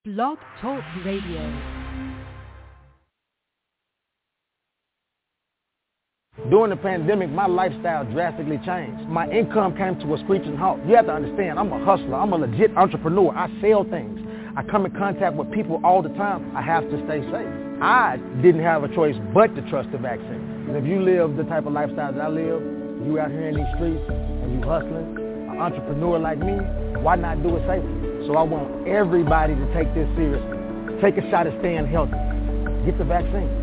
Blog Talk Radio. During the pandemic, my lifestyle drastically changed. My income came to a screeching halt. You have to understand, I'm a hustler. I'm a legit entrepreneur. I sell things. I come in contact with people all the time. I have to stay safe. I didn't have a choice but to trust the vaccine. And if you live the type of lifestyle that I live, you out here in these streets and you hustling, an entrepreneur like me, why not do it safely? So I want everybody to take this seriously. Take a shot at staying healthy. Get the vaccine.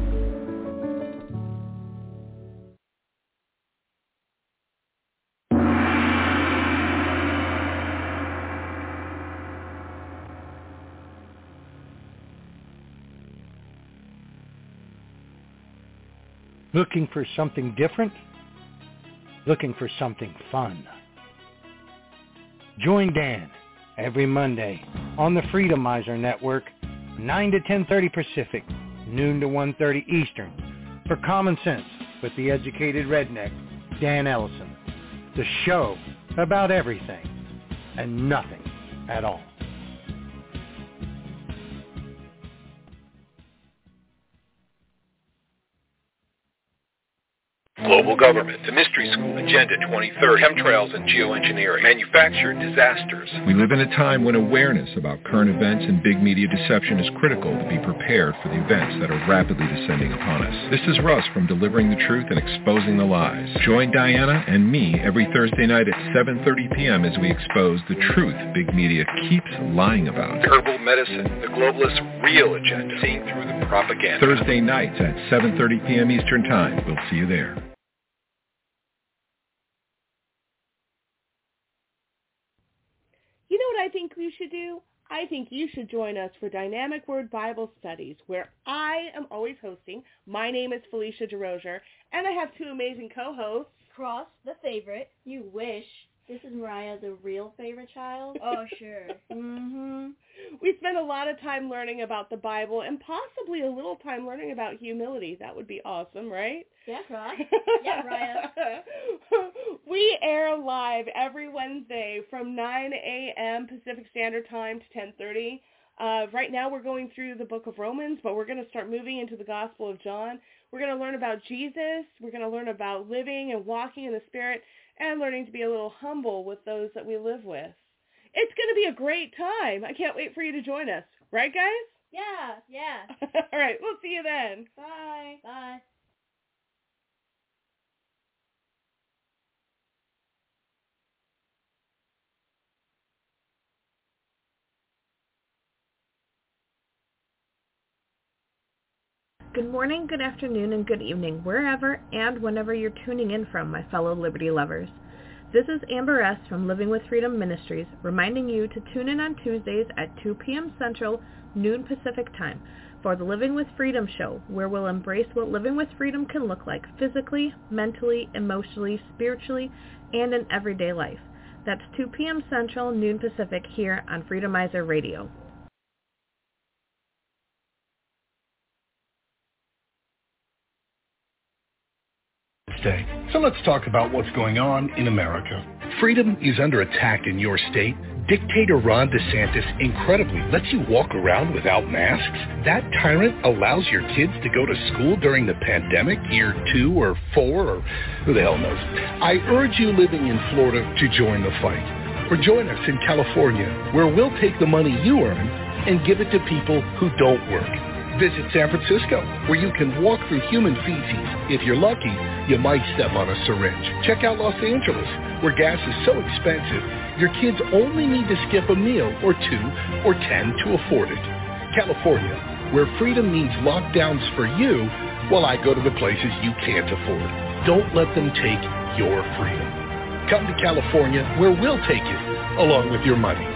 Looking for something different? Looking for something fun? Join Dan every Monday on the Freedomizer Network, 9 to 10:30 Pacific, noon to 1:30 Eastern, for Common Sense with the educated redneck, Dan Ellison. The show about everything and nothing at all. Global government, the mystery school, Agenda 2030, chemtrails and geoengineering, manufactured disasters. We live in a time when awareness about current events and big media deception is critical to be prepared for the events that are rapidly descending upon us. This is Russ from Delivering the Truth and Exposing the Lies. Join Diana and me every Thursday night at 7:30 p.m. as we expose the truth big media keeps lying about. Herbal medicine, the globalist real agenda, seeing through the propaganda. Thursday nights at 7:30 p.m. Eastern Time. We'll see you there. You know what I think you should do? I think you should join us for Dynamic Word Bible Studies, where I am always hosting. My name is Felicia DeRozier, and I have two amazing co-hosts. Cross, the favorite. You wish. This is Mariah, the real favorite child. Oh, sure. We spend a lot of time learning about the Bible and possibly a little time learning about humility. That would be awesome, right? Yeah, Cross. Yeah, Mariah. We air live every Wednesday from 9 a.m. Pacific Standard Time to 10:30. Right now we're going through the book of Romans, but we're going to start moving into the Gospel of John. We're going to learn about Jesus. We're going to learn about living and walking in the Spirit and learning to be a little humble with those that we live with. It's going to be a great time. I can't wait for you to join us. Right, guys? Yeah. All right, we'll see you then. Bye. Bye. Good morning, good afternoon, and good evening, wherever and whenever you're tuning in from, my fellow Liberty lovers. This is Amber S. from Living with Freedom Ministries, reminding you to tune in on Tuesdays at 2 p.m. Central, noon Pacific Time, for the Living with Freedom show, where we'll embrace what living with freedom can look like physically, mentally, emotionally, spiritually, and in everyday life. That's 2 p.m. Central, noon Pacific, here on Freedomizer Radio. So let's talk about what's going on in America. Freedom is under attack in your state. Dictator Ron DeSantis incredibly lets you walk around without masks. That tyrant allows your kids to go to school during the pandemic, year 2 or 4, or who the hell knows. I urge you living in Florida to join the fight. Or join us in California, where we'll take the money you earn and give it to people who don't work. Visit San Francisco, where you can walk through human feces. If you're lucky, you might step on a syringe. Check out Los Angeles, where gas is so expensive, your kids only need to skip a meal or 2 or 10 to afford it. California, where freedom means lockdowns for you, while I go to the places you can't afford. Don't let them take your freedom. Come to California, where we'll take you, along with your money.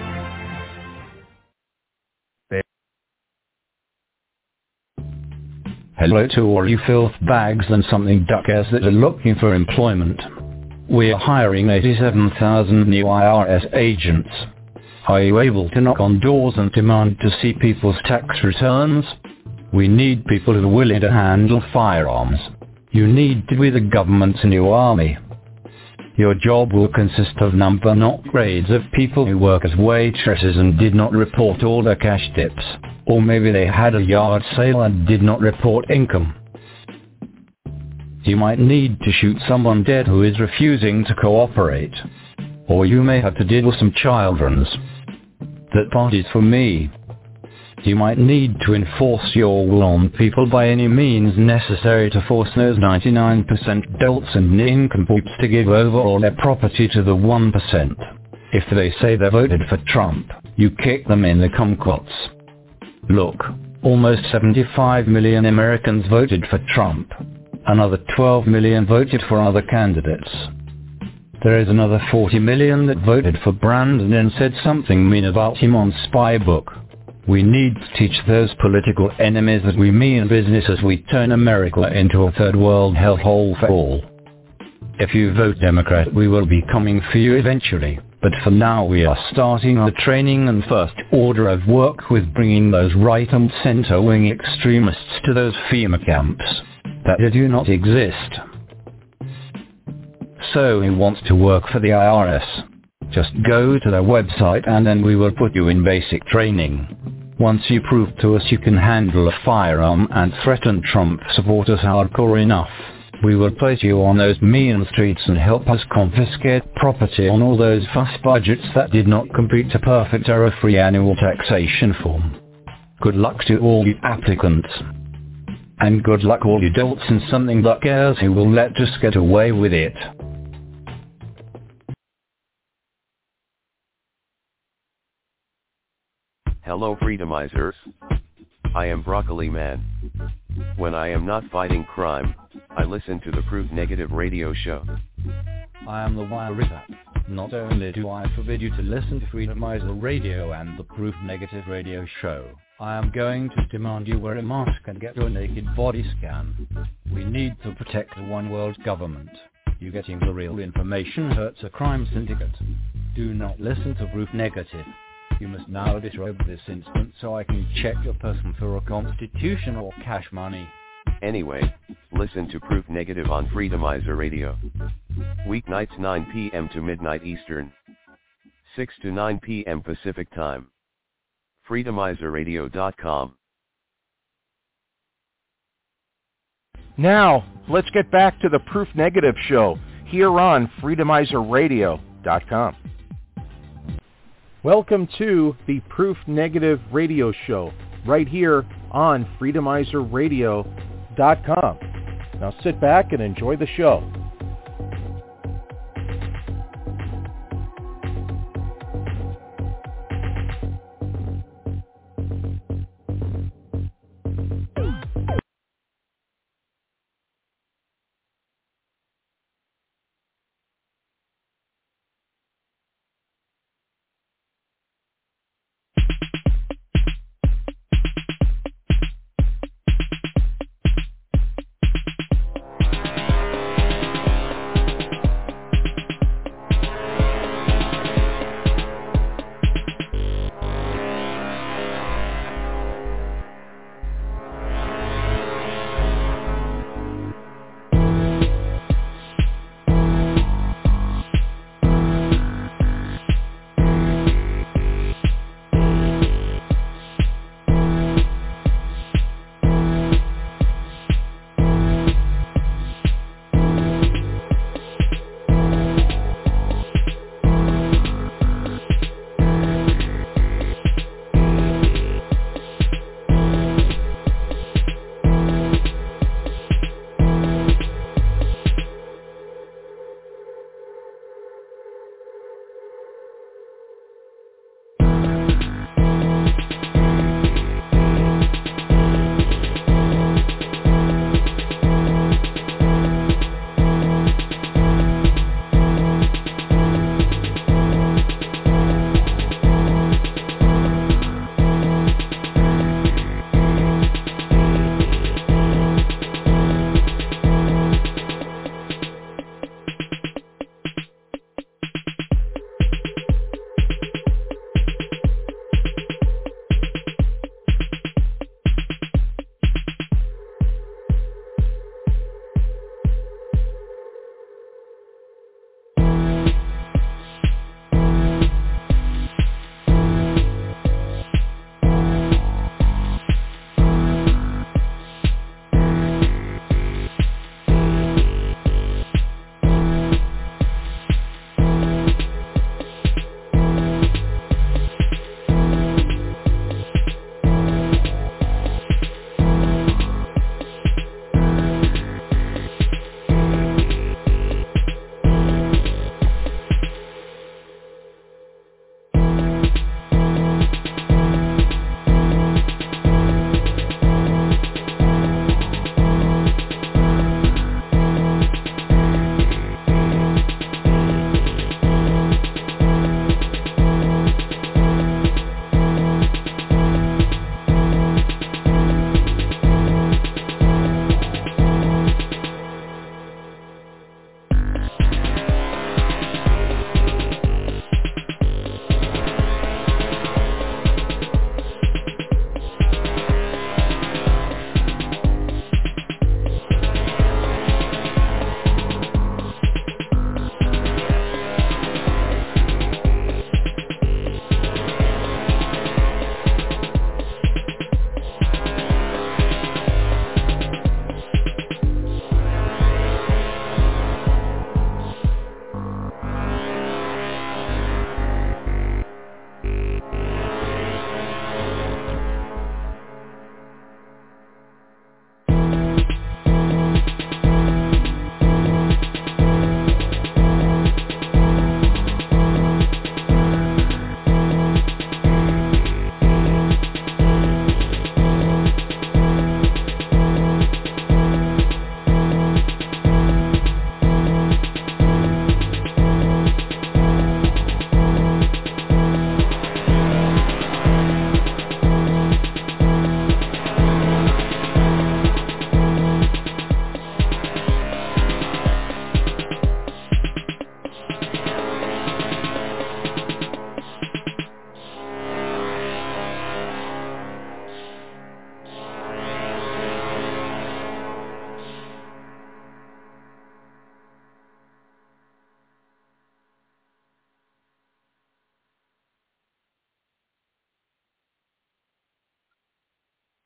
Hello to all you filth bags and something duckers that are looking for employment. We're hiring 87,000 new IRS agents. Are you able to knock on doors and demand to see people's tax returns? We need people who are willing to handle firearms. You need to be the government's new army. Your job will consist of number not grades of people who work as waitresses and did not report all their cash tips. Or maybe they had a yard sale and did not report income. You might need to shoot someone dead who is refusing to cooperate. Or you may have to deal with some children's. That part is for me. You might need to enforce your will on people by any means necessary to force those 99% dolts and nincompoops to give over all their property to the 1%. If they say they voted for Trump, you kick them in the kumquats. Look, almost 75 million Americans voted for Trump. Another 12 million voted for other candidates. There is another 40 million that voted for Brandon and said something mean about him on Spybook. We need to teach those political enemies that we mean business as we turn America into a third world hellhole for all. If you vote Democrat, we will be coming for you eventually, but for now we are starting our training and first order of work with bringing those right and center wing extremists to those FEMA camps that do not exist. So who wants to work for the IRS? Just go to their website and then we will put you in basic training. Once you prove to us you can handle a firearm and threaten Trump supporters hardcore enough, we will place you on those mean streets and help us confiscate property on all those fuss budgets that did not complete a perfect error-free annual taxation form. Good luck to all you applicants. And good luck all you dolts and something that cares who will let us get away with it. Hello Freedomizers. I am Broccoli Man. When I am not fighting crime, I listen to the Proof Negative radio show. I am the Wirita. Not only do I forbid you to listen to Freedomizer Radio and the Proof Negative radio show, I am going to demand you wear a mask and get your naked body scan. We need to protect the one world government. You getting the real information hurts a crime syndicate. Do not listen to Proof Negative. You must now disrobe this instant so I can check your person for a constitution or cash money. Anyway, listen to Proof Negative on Freedomizer Radio. Weeknights 9 p.m. to midnight Eastern. 6 to 9 p.m. Pacific Time. Freedomizerradio.com. Now, let's get back to the Proof Negative show here on Freedomizerradio.com. Welcome to the Proof Negative radio show right here on Freedomizerradio.com. Now sit back and enjoy the show.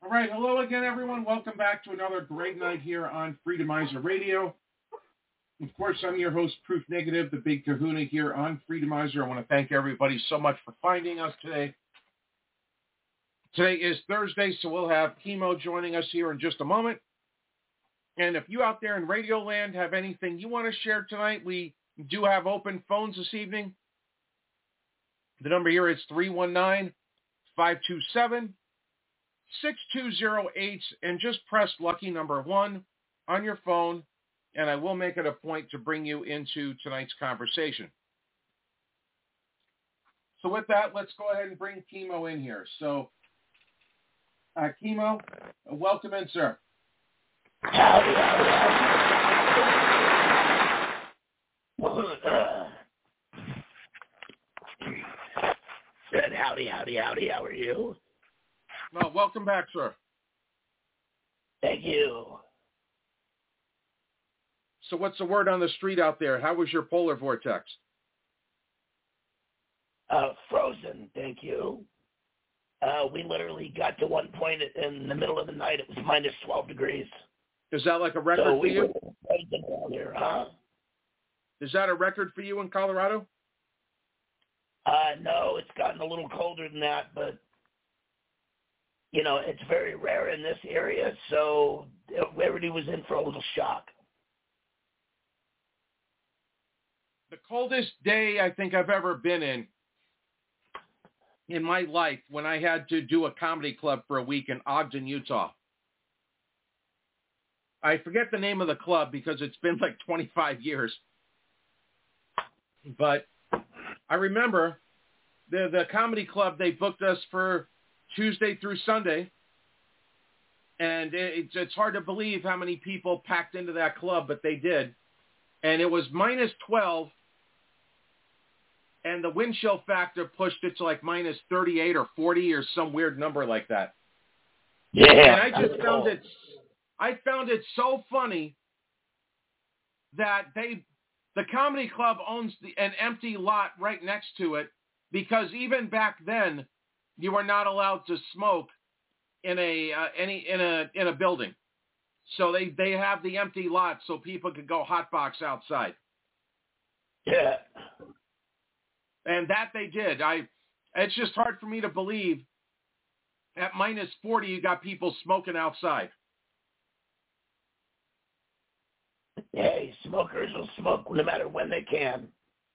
All right, hello again, everyone. Welcome back to another great night here on Freedomizer Radio. Of course, I'm your host, Proof Negative, the Big Kahuna here on Freedomizer. I want to thank everybody so much for finding us today. Today is Thursday, so we'll have Chemo joining us here in just a moment. And if you out there in Radio Land have anything you want to share tonight, we do have open phones this evening. The number here is 319-527-6208, and just press lucky number 1 on your phone, and I will make it a point to bring you into tonight's conversation. So with that, let's go ahead and bring Chemo in here. So, Chemo, welcome in, sir. Good. Howdy. How are you? Well, welcome back, sir. Thank you. So what's the word on the street out there? How was your polar vortex? Frozen, thank you. We literally got to one point in the middle of the night, it was minus 12 degrees. Is that like a record so for you? Down here, huh? Is that a record for you in Colorado? No, it's gotten a little colder than that, but, you know, it's very rare in this area, so everybody was in for a little shock. The coldest day I think I've ever been in my life, when I had to do a comedy club for a week in Ogden, Utah. I forget the name of the club because it's been like 25 years. But I remember the comedy club, they booked us for Tuesday through Sunday. And it's hard to believe how many people packed into that club, but they did. And it was minus 12. And the wind chill factor pushed it to like minus 38 or 40 or some weird number like that. Yeah. And I just found it so funny that the comedy club owns an empty lot right next to it, because even back then you were not allowed to smoke in a building. So they have the empty lot so people could go hotbox outside. Yeah. And that they did. It's just hard for me to believe at minus 40 you got people smoking outside. Hey, smokers will smoke no matter when they can.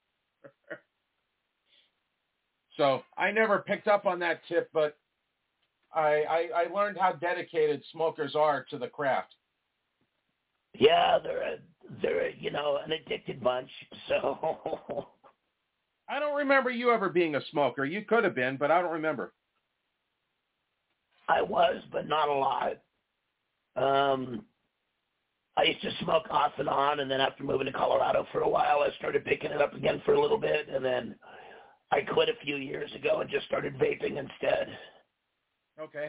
So I never picked up on that tip, but I learned how dedicated smokers are to the craft. Yeah, they're an addicted bunch, so... I don't remember you ever being a smoker. You could have been, but I don't remember. I was, but not a lot. I used to smoke off and on, and then after moving to Colorado for a while, I started picking it up again for a little bit, and then I quit a few years ago and just started vaping instead. Okay.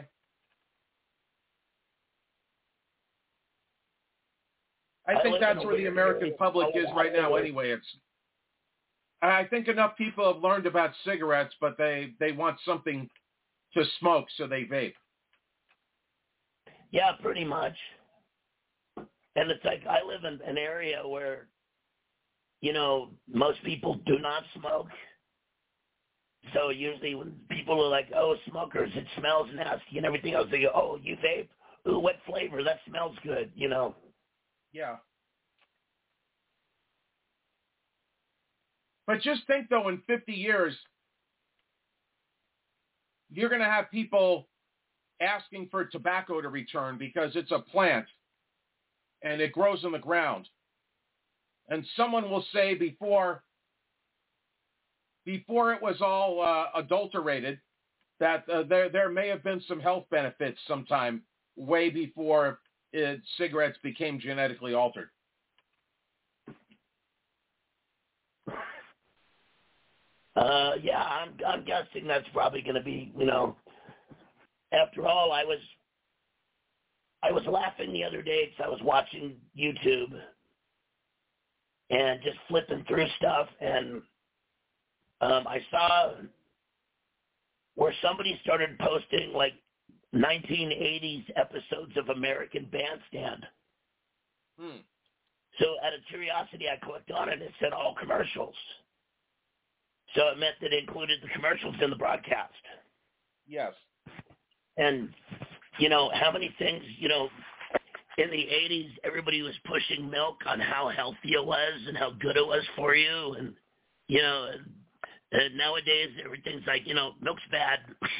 I think that's where the American public is right now anyway. I think enough people have learned about cigarettes, but they want something to smoke, so they vape. Yeah, pretty much. And it's like I live in an area where, most people do not smoke. So usually when people are like, oh, smokers, it smells nasty and everything else, they go, oh, you vape? Ooh, what flavor? That smells good, Yeah. But just think, though, in 50 years, you're going to have people asking for tobacco to return because it's a plant and it grows in the ground. And someone will say before it was all adulterated, that there may have been some health benefits sometime way before cigarettes became genetically altered. Yeah, I'm guessing that's probably going to be, after all, I was laughing the other day because I was watching YouTube and just flipping through stuff, and I saw where somebody started posting, like, 1980s episodes of American Bandstand. So out of curiosity, I clicked on it and it said all commercials. So it meant that it included the commercials in the broadcast. Yes. And, how many things, in the 80s, everybody was pushing milk on how healthy it was and how good it was for you. And, and nowadays, everything's like, milk's bad.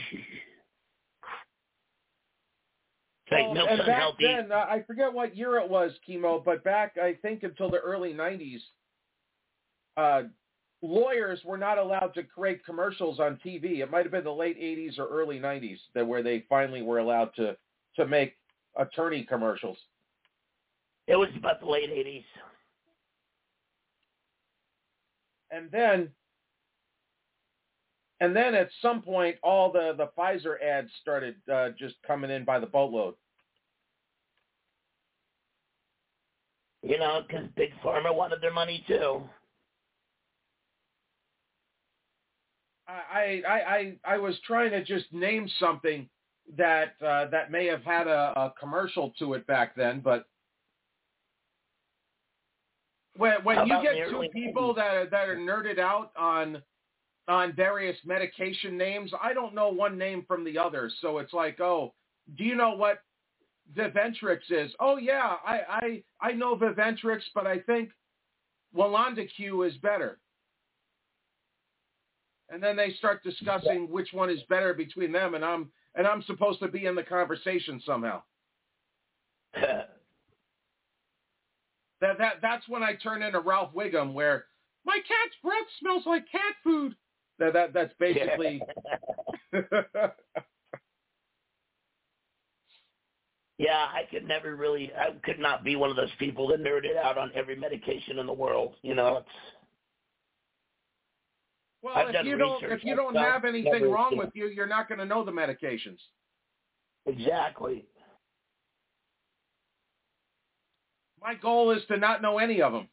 Like, milk's and unhealthy. back then, I forget what year it was, Chemo, but back, I think, until the early 90s, lawyers were not allowed to create commercials on TV. It might have been the late 80s or early 90s where they finally were allowed to make attorney commercials. It was about the late 80s. And then at some point, all the Pfizer ads started just coming in by the boatload. Because Big Pharma wanted their money too. I was trying to just name something that may have had a commercial to it back then, but when you get two people that are nerded out on various medication names, I don't know one name from the other. So it's like, oh, do you know what Viventrix is? Oh yeah, I know Viventrix, but I think Walandaqu is better. And then they start discussing which one is better between them, and I'm supposed to be in the conversation somehow. That's when I turn into Ralph Wiggum, where my cat's breath smells like cat food. That's basically. Yeah, I could not be one of those people that nerded out on every medication in the world. Well, if you don't have anything wrong with you, you're not going to know the medications. Exactly. My goal is to not know any of them.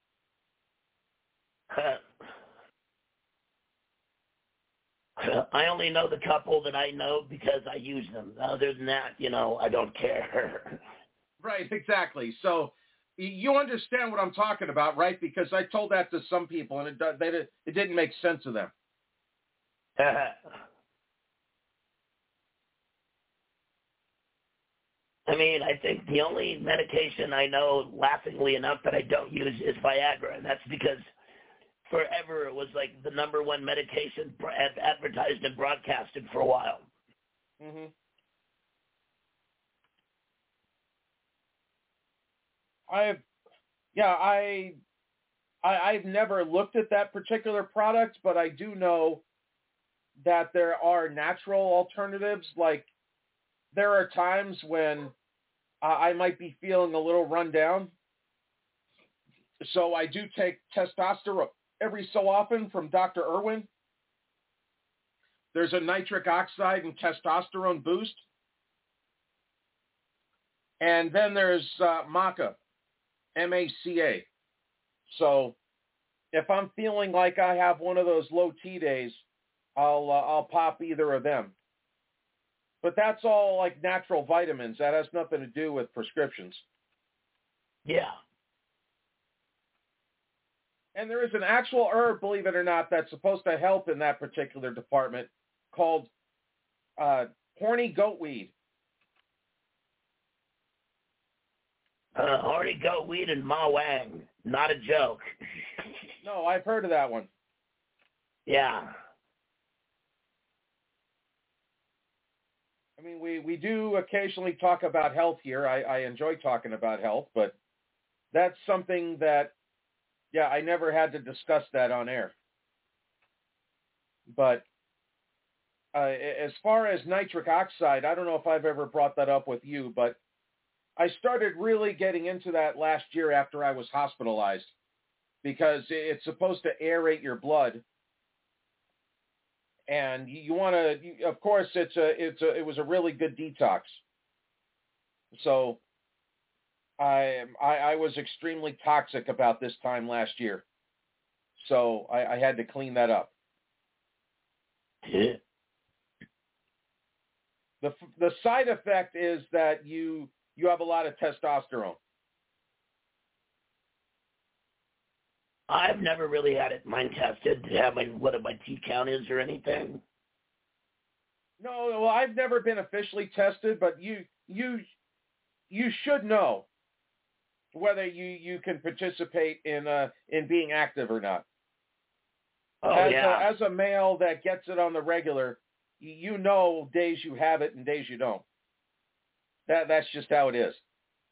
I only know the couple that I know because I use them. Other than that, I don't care. Right, exactly. So you understand what I'm talking about, right? Because I told that to some people, and it didn't make sense to them. I mean, I think the only medication I know, laughingly enough, that I don't use is Viagra, and that's because forever it was like the number one medication advertised and broadcasted for a while. Mm-hmm. I've never looked at that particular product, but I do know that there are natural alternatives. Like there are times when I might be feeling a little run down, so I do take testosterone every so often from Dr. Irwin. There's a nitric oxide and testosterone boost. And then there's Maca, M-A-C-A. So if I'm feeling like I have one of those low T days, I'll pop either of them. But that's all like natural vitamins. That has nothing to do with prescriptions. Yeah. And there is an actual herb, believe it or not, that's supposed to help in that particular department called horny goatweed. Horny goatweed and Ma Wang. Not a joke. No, I've heard of that one. Yeah. I mean, we do occasionally talk about health here. I enjoy talking about health, but that's something that, yeah, I never had to discuss that on air. But as far as nitric oxide, I don't know if I've ever brought that up with you, but I started really getting into that last year after I was hospitalized because it's supposed to aerate your blood. And you want to, of course, it was a really good detox. So I was extremely toxic about this time last year. So I had to clean that up. Yeah. The side effect is that you have a lot of testosterone. I've never really had mine tested to have what my T count is or anything. No, well, I've never been officially tested, but you should know whether you can participate in being active or not. As a male that gets it on the regular, you know days you have it and days you don't. That's just how it is.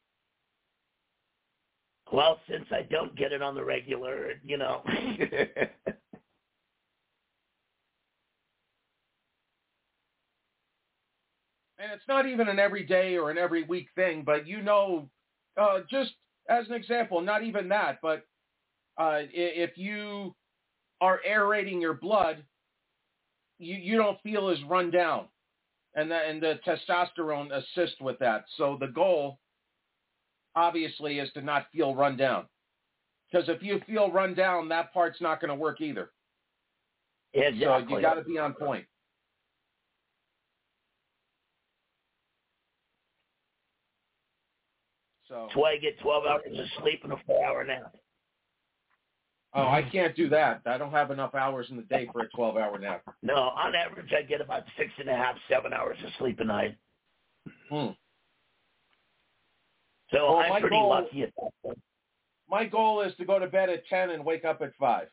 Well, since I don't get it on the regular, you know. And it's not even an everyday or an every week thing, but just as an example, not even that, but if you are aerating your blood, you don't feel as run down, and the testosterone assists with that. So the goal, obviously, is to not feel run down, because if you feel run down, that part's not going to work either. Exactly. So you got to be on point. So that's why I get 12 hours of sleep and a 4-hour nap. Oh, I can't do that. I don't have enough hours in the day for a 12-hour nap. No, on average, I get about 6.5, 7 hours of sleep a night. So well, I'm pretty lucky at that point. My goal is to go to bed at 10 and wake up at 5.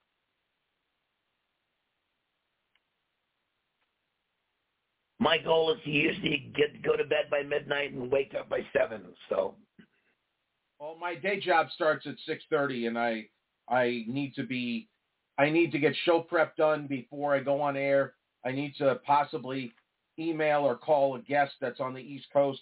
My goal is to usually go to bed by midnight and wake up by 7. So. Well, my day job starts at 6:30, and I need to get show prep done before I go on air. I need to possibly email or call a guest that's on the East Coast.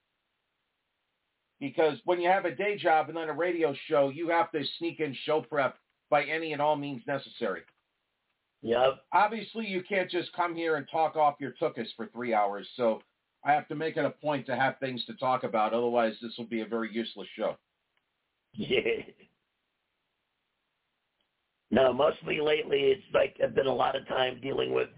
Because when you have a day job and then a radio show, you have to sneak in show prep by any and all means necessary. Yep. Obviously, you can't just come here and talk off your tuchus for 3 hours, so I have to make it a point to have things to talk about. Otherwise, this will be a very useless show. Yeah. No, mostly lately it's like I've been a lot of time dealing with,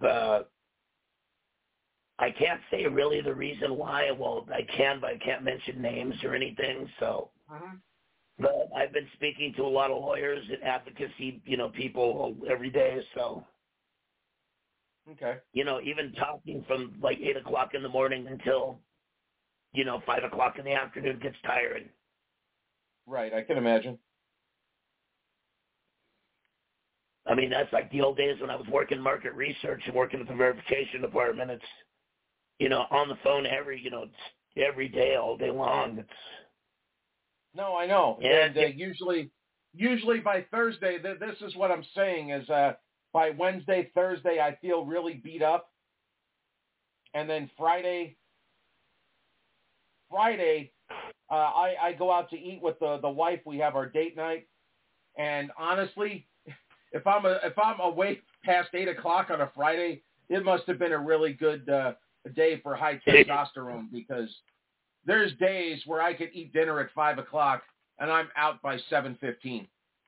I can't say really the reason why. Well, I can, but I can't mention names or anything, so. But I've been speaking to a lot of lawyers and advocacy, people every day, so. Okay. Even talking from like 8 o'clock in the morning until, 5 o'clock in the afternoon gets tiring. Right, I can imagine. I mean, that's like the old days when I was working market research and working at the verification department. It's, on the phone every day, all day long. No, I know. And usually by Thursday, this is what I'm saying is by Wednesday, Thursday, I feel really beat up. And then Friday, I go out to eat with the wife. We have our date night. And honestly, if I'm awake past 8 o'clock on a Friday, it must have been a really good day for high testosterone, because there's days where I could eat dinner at 5 o'clock and I'm out by 7:15.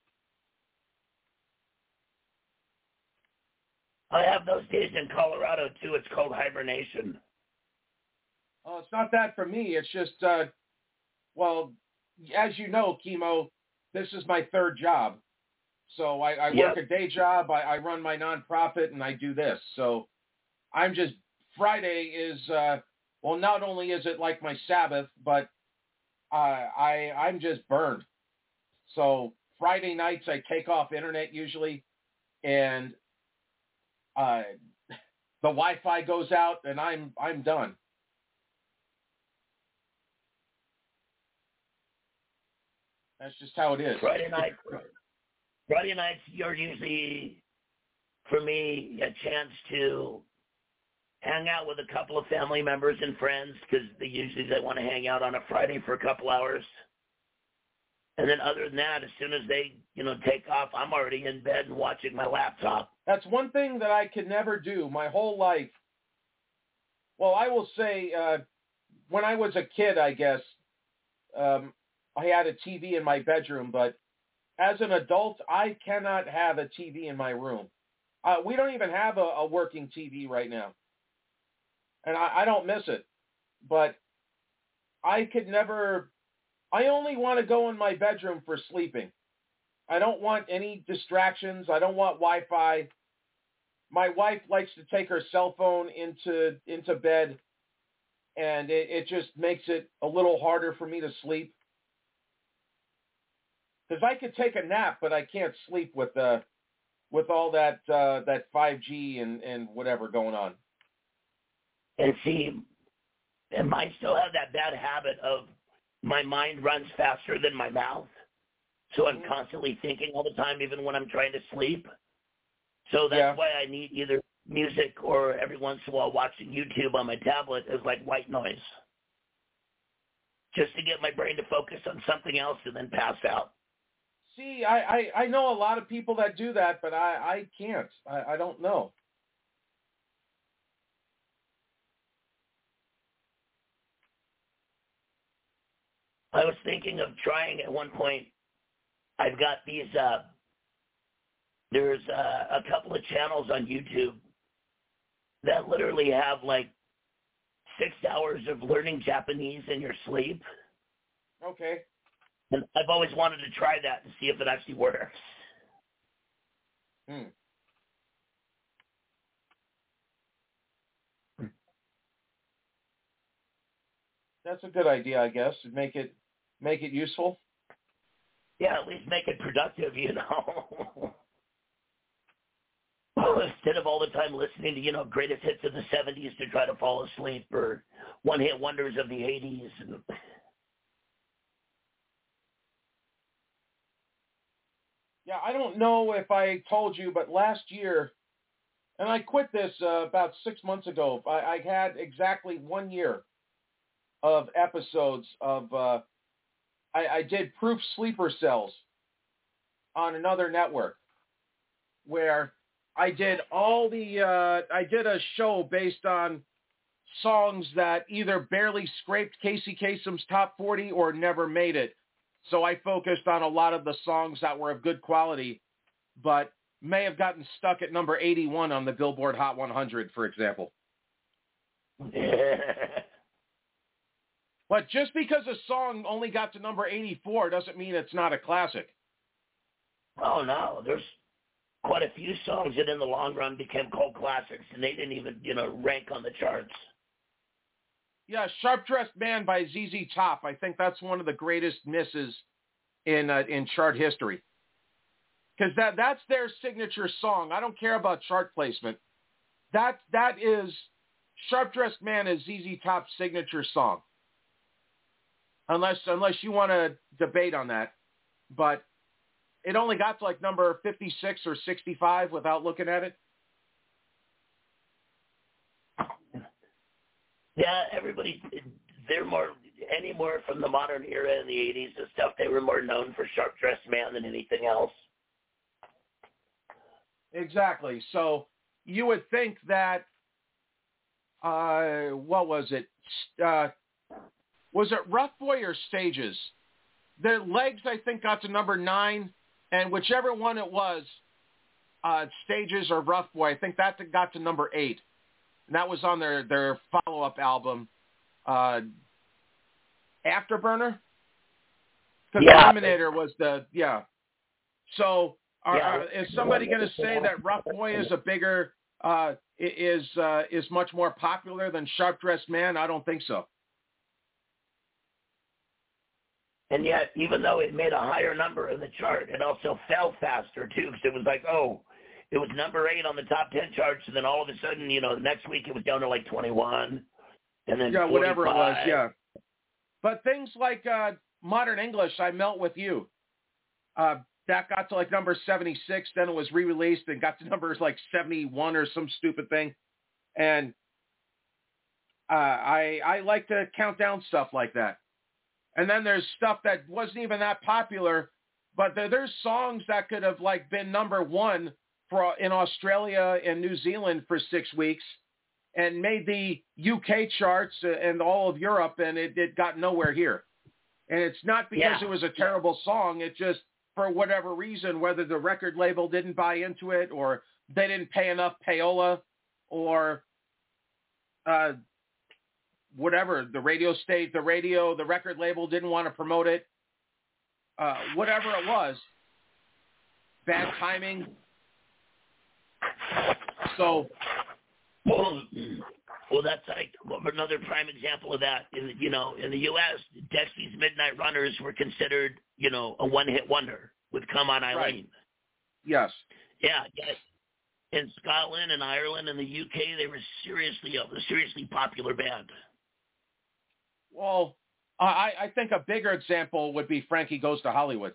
I have those days in Colorado too. It's called hibernation. Oh, it's not that for me. It's just, well, as you know, Chemo, this is my third job. So I work a day job, I run my nonprofit, and I do this. So I'm just, Friday is, well, not only is it like my Sabbath, but I'm just burned. So Friday nights I take off internet usually, and the Wi-Fi goes out, and I'm done. That's just how it is. Friday nights, you're usually, for me, a chance to hang out with a couple of family members and friends, because they want to hang out on a Friday for a couple hours. And then other than that, as soon as they, take off, I'm already in bed and watching my laptop. That's one thing that I could never do my whole life. Well, I will say, when I was a kid, I guess, I had a TV in my bedroom, but as an adult, I cannot have a TV in my room. We don't even have a working TV right now. and I don't miss it. But I only want to go in my bedroom for sleeping. I don't want any distractions. I don't want Wi-Fi. My wife likes to take her cell phone into bed, and it just makes it a little harder for me to sleep. Because I could take a nap, but I can't sleep with all that 5G and whatever going on. And see, and mine still have that bad habit of my mind runs faster than my mouth. So I'm constantly thinking all the time, even when I'm trying to sleep. So that's why I need either music or every once in a while watching YouTube on my tablet as like white noise. Just to get my brain to focus on something else and then pass out. See, I know a lot of people that do that, but I can't. I don't know. I was thinking of trying at one point. I've got these, there's a couple of channels on YouTube that literally have like 6 hours of learning Japanese in your sleep. Okay. And I've always wanted to try that to see if it actually works. That's a good idea, I guess. Make it useful. Yeah, at least make it productive, you know. Instead of all the time listening to, greatest hits of the 70s to try to fall asleep or one-hit wonders of the 80s. Yeah, I don't know if I told you, but last year, and I quit this about 6 months ago, I had exactly 1 year of episodes of, I did Proof Sleeper Cells on another network where I did I did a show based on songs that either barely scraped Casey Kasem's top 40 or never made it. So I focused on a lot of the songs that were of good quality, but may have gotten stuck at number 81 on the Billboard Hot 100, for example. But just because a song only got to number 84 doesn't mean it's not a classic. Oh, no. There's quite a few songs that in the long run became cult classics, and they didn't even, rank on the charts. Yeah, Sharp Dressed Man by ZZ Top. I think that's one of the greatest misses in chart history. Because that's their signature song. I don't care about chart placement. That is Sharp Dressed Man is ZZ Top's signature song. Unless you want to debate on that. But it only got to like number 56 or 65 without looking at it. Yeah, they're more from the modern era in the 80s and stuff. They were more known for Sharp Dressed Man than anything else. Exactly. So you would think that, what was it? Was it Rough Boy or Stages? The Legs, I think, got to number 9, and whichever one it was, Stages or Rough Boy, I think that got to number 8. And that was on their follow-up album, Afterburner? Because Eliminator was So is somebody going to say that Rough Boy is a bigger, is much more popular than Sharp Dressed Man? I don't think so. And yet, even though it made a higher number in the chart, it also fell faster, too, because it was like, it was number 8 on the top 10 charts, and then all of a sudden, the next week it was down to like 21, and then 45. Whatever it was, yeah. But things like Modern English, I Melt With You, that got to like number 76, then it was re-released and got to numbers like 71 or some stupid thing. And I like to count down stuff like that. And then there's stuff that wasn't even that popular, but there's songs that could have like been number 1 in Australia and New Zealand for 6 weeks and made the UK charts and all of Europe, and it got nowhere here. And it's not because it was a terrible song. It just, for whatever reason, whether the record label didn't buy into it or they didn't pay enough payola or whatever, the the record label didn't want to promote it. Whatever it was, bad timing. So, well, that's like another prime example of that. In the U.S., Dexy's Midnight Runners were considered, a one-hit wonder with "Come On Eileen." Right. Yes. Yeah. Yes. In Scotland and Ireland and the UK, they were a seriously popular band. Well, I think a bigger example would be Frankie Goes to Hollywood.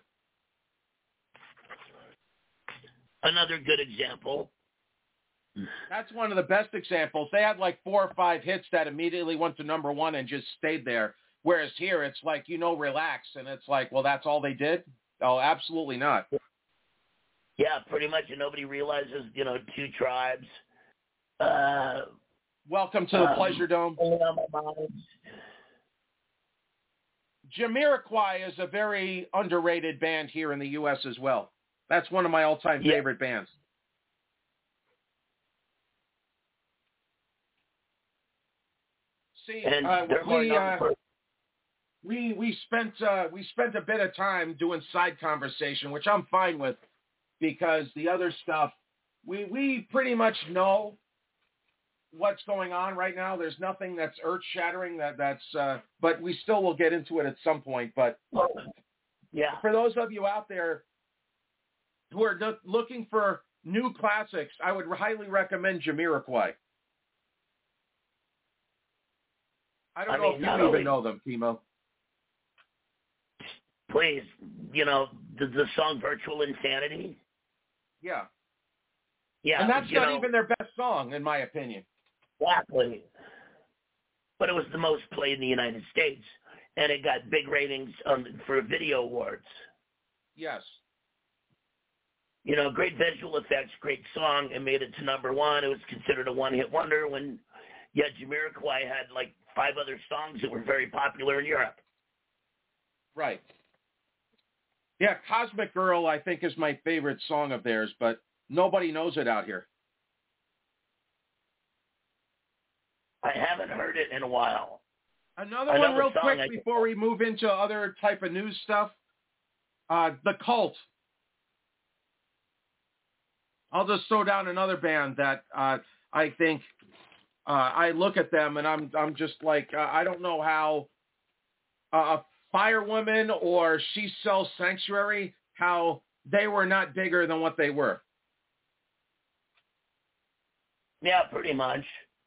Another good example. That's one of the best examples. They had like 4 or 5 hits that immediately went to number 1 and just stayed there. Whereas here, it's like, relax. And it's like, well, that's all they did? Oh, absolutely not. Yeah, pretty much. And nobody realizes, 2 Tribes. Welcome to the Pleasure Dome. Jamiroquai is a very underrated band here in the U.S. as well. That's one of my all-time favorite bands. See, we spent a bit of time doing side conversation, which I'm fine with, because the other stuff we pretty much know what's going on right now. There's nothing that's earth-shattering but we still will get into it at some point. But yeah, for those of you out there who are looking for new classics, I would highly recommend Jamiroquai. I don't know if you even know them, Timo. Please, the song Virtual Insanity? Yeah. Yeah. And that's not even their best song, in my opinion. Exactly. But it was the most played in the United States, and it got big ratings for video awards. Yes. Great visual effects, great song, and made it to number 1. It was considered a one-hit wonder when, Jamiroquai had like 5 other songs that were very popular in Europe. Right. Yeah, Cosmic Girl, I think, is my favorite song of theirs, but nobody knows it out here. I haven't heard it in a while. Another one real quick before we move into other type of news stuff. The Cult. I'll just throw down another band that I think I look at them and I'm just like, I don't know how a Firewoman or She Sells Sanctuary, how they were not bigger than what they were. Yeah, pretty much.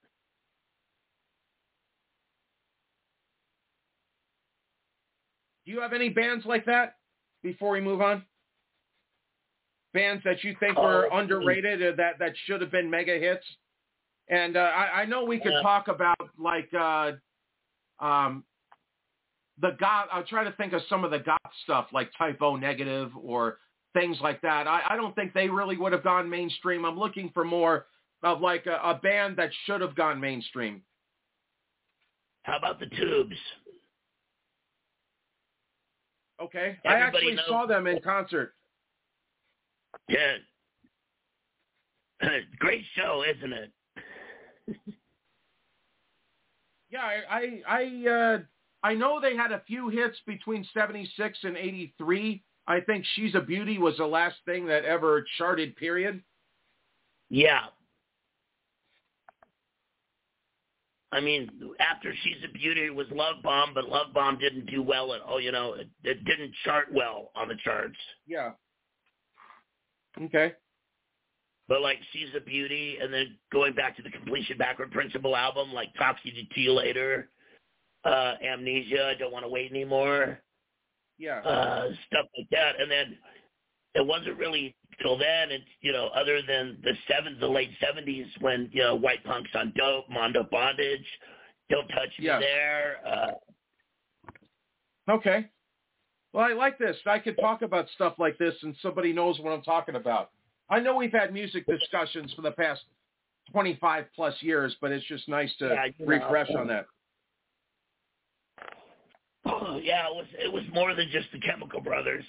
Do you have any bands like that before we move on? Bands that you think were underrated or that should have been mega hits? And I know we could talk about like the goth. I'll try to think of some of the goth stuff like Type O Negative or things like that. I don't think they really would have gone mainstream. I'm looking for more of like a band that should have gone mainstream. How about the Tubes? Okay. I actually saw them in concert. Yeah. Great show, isn't it? Yeah, I know they had a few hits between 76 and 83. I think She's a Beauty was the last thing that ever charted, period. Yeah. I mean, after She's a Beauty, it was Love Bomb, but Love Bomb didn't do well at all. It didn't chart well on the charts. Yeah. Okay. But like She's a Beauty, and then going back to the Completion Backward Principle album, like Talk to You Later, Amnesia, I Don't Want to Wait Anymore. Yeah. Stuff like that. And then it wasn't really till then, it's, other than the late 70s when, White Punks on Dope, Mondo Bondage, Don't Touch Me There. Okay. Well, I like this. I could talk about stuff like this and somebody knows what I'm talking about. I know we've had music discussions for the past 25 plus years, but it's just nice to refresh on that. Yeah, it was more than just the Chemical Brothers.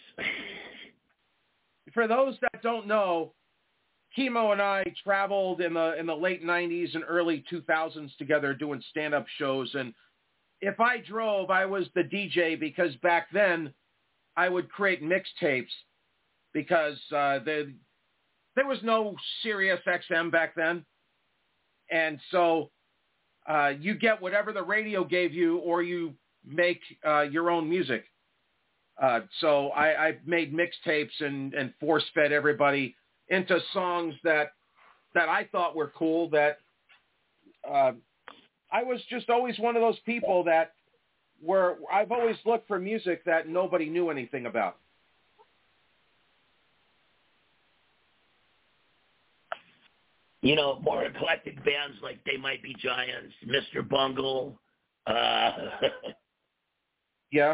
For those that don't know, Chemo and I traveled in the late 90s and early 2000s together doing stand-up shows, and if I drove, I was the DJ because back then I would create mixtapes because there was no Sirius XM back then. And so you get whatever the radio gave you or you make your own music. So I made mixtapes and force-fed everybody into songs that I thought were cool, that I was just always one of those people that I've always looked for music that nobody knew anything about. You know, more eclectic bands like They Might Be Giants, Mr. Bungle. Yeah.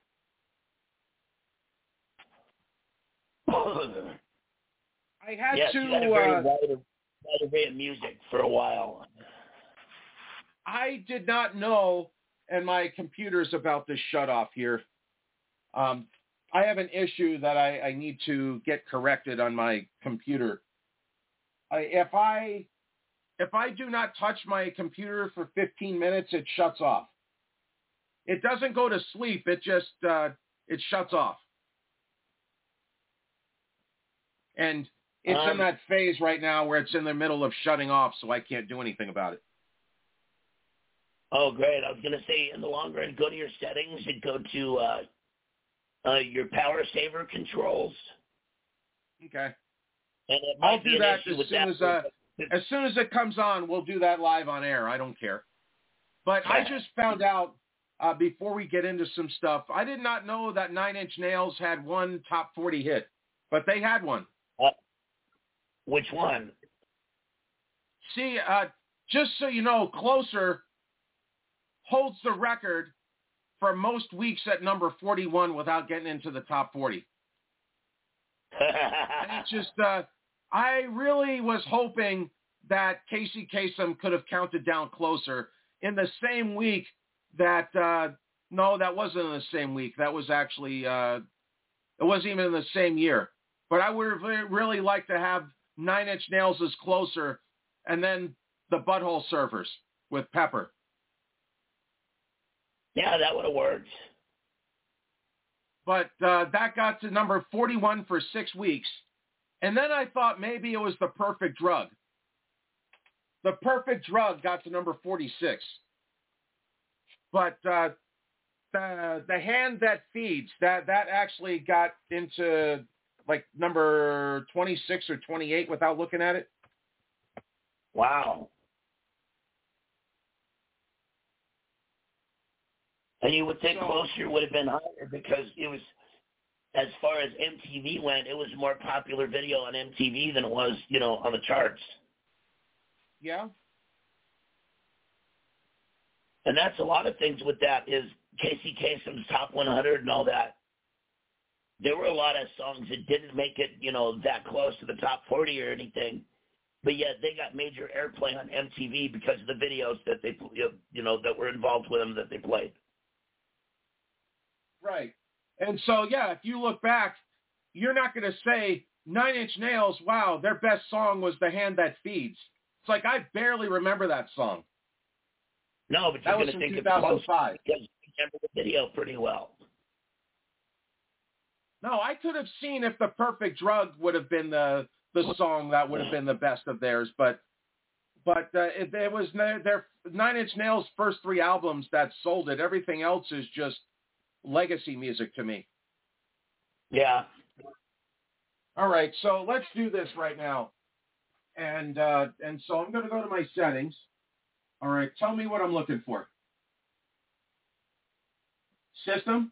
I had yes, to. You had a very wide array of music for a while. I did not know, and my computer's about to shut off here. I have an issue that I need to get corrected on my computer. If I do not touch my computer for 15 minutes, it shuts off. It doesn't go to sleep. It just it shuts off. And it's in that phase right now where it's in the middle of shutting off, so I can't do anything about it. Oh, great. I was going to say, in the long run, go to your settings and go to your power saver controls. Okay. And I'll do that as soon as it comes on. We'll do that live on air. I don't care. But I just found out before we get into some stuff, I did not know that Nine Inch Nails had one top 40 hit, but they had one. Which one? See, just so you know, Closer holds the record for most weeks at number 41 without getting into the top 40. And it's just, I really was hoping that Casey Kasem could have counted down Closer in the same week that, no, that wasn't in the same week. That was actually, it wasn't even in the same year. But I would have really liked to have Nine Inch Nails as Closer and then the Butthole Surfers with Pepper. Yeah, that would have worked. But that got to number 41 for 6 weeks. And then I thought maybe it was The Perfect Drug. The Perfect Drug got to number 46. But the Hand That Feeds, that actually got into like number 26 or 28 without looking at it. Wow. And you would think Closer would have been higher because it was, as far as MTV went, it was a more popular video on MTV than it was, on the charts. Yeah. And that's a lot of things with that is Casey Kasem's Top 100 and all that. There were a lot of songs that didn't make it, that close to the top 40 or anything, but yet they got major airplay on MTV because of the videos that they, that were involved with them that they played. Right. And so, yeah, if you look back, you're not going to say Nine Inch Nails, wow, their best song was The Hand That Feeds. It's like I barely remember that song. No, but you're going to think it's close because you remember the video pretty well. No, I could have seen if The Perfect Drug would have been the song that would have been the best of theirs, but it was their Nine Inch Nails' first 3 albums that sold it. Everything else is just legacy music to me. Yeah. All right, so let's do this right now. And so I'm going to go to my settings. All right, tell me what I'm looking for. System?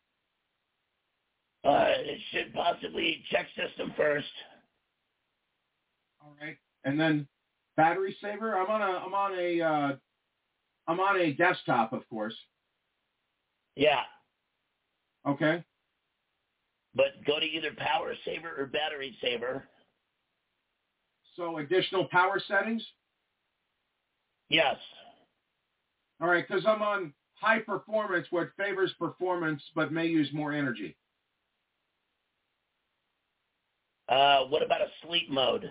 It should possibly check system first. All right, and then battery saver. I'm on a desktop, of course. Yeah. Okay. But go to either power saver or battery saver. So additional power settings? Yes. All right, because I'm on high performance, what favors performance but may use more energy. What about a sleep mode?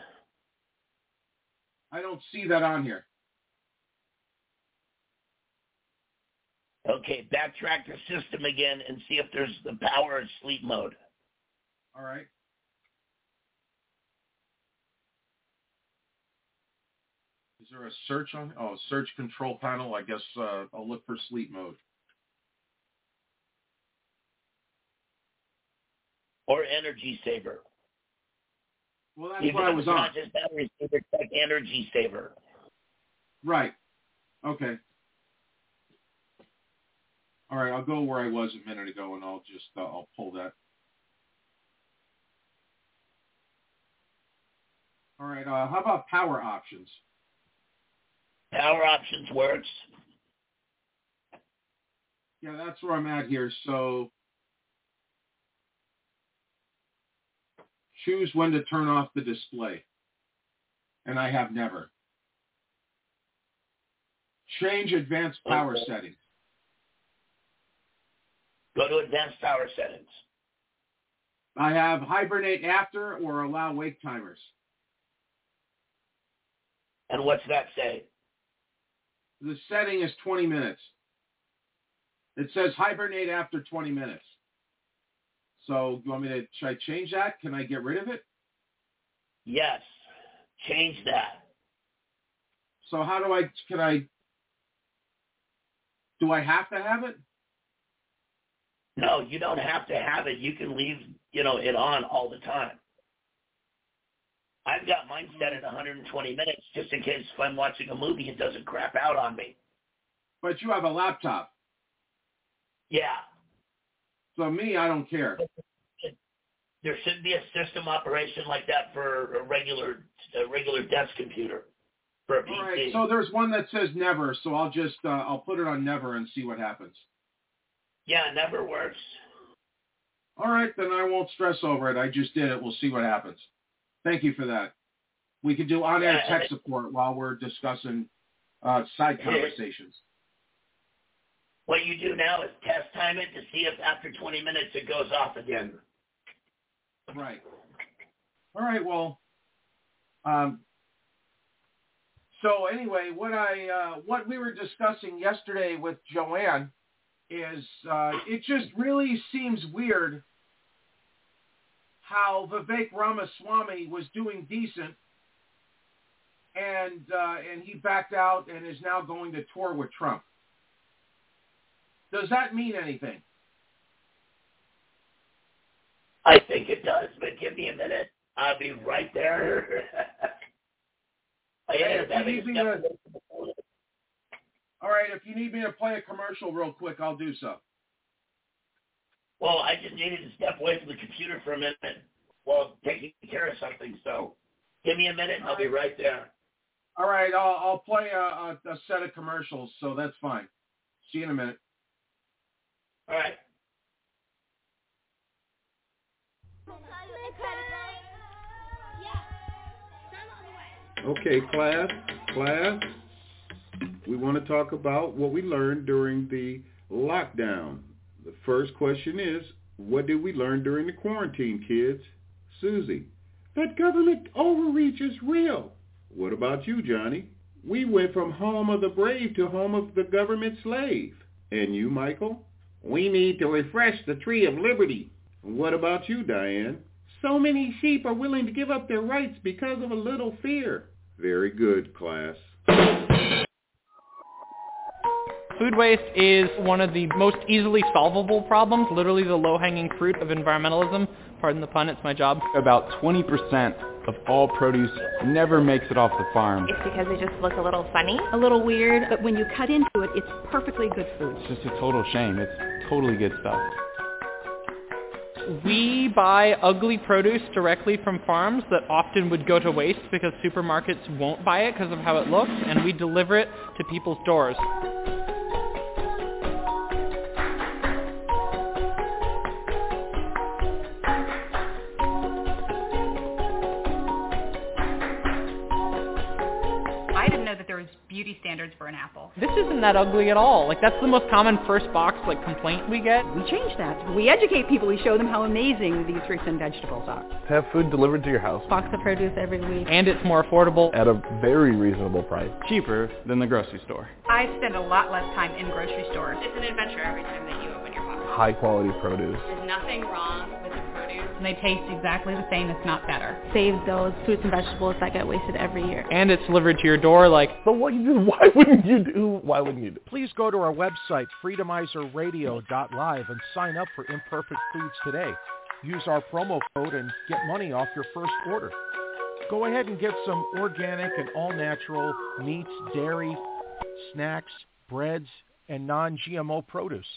I don't see that on here. Okay, backtrack the system again and see if there's the power or sleep mode. All right. Is there a search on? Oh, search control panel. I guess I'll look for sleep mode. Or energy saver. Well, that's what I was on. Not just battery saver, it's like energy saver. Right. Okay. All right, I'll go where I was a minute ago, and I'll just I'll pull that. All right. How about power options? Power options works. Yeah, that's where I'm at here. So choose when to turn off the display. And I have never. Change advanced power settings. Go to advanced power settings. I have hibernate after or allow wake timers. And what's that say? The setting is 20 minutes. It says hibernate after 20 minutes. So you want me to, should I change that? Can I get rid of it? Yes. Change that. So how do I have to have it? No, you don't have to have it. You can leave, it on all the time. I've got mine set at 120 minutes just in case if I'm watching a movie, it doesn't crap out on me. But you have a laptop. Yeah. So me, I don't care. There should be a system operation like that for a regular desk computer. For a PC. All right, so there's one that says never, so I'll just, I'll put it on never and see what happens. Yeah, never works. All right, then I won't stress over it. I just did it. We'll see what happens. Thank you for that. We could do on-air tech support while we're discussing side conversations. What you do now is test time it to see if after 20 minutes it goes off again. Right. All right, well, so anyway, what we were discussing yesterday with Joanne is it just really seems weird how Vivek Ramaswamy was doing decent and he backed out and is now going to tour with Trump. Does that mean anything? I think it does, but give me a minute. I'll be right there. All right, if you need me to play a commercial real quick, I'll do so. Well, I just needed to step away from the computer for a minute while taking care of something, so give me a minute and I'll be right there. All right, I'll play a set of commercials, so that's fine. See you in a minute. All right. Okay, class, we want to talk about what we learned during the lockdown. The first question is, what did we learn during the quarantine, kids? Susie: that government overreach is real. What about you, Johnny? We went from home of the brave to home of the government slave. And you, Michael? We need to refresh the tree of liberty. What about you, Diane? So many sheep are willing to give up their rights because of a little fear. Very good, class. Food waste is one of the most easily solvable problems, literally the low-hanging fruit of environmentalism. Pardon the pun, it's my job. About 20% of all produce never makes it off the farm. It's because they just look a little funny, a little weird, but when you cut into it, it's perfectly good food. It's just a total shame. It's totally good stuff. We buy ugly produce directly from farms that often would go to waste because supermarkets won't buy it because of how it looks, and we deliver it to people's doors. beauty standards for an apple. This isn't that ugly at all. Like, that's the most common first box, like, complaint we get. We change that. We educate people. We show them how amazing these fruits and vegetables are. Have food delivered to your house. Box of produce every week. And it's more affordable. At a very reasonable price. Cheaper than the grocery store. I spend a lot less time in grocery stores. It's an adventure every time that you open your box. High quality produce. There's nothing wrong with the produce. And they taste exactly the same, if not better. Save those fruits and vegetables that get wasted every year. And it's delivered to your door, like... But why wouldn't you do it? Please go to our website, freedomizerradio.live, and sign up for Imperfect Foods today. Use our promo code and get money off your first order. Go ahead and get some organic and all-natural meats, dairy, snacks, breads, and non-GMO produce.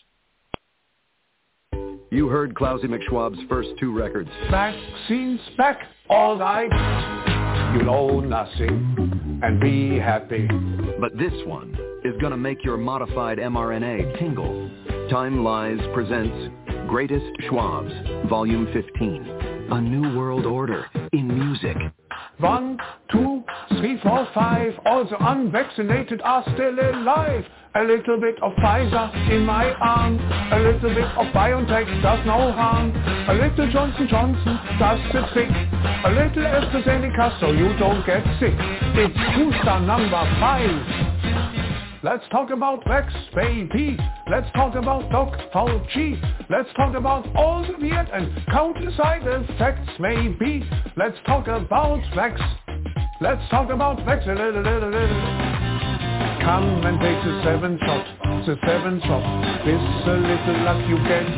You heard Klausy McSchwab's first two records. Vaccines back, all right. You'll own nothing and be happy. But this one is going to make your modified mRNA tingle. Time Lies presents Greatest Schwabs, Volume 15. A New World Order in Music. 1, 2, 3, 4, 5. All the unvaccinated are still alive. A little bit of Pfizer in my arm. A little bit of BioNTech does no harm. A little Johnson Johnson does the trick. A little AstraZeneca so you don't get sick. It's booster number 5. Let's talk about Vax, baby. Let's talk about Doc Fauci. Let's talk about all the weird and countless side effects, maybe. Let's talk about Vax. Let's talk about Vax a little. Come and take the 7 shot. This a little luck you get.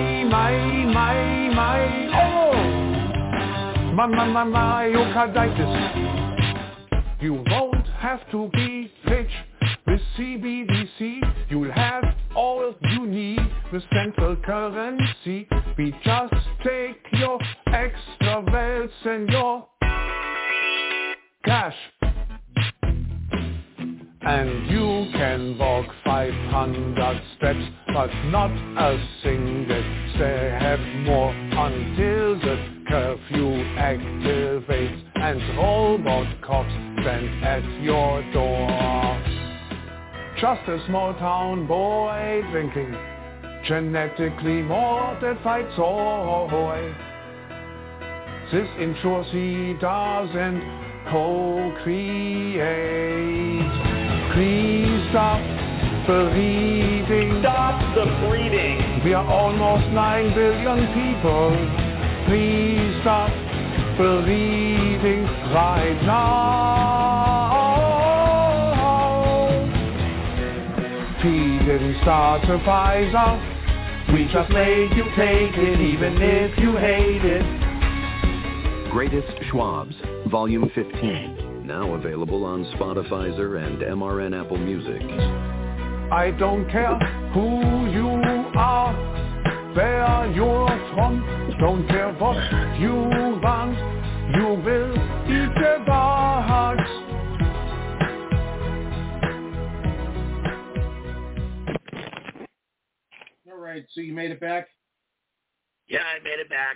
Myocarditis. You won't have to be rich with CBDC. You'll have all you need with central currency. We just take your extra wealth and your cash. And you can walk 500 steps, but not a single step more until the curfew activates and robot cops stand at your door. Just a small town boy drinking genetically modified soy. This ensures he doesn't co-create. Please stop bleeding. Stop the bleeding. We are almost 9 billion people. Please stop bleeding right now. He didn't start a Pfizer. We just made you take it even if you hate it. Greatest Schwabs, Volume 15. Now available on Spotify and MRN Apple Music. I don't care who you are, where you're from, don't care what you want, you will eat the bugs. All right, so you made it back? Yeah, I made it back.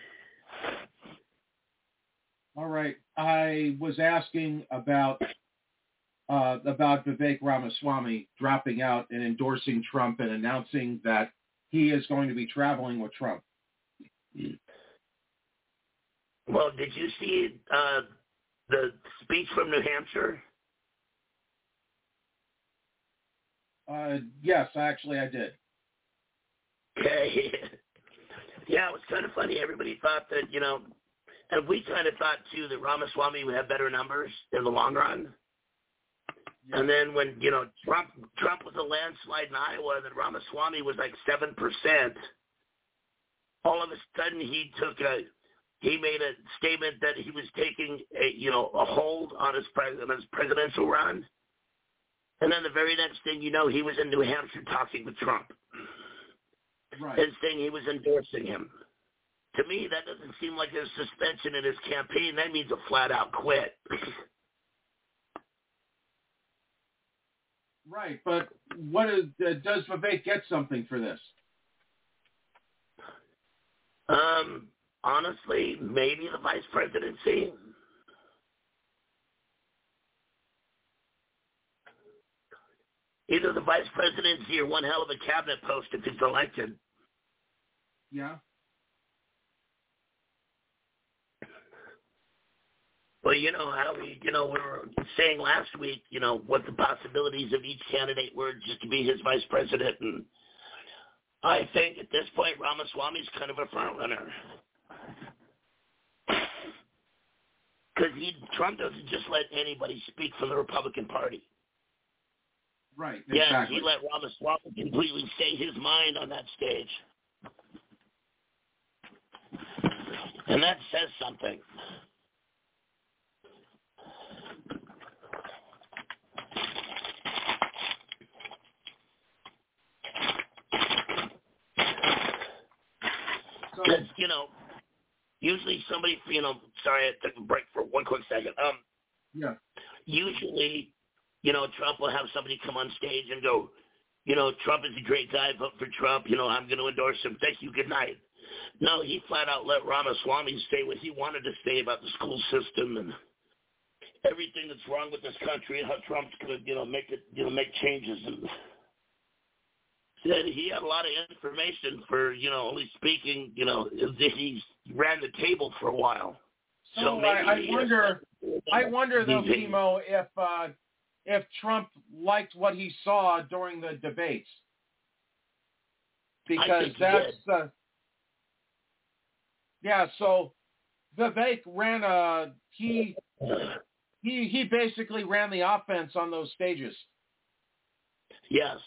All right. I was asking about Vivek Ramaswamy dropping out and endorsing Trump and announcing that he is going to be traveling with Trump. Well, did you see the speech from New Hampshire? Yes, actually I did. Okay. Yeah, it was kind of funny. Everybody thought that, and we kind of thought, too, that Ramaswamy would have better numbers in the long run. Yeah. And then when, Trump was a landslide in Iowa, and then Ramaswamy was like 7%, all of a sudden he made a statement that he was taking a hold on his presidential run. And then the very next thing you know, he was in New Hampshire talking with Trump. Right. And saying he was endorsing him. To me, that doesn't seem like a suspension in his campaign. That means a flat-out quit. Right, but does Vivek get something for this? Honestly, maybe the vice presidency. either the vice presidency or one hell of a cabinet post if he's elected. Yeah. Well, you know how we were saying last week, what the possibilities of each candidate were just to be his vice president. And I think at this point, Ramaswamy's kind of a front runner. Because Trump doesn't just let anybody speak from the Republican Party. Right, exactly. Yeah, he let Ramaswamy completely say his mind on that stage. And that says something. Because, usually somebody, sorry, I took a break for one quick second. Yeah. Usually, Trump will have somebody come on stage and go, Trump is a great guy, vote for Trump, I'm going to endorse him, thank you, good night. No, he flat out let Ramaswamy say what he wanted to say about the school system and everything that's wrong with this country and how Trump's going to, make changes. And said he had a lot of information for, only speaking, he ran the table for a while. So maybe I wonder though, Timo, if Trump liked what he saw during the debates, because that's So Vivek ran he basically ran the offense on those stages. Yes.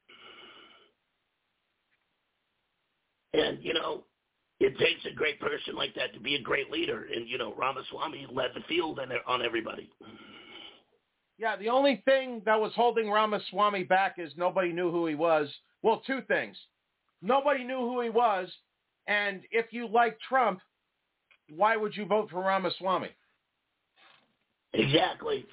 And, it takes a great person like that to be a great leader. And, Ramaswamy led the field on everybody. Yeah, the only thing that was holding Ramaswamy back is nobody knew who he was. Well, two things. Nobody knew who he was, and if you like Trump, why would you vote for Ramaswamy? Exactly.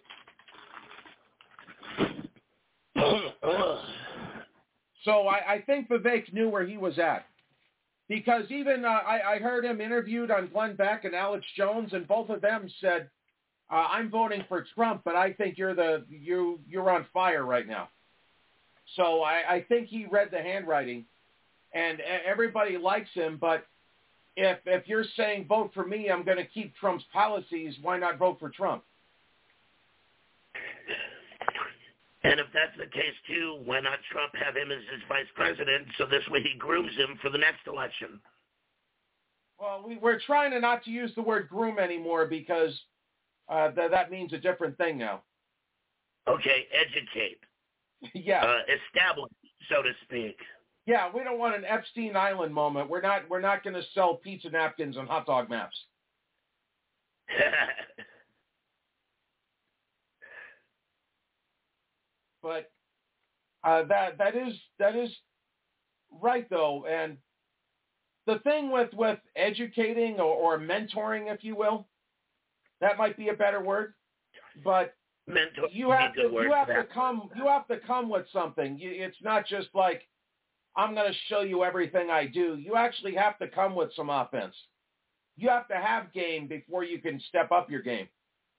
So I think Vivek knew where he was at. Because even I heard him interviewed on Glenn Beck and Alex Jones, and both of them said, I'm voting for Trump, but I think you're on fire right now. So I think he read the handwriting, and everybody likes him, but if you're saying vote for me, I'm going to keep Trump's policies, why not vote for Trump? And if that's the case, too, why not Trump have him as his vice president so this way he grooms him for the next election? Well, we're trying to not to use the word groom anymore because that means a different thing now. Okay, educate. Yeah. Establish, so to speak. Yeah, we don't want an Epstein Island moment. We're not going to sell pizza napkins and hot dog maps. But that is right though, and the thing with educating or mentoring, if you will, that might be a better word, but you have to come with something. It's not just like I'm going to show you everything I do. You actually have to come with some offense. You have to have game before you can step up your game.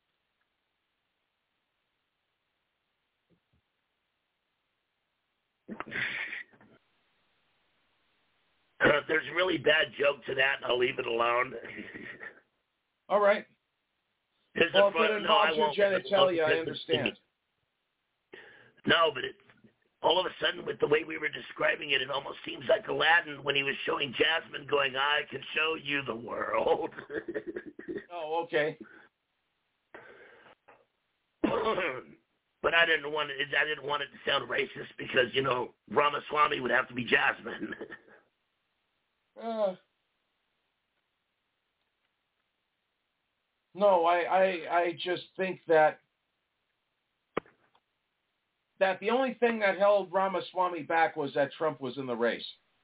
There's a really bad joke to that, and I'll leave it alone. All right. Well, if it involves your genitalia, I understand. No, but all of a sudden, with the way we were describing it, it almost seems like Aladdin when he was showing Jasmine going, I can show you the world. Oh, okay. But I didn't want it to sound racist because, Ramaswamy would have to be Jasmine. No, I just think that the only thing that held Ramaswamy back was that Trump was in the race.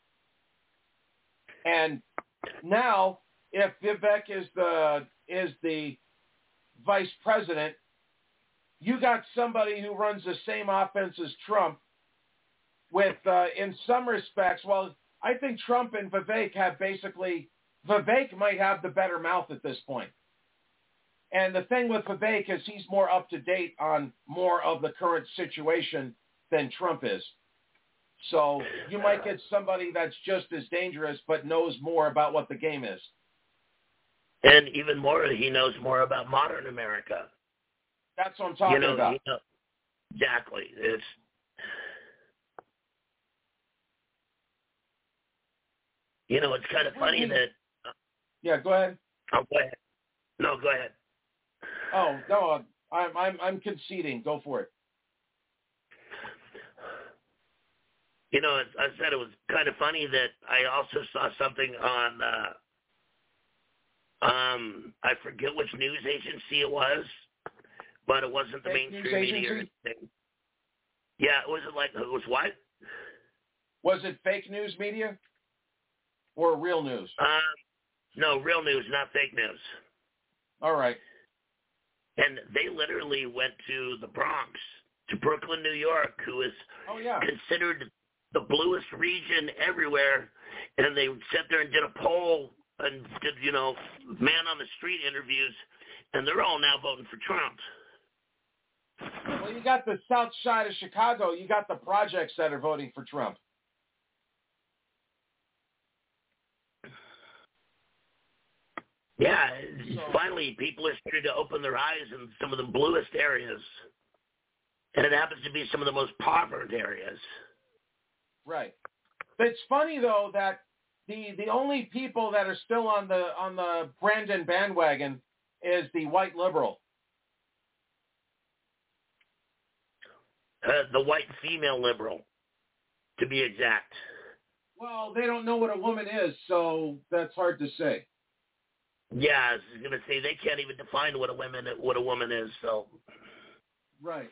And now, if Vivek is the vice president, you got somebody who runs the same offense as Trump with, in some respects, well, I think Trump and Vivek Vivek might have the better mouth at this point. And the thing with Vivek is he's more up to date on more of the current situation than Trump is. So you might get somebody that's just as dangerous but knows more about what the game is. And even more, he knows more about modern America. That's what I'm talking about. Exactly. It's it's kind of funny that. Yeah, go ahead. Oh, go ahead. No, go ahead. Oh no, I'm conceding. Go for it. I said it was kind of funny that I also saw something on. I forget which news agency it was, but it wasn't the mainstream media or anything. Yeah, it was what? Was it fake news media or real news? No, real news, not fake news. All right. And they literally went to the Bronx, to Brooklyn, New York, who is considered the bluest region everywhere, and they sat there and did a poll and did, man on the street interviews, and they're all now voting for Trump. Well, you got the south side of Chicago. You got the projects that are voting for Trump. Yeah, finally people are starting to open their eyes in some of the bluest areas. And it happens to be some of the most impoverished areas. Right. But it's funny, though, that the only people that are still on the Brandon bandwagon is the white liberal. The white female liberal, to be exact. Well, they don't know what a woman is, so that's hard to say. Yeah, I was going to say they can't even define what a woman is. So. Right.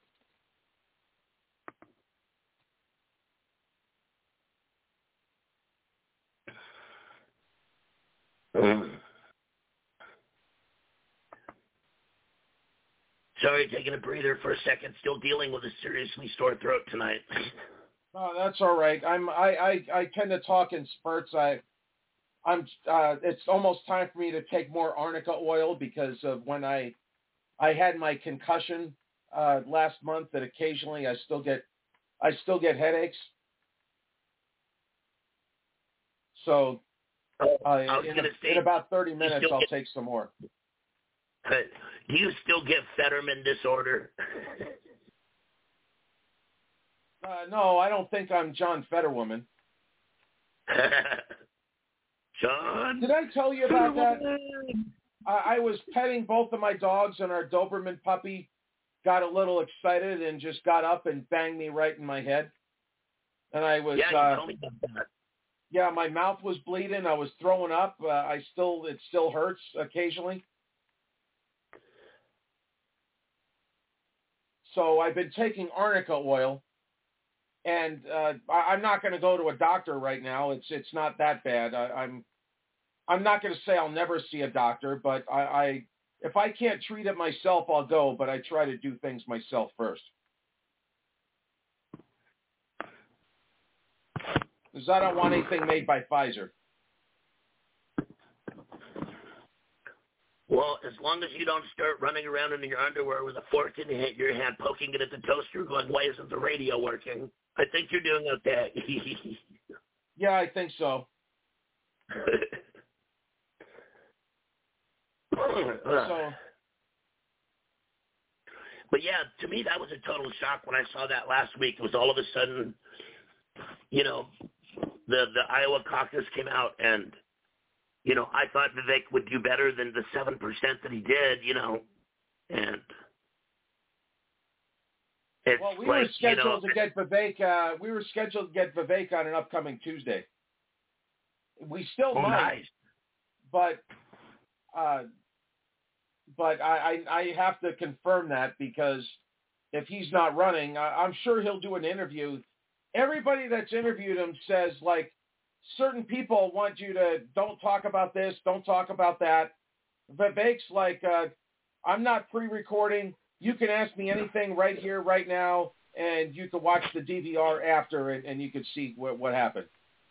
Sorry, taking a breather for a second. Still dealing with a seriously sore throat tonight. Oh, that's all right. I tend to talk in spurts. It's almost time for me to take more arnica oil because of when I had my concussion last month. That occasionally I still get headaches. So in about 30 minutes I'll take some more. Do you still get Fetterman disorder? No, I don't think I'm John Fetterwoman. John? Did I tell you about that? I was petting both of my dogs, and our Doberman puppy got a little excited and just got up and banged me right in my head. And I was, you told me about that. Yeah, my mouth was bleeding. I was throwing up. It still hurts occasionally. So I've been taking arnica oil, and I'm not going to go to a doctor right now. It's not that bad. I'm not going to say I'll never see a doctor, but if I can't treat it myself, I'll go. But I try to do things myself first. Because I don't want anything made by Pfizer. Well, as long as you don't start running around in your underwear with a fork in your hand, poking it at the toaster, going, why isn't the radio working? I think you're doing okay. Yeah, I think so. But yeah, to me that was a total shock when I saw that last week. It was all of a sudden, the Iowa caucus came out, and I thought Vivek would do better than the 7% that he did, and it's we were scheduled to get Vivek. We were scheduled to get Vivek on an upcoming Tuesday. We still might, but I have to confirm that, because if he's not running, I'm sure he'll do an interview. Everybody that's interviewed him says, like, certain people want you to don't talk about this, don't talk about that. Vivek's like, I'm not pre-recording. You can ask me anything right here, right now, and you can watch the DVR after, and you can see what happened.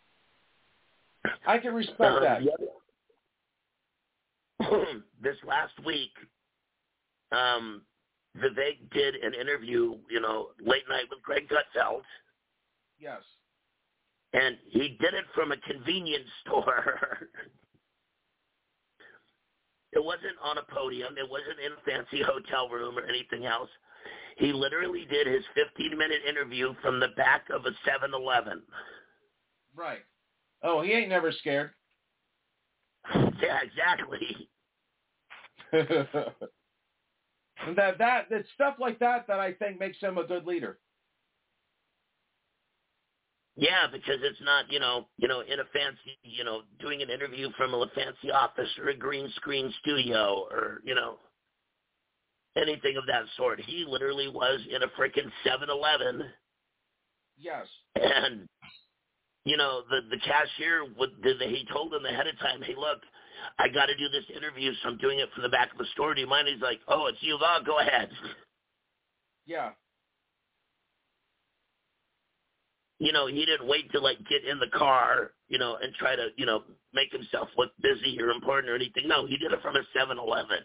I can respect that. This last week, Vivek did an interview, late night with Greg Gutfeld. Yes. And he did it from a convenience store. It wasn't on a podium. It wasn't in a fancy hotel room or anything else. He literally did his 15-minute interview from the back of a 7-Eleven. Right. Oh, he ain't never scared. Yeah, exactly. That stuff like that I think makes him a good leader. Yeah, because it's not, in a fancy, doing an interview from a fancy office or a green screen studio or, anything of that sort. He literally was in a freaking 7-Eleven. Yes. And, the cashier, he told him ahead of time, hey, look, I got to do this interview, so I'm doing it from the back of the store. Do you mind? He's like, oh, it's you. Oh, go ahead. Yeah. He didn't wait to, get in the car, and try to, make himself look busy or important or anything. No, he did it from a 7-Eleven.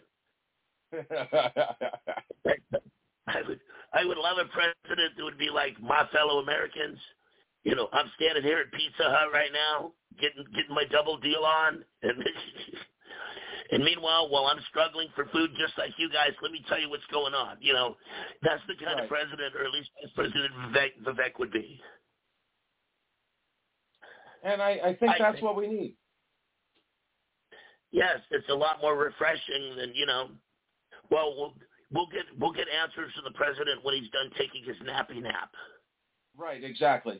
I would love a president that would be like, my fellow Americans, I'm standing here at Pizza Hut right now, getting my double deal on, and meanwhile, while I'm struggling for food just like you guys, let me tell you what's going on. That's the kind of president, or at least Vice President Vivek would be. And I think that's what we need. Yes, it's a lot more refreshing than, we'll get answers from the president when he's done taking his nappy nap. Right, exactly.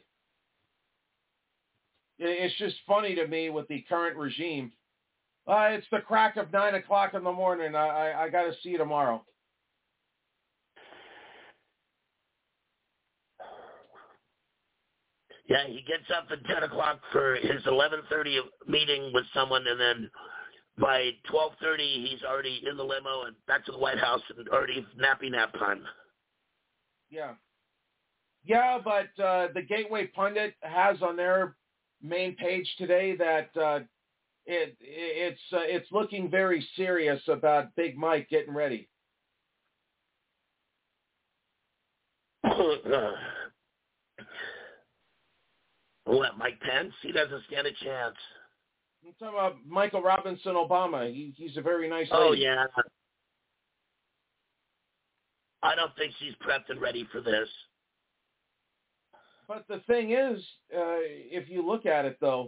It's just funny to me with the current regime. It's the crack of 9 o'clock in the morning. I got to see you tomorrow. Yeah, he gets up at 10 o'clock for his 11:30 meeting with someone, and then by 12:30 he's already in the limo and back to the White House and already nappy nap time. Yeah. Yeah, but the Gateway Pundit has on their main page today that it's looking very serious about Big Mike getting ready. What, Mike Pence? He doesn't stand a chance. I'm talking about Michael Robinson Obama. He's a very nice lady. Oh, yeah. I don't think she's prepped and ready for this. But the thing is, if you look at it, though,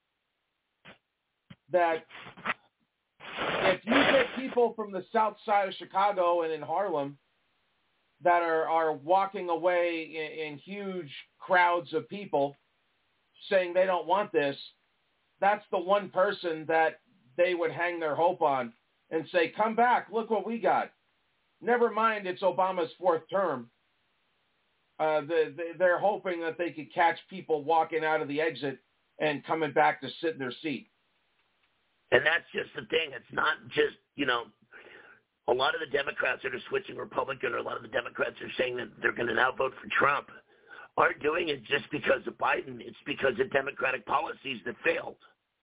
that if you get people from the south side of Chicago and in Harlem that are walking away in huge crowds of people saying they don't want this, that's the one person that they would hang their hope on and say, come back, look what we got. Never mind it's Obama's fourth term. They're hoping that they could catch people walking out of the exit and coming back to sit in their seat. And that's just the thing. It's not just, a lot of the Democrats that are switching Republican, or a lot of the Democrats are saying that they're going to now vote for Trump, aren't doing it just because of Biden. It's because of Democratic policies that failed.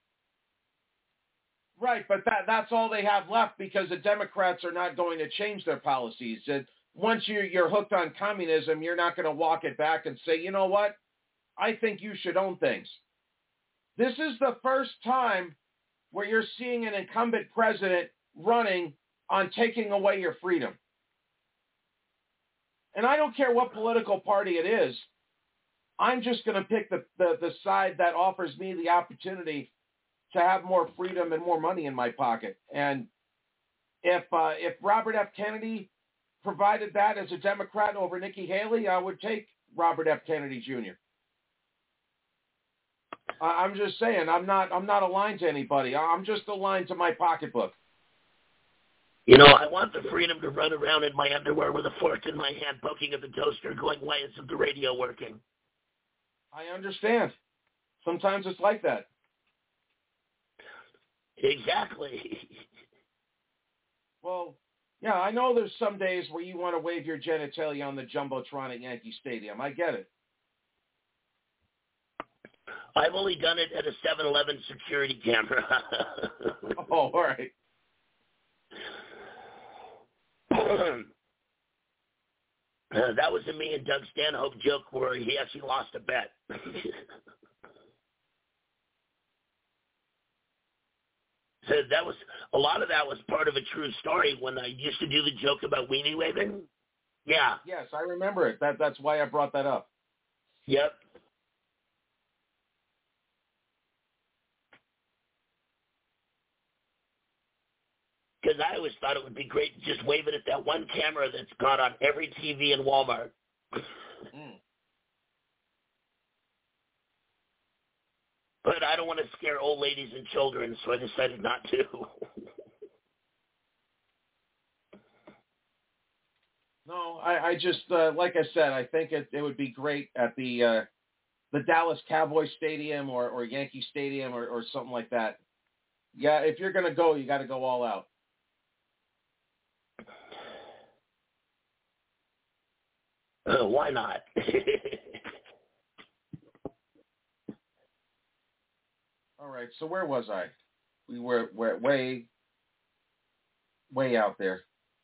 Right, but that's all they have left because the Democrats are not going to change their policies. Once you're hooked on communism, you're not going to walk it back and say, you know what, I think you should own things. This is the first time where you're seeing an incumbent president running on taking away your freedom. And I don't care what political party it is. I'm just going to pick the side that offers me the opportunity to have more freedom and more money in my pocket. And if Robert F. Kennedy provided that as a Democrat over Nikki Haley, I would take Robert F. Kennedy Jr. I'm just saying, I'm not aligned to anybody. I'm just aligned to my pocketbook. I want the freedom to run around in my underwear with a fork in my hand, poking at the toaster, going, why isn't the radio working? I understand. Sometimes it's like that. Exactly. Well, yeah, I know there's some days where you want to wave your genitalia on the Jumbotron at Yankee Stadium. I get it. I've only done it at a 7-Eleven security camera. Oh, all right. That was a me and Doug Stanhope joke where he actually lost a bet. So that was a lot of that was part of a true story when I used to do the joke about weenie waving. Yeah. Yes, I remember it. That's why I brought that up. Yep. Because I always thought it would be great to just wave it at that one camera that's got on every TV in Walmart. But I don't want to scare old ladies and children, so I decided not to. No, I just, like I said, I think it would be great at the Dallas Cowboy Stadium or Yankee Stadium or something like that. Yeah, if you're going to go, you got to go all out. Why not? All right, so where was I? We were way out there.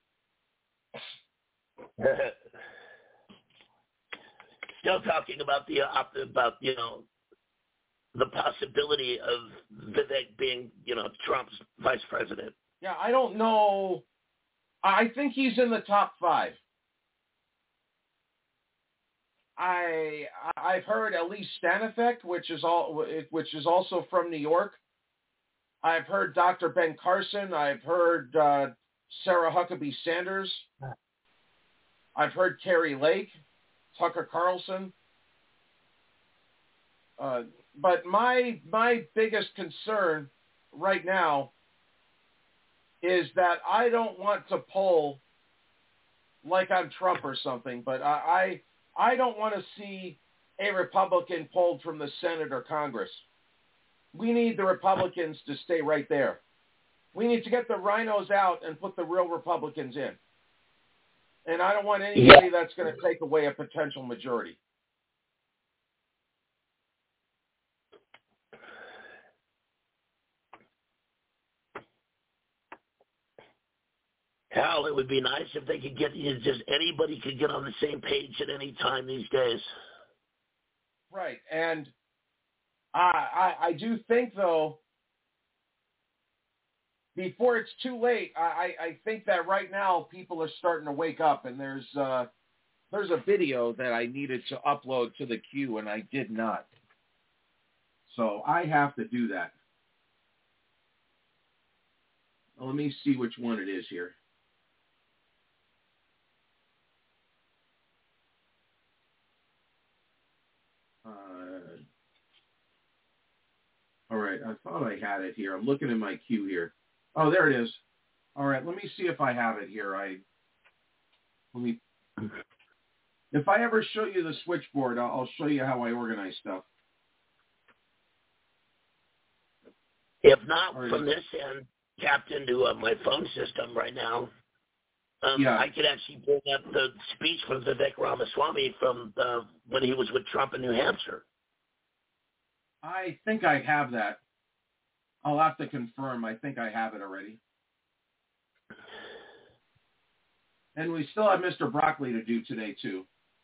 Still talking about the possibility of Vivek being Trump's vice president. Yeah, I don't know. I think he's in the top 5. I've heard Elise Stanifek, which is also from New York. I've heard Dr. Ben Carson. I've heard Sarah Huckabee Sanders. I've heard Carrie Lake, Tucker Carlson. But my biggest concern right now is that I don't want to poll like I'm Trump or something, but I don't want to see a Republican pulled from the Senate or Congress. We need the Republicans to stay right there. We need to get the rhinos out and put the real Republicans in. And I don't want anybody that's going to take away a potential majority. Hell, it would be nice if they could just anybody could get on the same page at any time these days. Right, and I do think, though, before it's too late, I think that right now people are starting to wake up, and there's a video that I needed to upload to the queue, and I did not. So I have to do that. Well, let me see which one it is here. All right, I thought I had it here. I'm looking in my queue here. Oh, there it is. All right, let me see if I have it here. If I ever show you the switchboard, I'll show you how I organize stuff. If not from this end, tapped into my phone system right now, I could actually bring up the speech from Vivek Ramaswamy from when he was with Trump in New Hampshire. I think I have that. I'll have to confirm. I think I have it already. And we still have Mr. Broccoli to do today, too.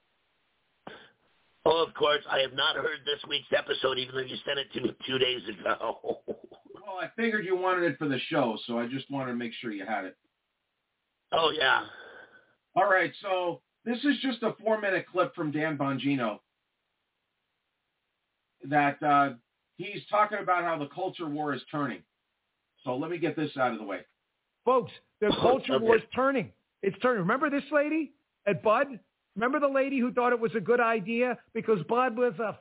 Oh, of course. I have not heard this week's episode, even though you sent it to me 2 days ago. Well, I figured you wanted it for the show, so I just wanted to make sure you had it. Oh, yeah. All right, so this is just a 4-minute clip from Dan Bongino that he's talking about how the culture war is turning. So let me get this out of the way. Folks, the culture war is turning. It's turning. Remember this lady at Bud? Remember the lady who thought it was a good idea because Bud was a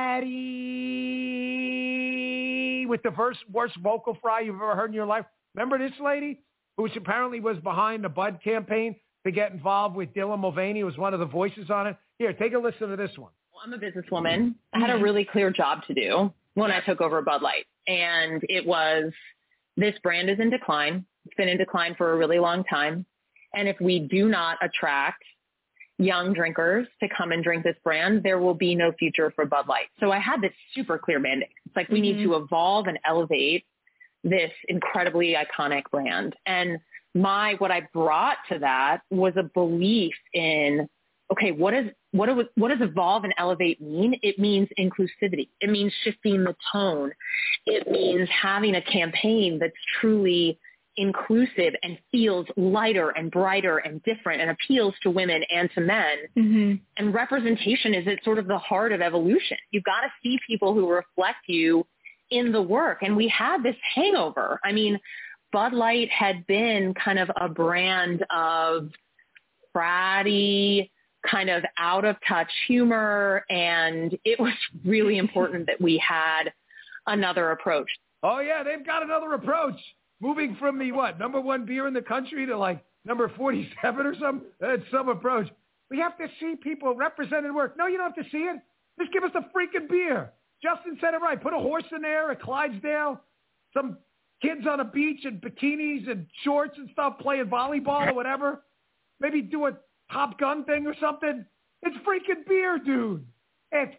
fratty with the worst vocal fry you've ever heard in your life? Remember this lady who apparently was behind the Bud campaign to get involved with Dylan Mulvaney, who was one of the voices on it? Here, take a listen to this one. I'm a businesswoman. I had a really clear job to do when I took over Bud Light. And it was, this brand is in decline. It's been in decline for a really long time. And if we do not attract young drinkers to come and drink this brand, there will be no future for Bud Light. So I had this super clear mandate. It's like we need to evolve and elevate this incredibly iconic brand. And what I brought to that was a belief in okay, what does evolve and elevate mean? It means inclusivity. It means shifting the tone. It means having a campaign that's truly inclusive and feels lighter and brighter and different and appeals to women and to men. Mm-hmm. And representation is at sort of the heart of evolution. You've got to see people who reflect you in the work. And we had this hangover. I mean, Bud Light had been kind of a brand of bratty, kind of out of touch humor. And it was really important that we had another approach. Oh yeah, they've got another approach. Moving from the, number one beer in the country to like number 47 or something? That's some approach. We have to see people represented work. No, you don't have to see it. Just give us the freaking beer. Justin said it right. Put a horse in there at Clydesdale, some kids on a beach in bikinis and shorts and stuff playing volleyball or whatever. Maybe do a Top Gun thing or something. It's freaking beer, dude. It's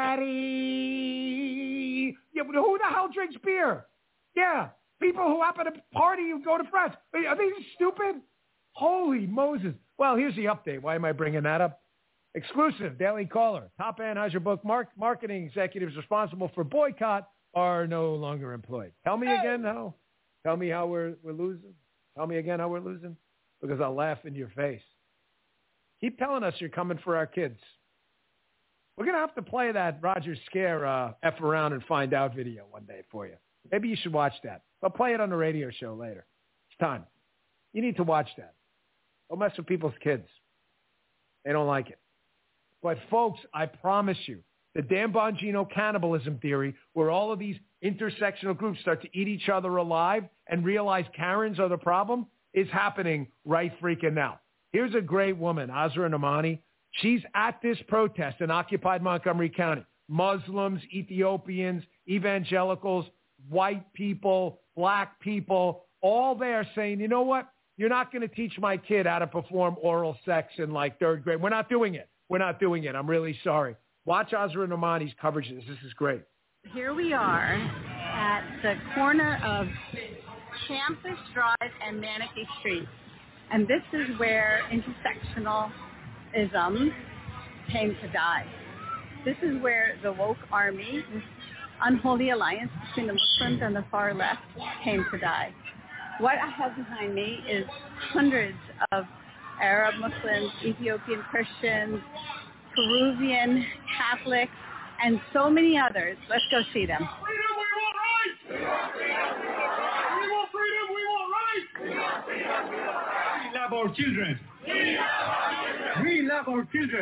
Friday. Yeah, but who the hell drinks beer? Yeah. People who happen to party who go to France. Are they stupid? Holy Moses. Well, here's the update. Why am I bringing that up? Exclusive, Daily Caller. Top Anheuser-Busch marketing executives responsible for boycott are no longer employed. Tell me again how. Tell me how we're losing. Tell me again how we're losing. Because I'll laugh in your face. Keep telling us you're coming for our kids. We're going to have to play that Roger Scare F around and find out video one day for you. Maybe you should watch that. I'll play it on the radio show later. It's time. You need to watch that. Don't mess with people's kids. They don't like it. But folks, I promise you, the Dan Bongino cannibalism theory, where all of these intersectional groups start to eat each other alive and realize Karens are the problem, is happening right freaking now. Here's a great woman, Azra Namani. She's at this protest in occupied Montgomery County. Muslims, Ethiopians, evangelicals, white people, black people, all there saying, you know what? You're not going to teach my kid how to perform oral sex in like third grade. We're not doing it. We're not doing it. I'm really sorry. Watch Azra Namani's coverage of this. This is great. Here we are at the corner of Campus Drive and Manatee Street. And this is where intersectionalism came to die. This is where the woke army, this unholy alliance between the Muslims and the far left, came to die. What I have behind me is hundreds of Arab Muslims, Ethiopian Christians, Peruvian Catholics, and so many others. Let's go see them. Freedom, we want rights! We want freedom, we want rights! We love our children. We love our children.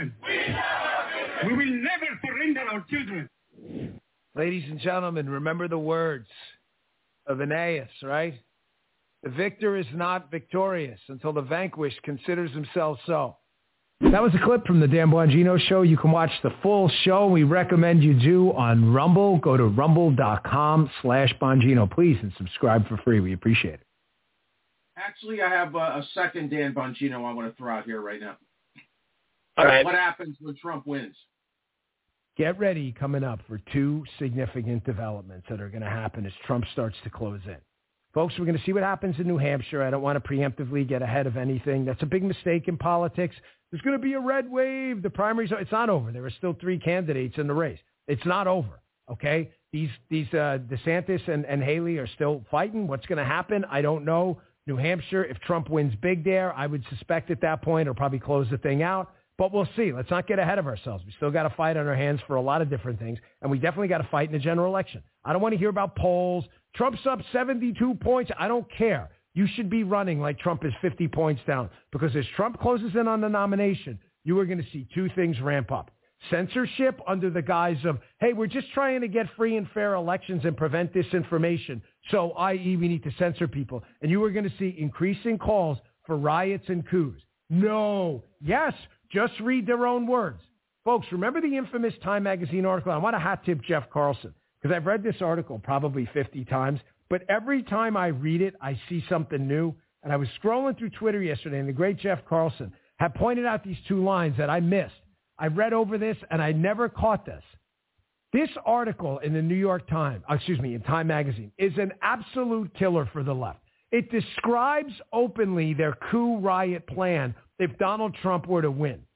We will never surrender our children. Ladies and gentlemen, remember the words of Aeneas, right? The victor is not victorious until the vanquished considers himself so. That was a clip from the Dan Bongino Show. You can watch the full show. We recommend you do on Rumble. Go to rumble.com/Bongino, please, and subscribe for free. We appreciate it. Actually, I have a second Dan Bongino I want to throw out here right now. All right. What happens when Trump wins? Get ready coming up for two significant developments that are going to happen as Trump starts to close in. Folks, we're going to see what happens in New Hampshire. I don't want to preemptively get ahead of anything. That's a big mistake in politics. There's going to be a red wave. The primaries, it's not over. There are still three candidates in the race. It's not over, okay? These DeSantis and Haley are still fighting. What's going to happen? I don't know. New Hampshire, if Trump wins big there, I would suspect at that point he'll probably close the thing out. But we'll see. Let's not get ahead of ourselves. We still got to fight on our hands for a lot of different things, and we definitely got to fight in the general election. I don't want to hear about polls. Trump's up 72 points. I don't care. You should be running like Trump is 50 points down, because as Trump closes in on the nomination, you are going to see two things ramp up. Censorship under the guise of, hey, we're just trying to get free and fair elections and prevent disinformation. So, i.e., we need to censor people. And you are going to see increasing calls for riots and coups. No. Yes. Just read their own words. Folks, remember the infamous Time Magazine article? I want to hat tip Jeff Carlson, because I've read this article probably 50 times, but every time I read it, I see something new. And I was scrolling through Twitter yesterday, and the great Jeff Carlson had pointed out these two lines that I missed. I read over this, and I never caught this. This article in the New York Times, in Time Magazine, is an absolute killer for the left. It describes openly their coup riot plan if Donald Trump were to win.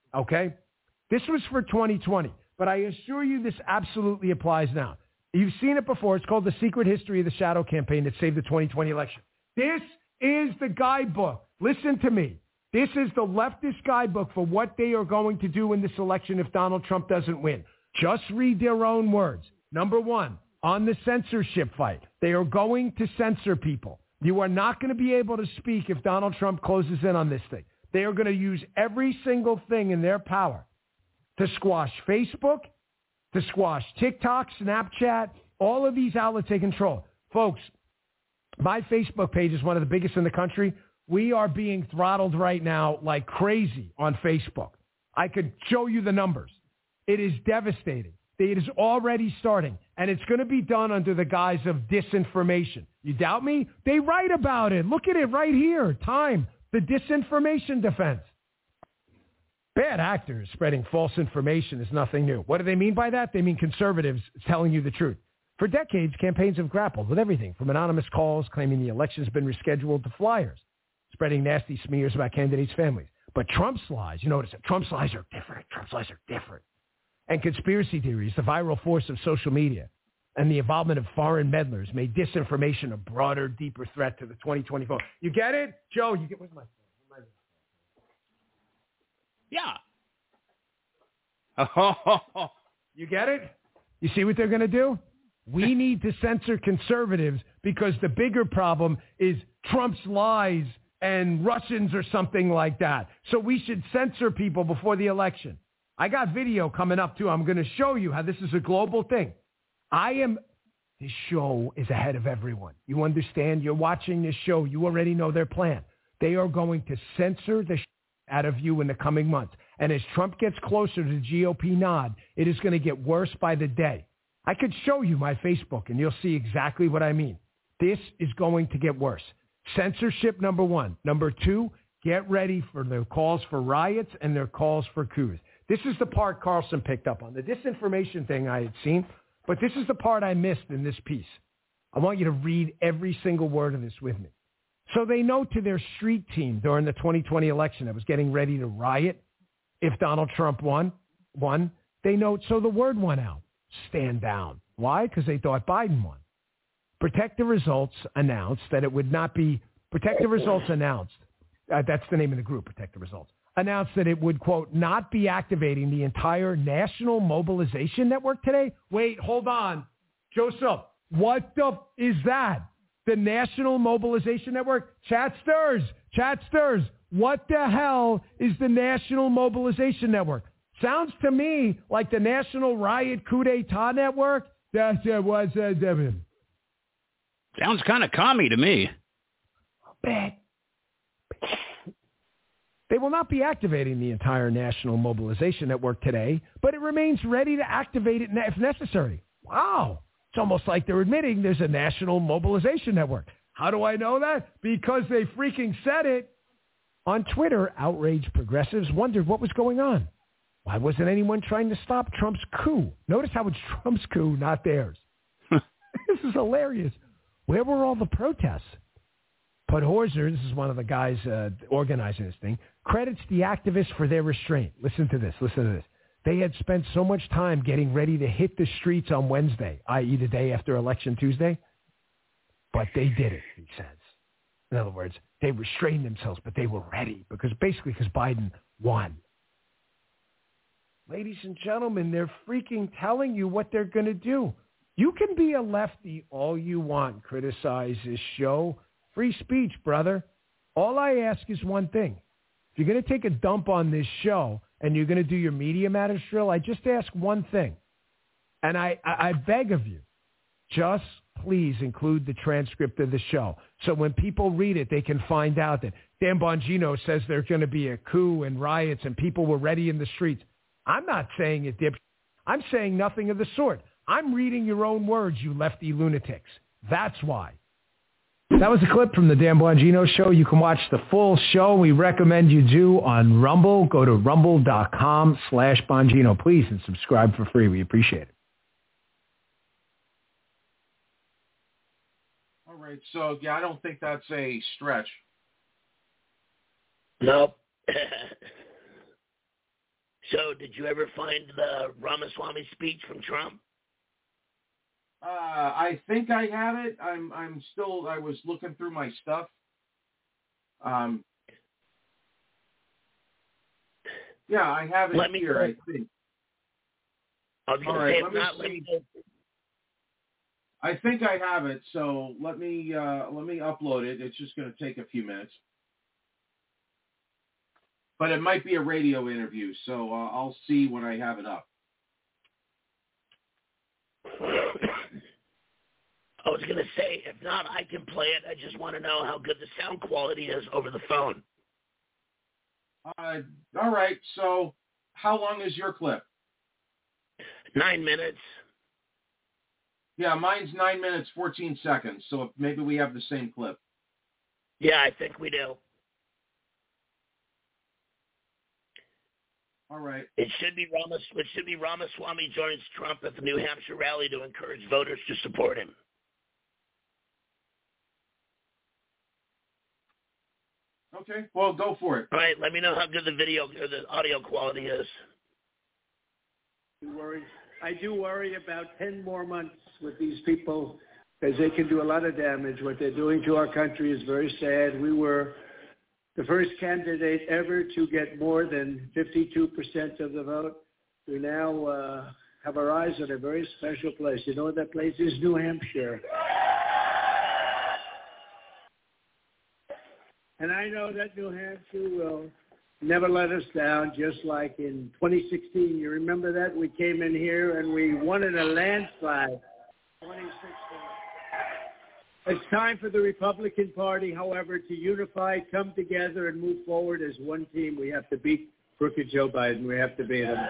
okay? This was for 2020, but I assure you this absolutely applies now. You've seen it before. It's called The Secret History of the Shadow Campaign that saved the 2020 election. This is the guidebook. Listen to me. This is the leftist guidebook for what they are going to do in this election if Donald Trump doesn't win. Just read their own words. Number one, on the censorship fight, they are going to censor people. You are not going to be able to speak if Donald Trump closes in on this thing. They are going to use every single thing in their power to squash Facebook, to squash TikTok, Snapchat, all of these outlets they control. Folks, my Facebook page is one of the biggest in the country. We are being throttled right now like crazy on Facebook. I could show you the numbers. It is devastating. It is already starting, and it's going to be done under the guise of disinformation. You doubt me? They write about it. Look at it right here. Time, the disinformation defense. Bad actors spreading false information is nothing new. What do they mean by that? They mean conservatives telling you the truth. For decades, campaigns have grappled with everything from anonymous calls claiming the election's been rescheduled to flyers spreading nasty smears about candidates' families. But Trump's lies, you notice it, Trump's lies are different. Trump's lies are different. And conspiracy theories, the viral force of social media, and the involvement of foreign meddlers made disinformation a broader, deeper threat to the 2020 vote. You get it? Joe, you get, where's my phone? Yeah. You get it? You see what they're going to do? We need to censor conservatives because the bigger problem is Trump's lies and Russians or something like that. So we should censor people before the election. I got video coming up, too. I'm going to show you how this is a global thing. This show is ahead of everyone. You understand? You're watching this show. You already know their plan. They are going to censor the out of you in the coming months. And as Trump gets closer to the GOP nod, it is going to get worse by the day. I could show you my Facebook, and you'll see exactly what I mean. This is going to get worse. Censorship, number one. Number two, get ready for their calls for riots and their calls for coups. This is the part Carlson picked up on. The disinformation thing I had seen, but this is the part I missed in this piece. I want you to read every single word of this with me. So they know to their street team during the 2020 election that was getting ready to riot if Donald Trump won, they know, so the word went out. Stand down. Why? Because they thought Biden won. Protect the Results announced that it would not be, Protect the Results announced, that's the name of the group, Protect the Results, announced that it would, quote, not be activating the entire National Mobilization Network today. Wait, hold on. Joseph, what the is that? The National Mobilization Network? Chat stirs. What the hell is the National Mobilization Network? Sounds to me like the National Riot Coup d'etat Network. That's what's Devin. Sounds kind of commie to me. Bad. They will not be activating the entire National Mobilization Network today, but it remains ready to activate it if necessary. Wow. It's almost like they're admitting there's a National Mobilization Network. How do I know that? Because they freaking said it. On Twitter, outraged progressives wondered what was going on. Why wasn't anyone trying to stop Trump's coup? Notice how it's Trump's coup, not theirs. This is hilarious. Where were all the protests? Podhorzer, this is one of the guys organizing this thing, credits the activists for their restraint. Listen to this. They had spent so much time getting ready to hit the streets on Wednesday, i.e. the day after Election Tuesday, but they did it, he says. In other words, they restrained themselves, but they were ready because Biden won. Ladies and gentlemen, they're freaking telling you what they're going to do. You can be a lefty all you want, criticize this show. Free speech, brother. All I ask is one thing. If you're going to take a dump on this show and you're going to do your Media Matters drill, I just ask one thing. And I beg of you, just please include the transcript of the show. So when people read it, they can find out that Dan Bongino says there's going to be a coup and riots and people were ready in the streets. I'm not saying it, dip. I'm saying nothing of the sort. I'm reading your own words, you lefty lunatics. That's why. That was a clip from the Dan Bongino Show. You can watch the full show. We recommend you do on Rumble. Go to rumble.com/Bongino, please, and subscribe for free. We appreciate it. All right. So, yeah, I don't think that's a stretch. Nope. So did you ever find the Ramaswamy speech from Trump? I think I have it. I was looking through my stuff. Yeah, I have it here, I think. I was going to say, if not, let me know. I think I have it, so let me upload it. It's just going to take a few minutes. But it might be a radio interview, so I'll see when I have it up. I was going to say, if not, I can play it. I just want to know how good the sound quality is over the phone. All right, so how long is your clip? 9 minutes. Yeah, mine's 9 minutes, 14 seconds, so maybe we have the same clip. Yeah, I think we do. All right. It should be Ramaswamy joins Trump at the New Hampshire rally to encourage voters to support him. Okay, well, go for it. All right, let me know how good the video or the audio quality is. I do worry about 10 more months with these people because they can do a lot of damage. What they're doing to our country is very sad. We were the first candidate ever to get more than 52% of the vote. We now have our eyes on a very special place. You know what that place is? New Hampshire. And I know that New Hampshire will never let us down, just like in 2016. You remember that? We came in here and we won in a landslide. 2016. It's time for the Republican Party, however, to unify, come together, and move forward as one team. We have to beat crooked Joe Biden. We have to beat him.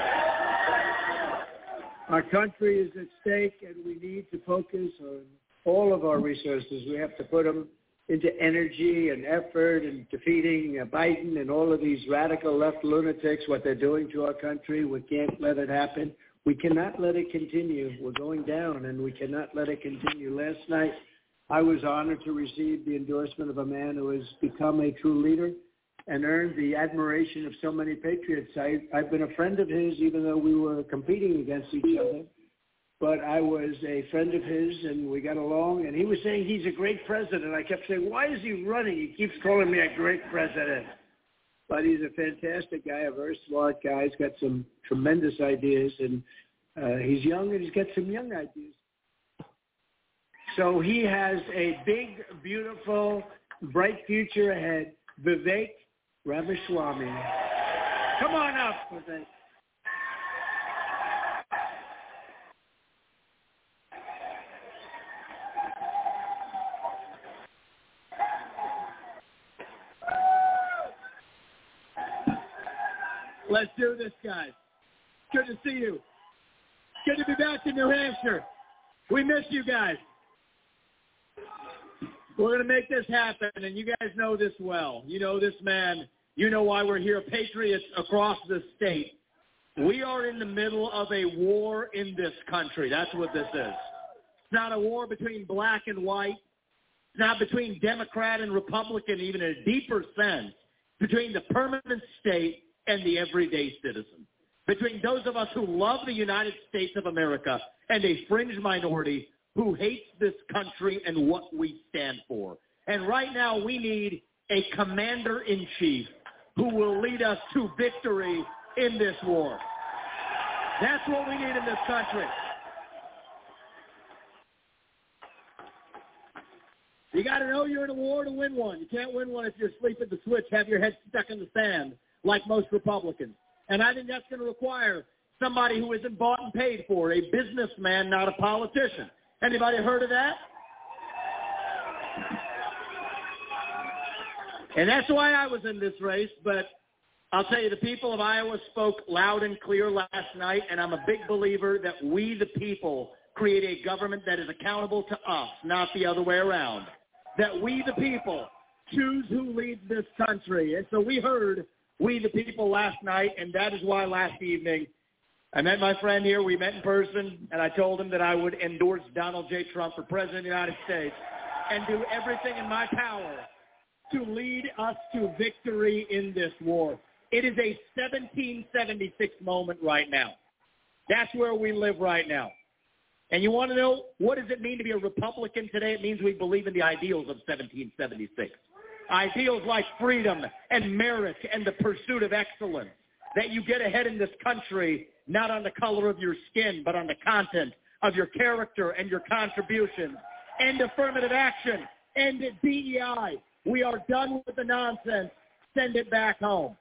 Our country is at stake, and we need to focus on all of our resources. We have to put them into energy and effort and defeating Biden and all of these radical left lunatics, what they're doing to our country. We can't let it happen. We cannot let it continue. We're going down, and we cannot let it continue. Last night, I was honored to receive the endorsement of a man who has become a true leader and earned the admiration of so many patriots. I've been a friend of his, even though we were competing against each other. But I was a friend of his, and we got along. And he was saying he's a great president. I kept saying, why is he running? He keeps calling me a great president. But he's a fantastic guy, a very smart guy. He's got some tremendous ideas, and he's young, and he's got some young ideas. So he has a big, beautiful, bright future ahead. Vivek Ramaswamy. Come on up, Vivek. Let's do this, guys. Good to see you. Good to be back in New Hampshire. We miss you guys. We're going to make this happen, and you guys know this well. You know this man. You know why we're here, patriots across the state. We are in the middle of a war in this country. That's what this is. It's not a war between black and white. It's not between Democrat and Republican, even in a deeper sense. Between the permanent state and the everyday citizen. Between those of us who love the United States of America and a fringe minority who hates this country and what we stand for. And right now we need a commander-in-chief who will lead us to victory in this war. That's what we need in this country. You got to know you're in a war to win one. You can't win one if you're asleep at the switch, have your head stuck in the sand like most Republicans. And I think that's going to require somebody who isn't bought and paid for, a businessman, not a politician. Anybody heard of that? And that's why I was in this race, but I'll tell you, the people of Iowa spoke loud and clear last night, and I'm a big believer that we, the people, create a government that is accountable to us, not the other way around. That we, the people, choose who leads this country. And so we heard we, the people, last night, and that is why last evening I met my friend here. We met in person, and I told him that I would endorse Donald J. Trump for President of the United States and do everything in my power to lead us to victory in this war. It is a 1776 moment right now. That's where we live right now. And you want to know, what does it mean to be a Republican today? It means we believe in the ideals of 1776. Ideals like freedom and merit and the pursuit of excellence. That you get ahead in this country not on the color of your skin, but on the content of your character and your contributions. End affirmative action. End DEI. We are done with the nonsense. Send it back home.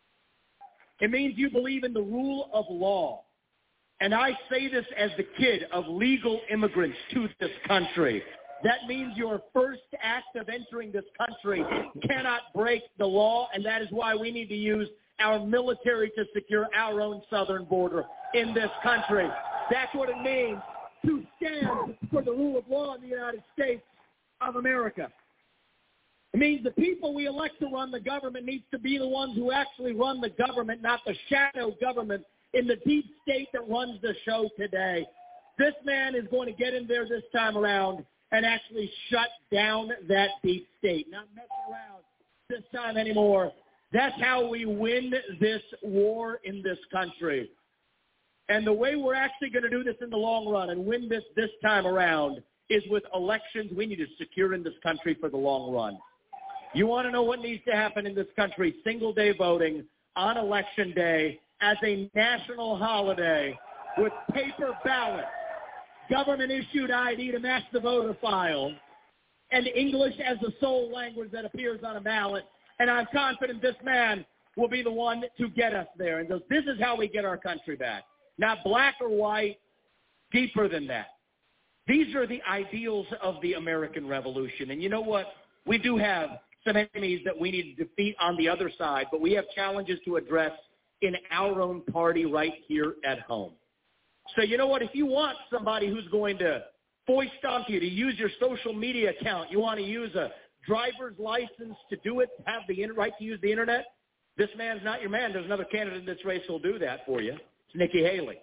It means you believe in the rule of law. And I say this as the kid of legal immigrants to this country. That means your first act of entering this country cannot break the law, and that is why we need to use our military to secure our own southern border in this country. That's what it means to stand for the rule of law in the United States of America. It means the people we elect to run the government needs to be the ones who actually run the government, not the shadow government in the deep state that runs the show today. This man is going to get in there this time around and actually shut down that deep state. Not mess around this time anymore. That's how we win this war in this country. And the way we're actually going to do this in the long run and win this time around is with elections we need to secure in this country for the long run. You want to know what needs to happen in this country? Single-day voting on Election Day as a national holiday with paper ballots, government-issued ID to match the voter file, and English as the sole language that appears on a ballot. And I'm confident this man will be the one to get us there. And this is how we get our country back. Not black or white, deeper than that. These are the ideals of the American Revolution. And you know what? We do have some enemies that we need to defeat on the other side, but we have challenges to address in our own party right here at home. So you know what? If you want somebody who's going to foist onto you to use your social media account, you want to use a driver's license to do it, have the right to use the internet, this man's not your man. There's another candidate in this race who will do that for you. It's Nikki Haley.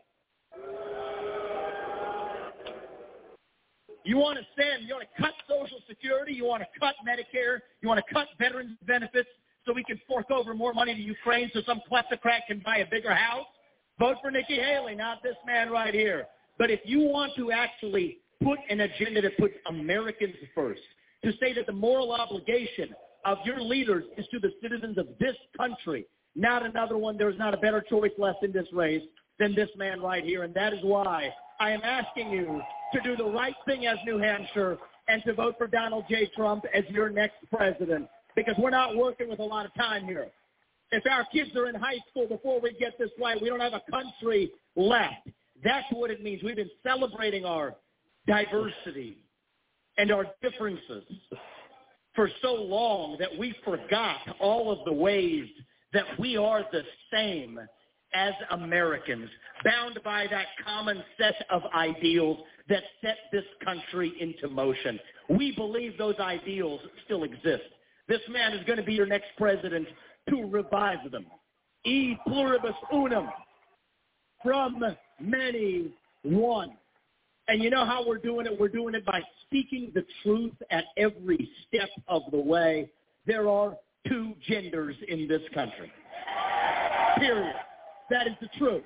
You want to cut Social Security, you want to cut Medicare, you want to cut veterans benefits so we can fork over more money to Ukraine so some kleptocrat can buy a bigger house? Vote for Nikki Haley, not this man right here. But if you want to actually put an agenda that puts Americans first, to say that the moral obligation of your leaders is to the citizens of this country, not another one, there's not a better choice left in this race than this man right here. And that is why I am asking you to do the right thing as New Hampshire and to vote for Donald J. Trump as your next president, because we're not working with a lot of time here. If our kids are in high school before we get this right, we don't have a country left. That's what it means. We've been celebrating our diversity and our differences for so long that we forgot all of the ways that we are the same as Americans, bound by that common set of ideals that set this country into motion. We believe those ideals still exist. This man is going to be your next president to revive them. E pluribus unum, from many, one. And you know how we're doing it? We're doing it by speaking the truth at every step of the way. There are two genders in this country. Period. That is the truth.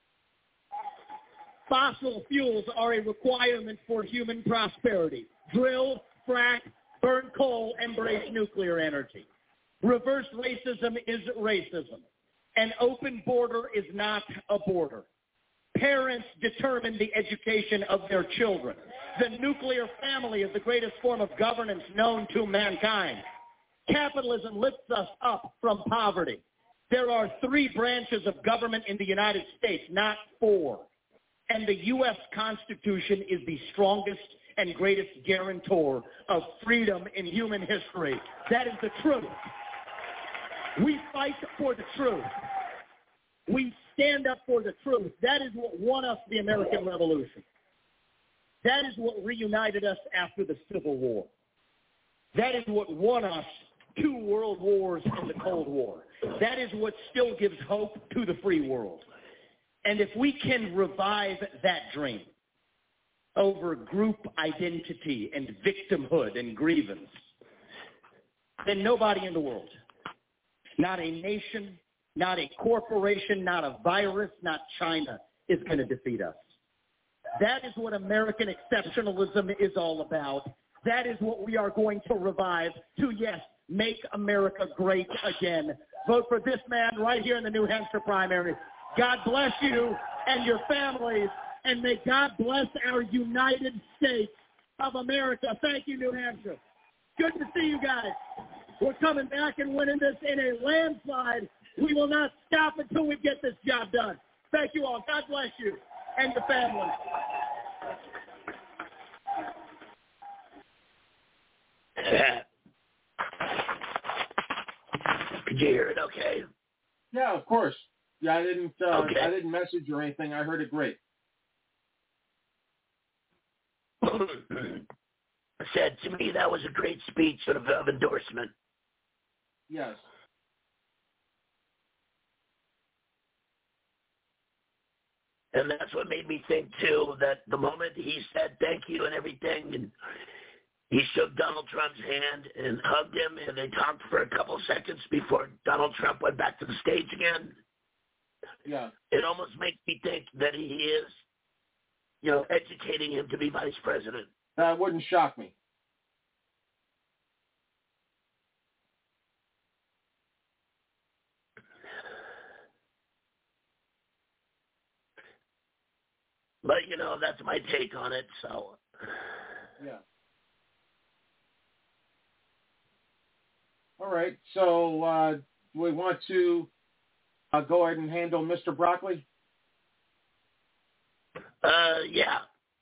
Fossil fuels are a requirement for human prosperity. Drill, frack, burn coal, embrace nuclear energy. Reverse racism is racism. An open border is not a border. Parents determine the education of their children. The nuclear family is the greatest form of governance known to mankind. Capitalism lifts us up from poverty. There are 3 branches of government in the United States, not 4. And the U.S. Constitution is the strongest and greatest guarantor of freedom in human history. That is the truth. We fight for the truth. We stand up for the truth. That is what won us the American Revolution. That is what reunited us after the Civil War. That is what won us 2 world wars and the Cold War. That is what still gives hope to the free world. And if we can revive that dream over group identity and victimhood and grievance, then nobody in the world, not a nation, Not a corporation, not a virus, not China is going to defeat us. That is what American exceptionalism is all about. That is what we are going to revive to, yes, make America great again. Vote for this man right here in the New Hampshire primary. God bless you and your families, and may God bless our United States of America. Thank you, New Hampshire. Good to see you guys. We're coming back and winning this in a landslide. We will not stop until we get this job done. Thank you all. God bless you and your family. Did you hear it okay? Yeah, of course. Yeah, I didn't Okay. I didn't message or anything. I heard it great. I said, to me, that was a great speech sort of endorsement. Yes. And that's what made me think, too, that the moment he said thank you and everything, and he shook Donald Trump's hand and hugged him, and they talked for a couple seconds before Donald Trump went back to the stage again. Yeah. It almost makes me think that he is, educating him to be vice president. That wouldn't shock me. But, that's my take on it, so. Yeah. All right. So we want to go ahead and handle Mr. Broccoli? Yeah.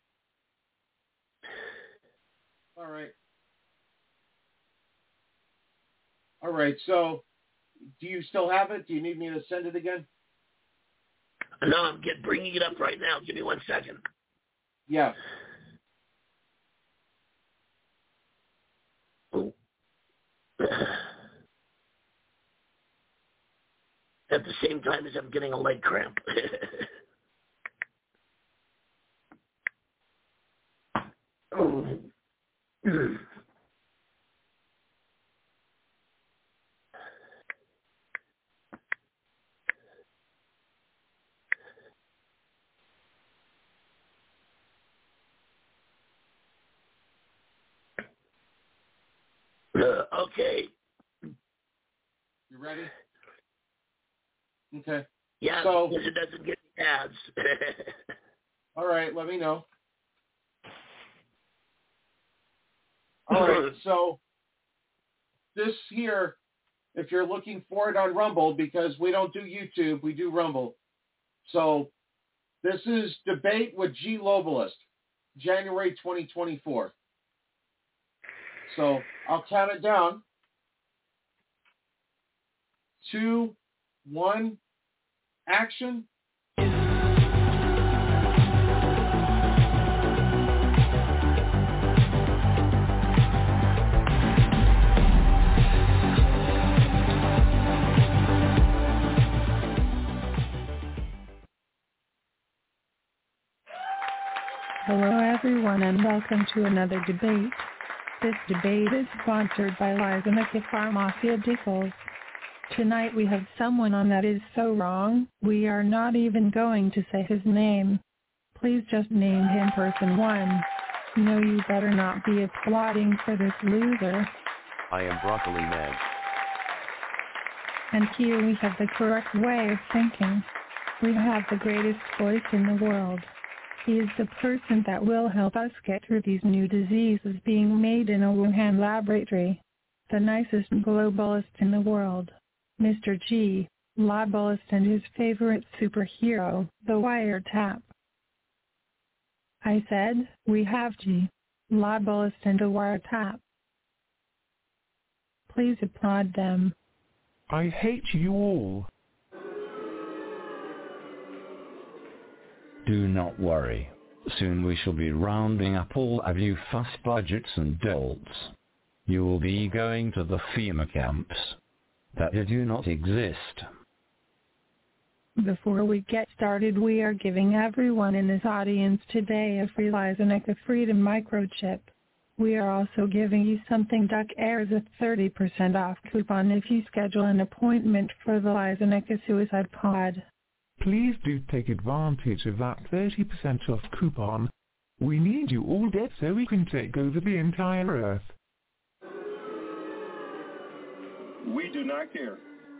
All right. All right. So do you still have it? Do you need me to send it again? No, I'm bringing it up right now. Give me 1 second. Yeah. At the same time as I'm getting a leg cramp. Okay. You ready? Okay. Yeah, so, because it doesn't get ads. All right, let me know. All right, so this here, if you're looking for it on Rumble, because we don't do YouTube, we do Rumble. So this is Debate with G. Globalist, January 2024. So I'll count it down. 2, 1, action. Hello everyone and welcome to another debate. This debate is sponsored by Lysanica Pharmaceuticals. Tonight we have someone on that is so wrong, we are not even going to say his name. Please just name him person 1. No, you better not be applauding for this loser. I am Broccoli Man. And here we have the correct way of thinking. We have the greatest voice in the world. He is the person that will help us get through these new diseases being made in a Wuhan laboratory. The nicest globalist in the world. Mr. G, globalist and his favorite superhero, the wiretap. I said, we have G, globalist and a wiretap. Please applaud them. I hate you all. Do not worry. Soon we shall be rounding up all of you fuss budgets and dolts. You will be going to the FEMA camps that do not exist. Before we get started, we are giving everyone in this audience today a free Lysanica Freedom microchip. We are also giving you something Duck Air as a 30% off coupon if you schedule an appointment for the Lysanica Suicide Pod. Please do take advantage of that 30% off coupon. We need you all dead so we can take over the entire Earth. We do not care.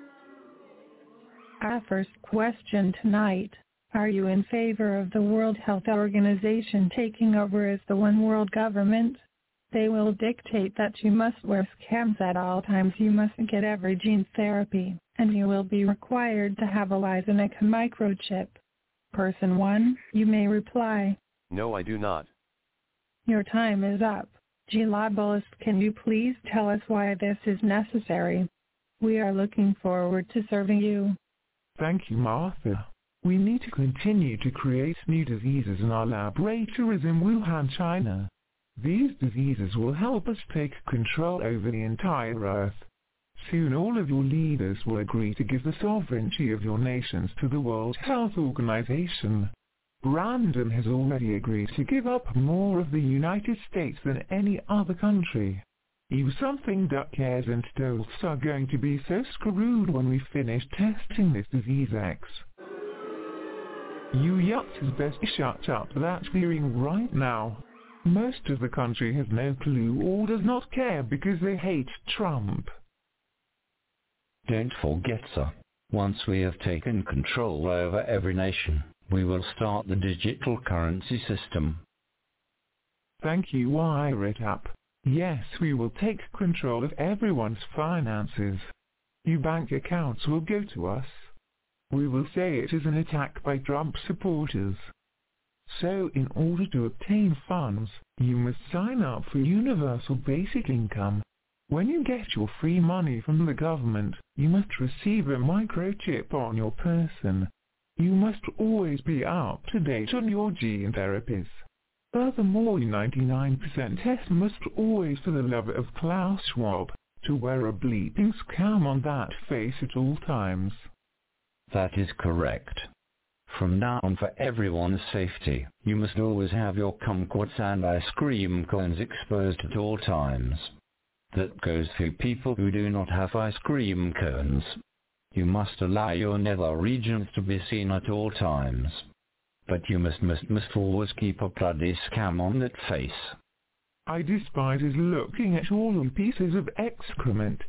Our first question tonight. Are you in favor of the World Health Organization taking over as the one world government? They will dictate that you must wear scams at all times, you must get every gene therapy, and you will be required to have a Lysanica microchip. Person 1, you may reply. No, I do not. Your time is up. Globalist, can you please tell us why this is necessary? We are looking forward to serving you. Thank you, Martha. We need to continue to create new diseases in our laboratories in Wuhan, China. These diseases will help us take control over the entire Earth. Soon all of your leaders will agree to give the sovereignty of your nations to the World Health Organization. Brandon has already agreed to give up more of the United States than any other country. You something Duck Airs and Stoltz are going to be so screwed when we finish testing this disease X. You yucks best shut up that hearing right now. Most of the country has no clue or does not care because they hate Trump. Don't forget, sir, once we have taken control over every nation, we will start the digital currency system. Thank you, Wiretap. Yes, we will take control of everyone's finances. Your bank accounts will go to us. We will say it is an attack by Trump supporters. So, in order to obtain funds, you must sign up for Universal Basic Income. When you get your free money from the government, you must receive a microchip on your person. You must always be up to date on your gene therapies. Furthermore, 99% test must always, for the love of Klaus Schwab, to wear a bleeping scam on that face at all times. That is correct. From now on, for everyone's safety, you must always have your kumquats and ice cream cones exposed at all times. That goes for people who do not have ice cream cones. You must allow your nether regions to be seen at all times. But you must always keep a bloody scam on that face. I despise looking at all you pieces of excrement.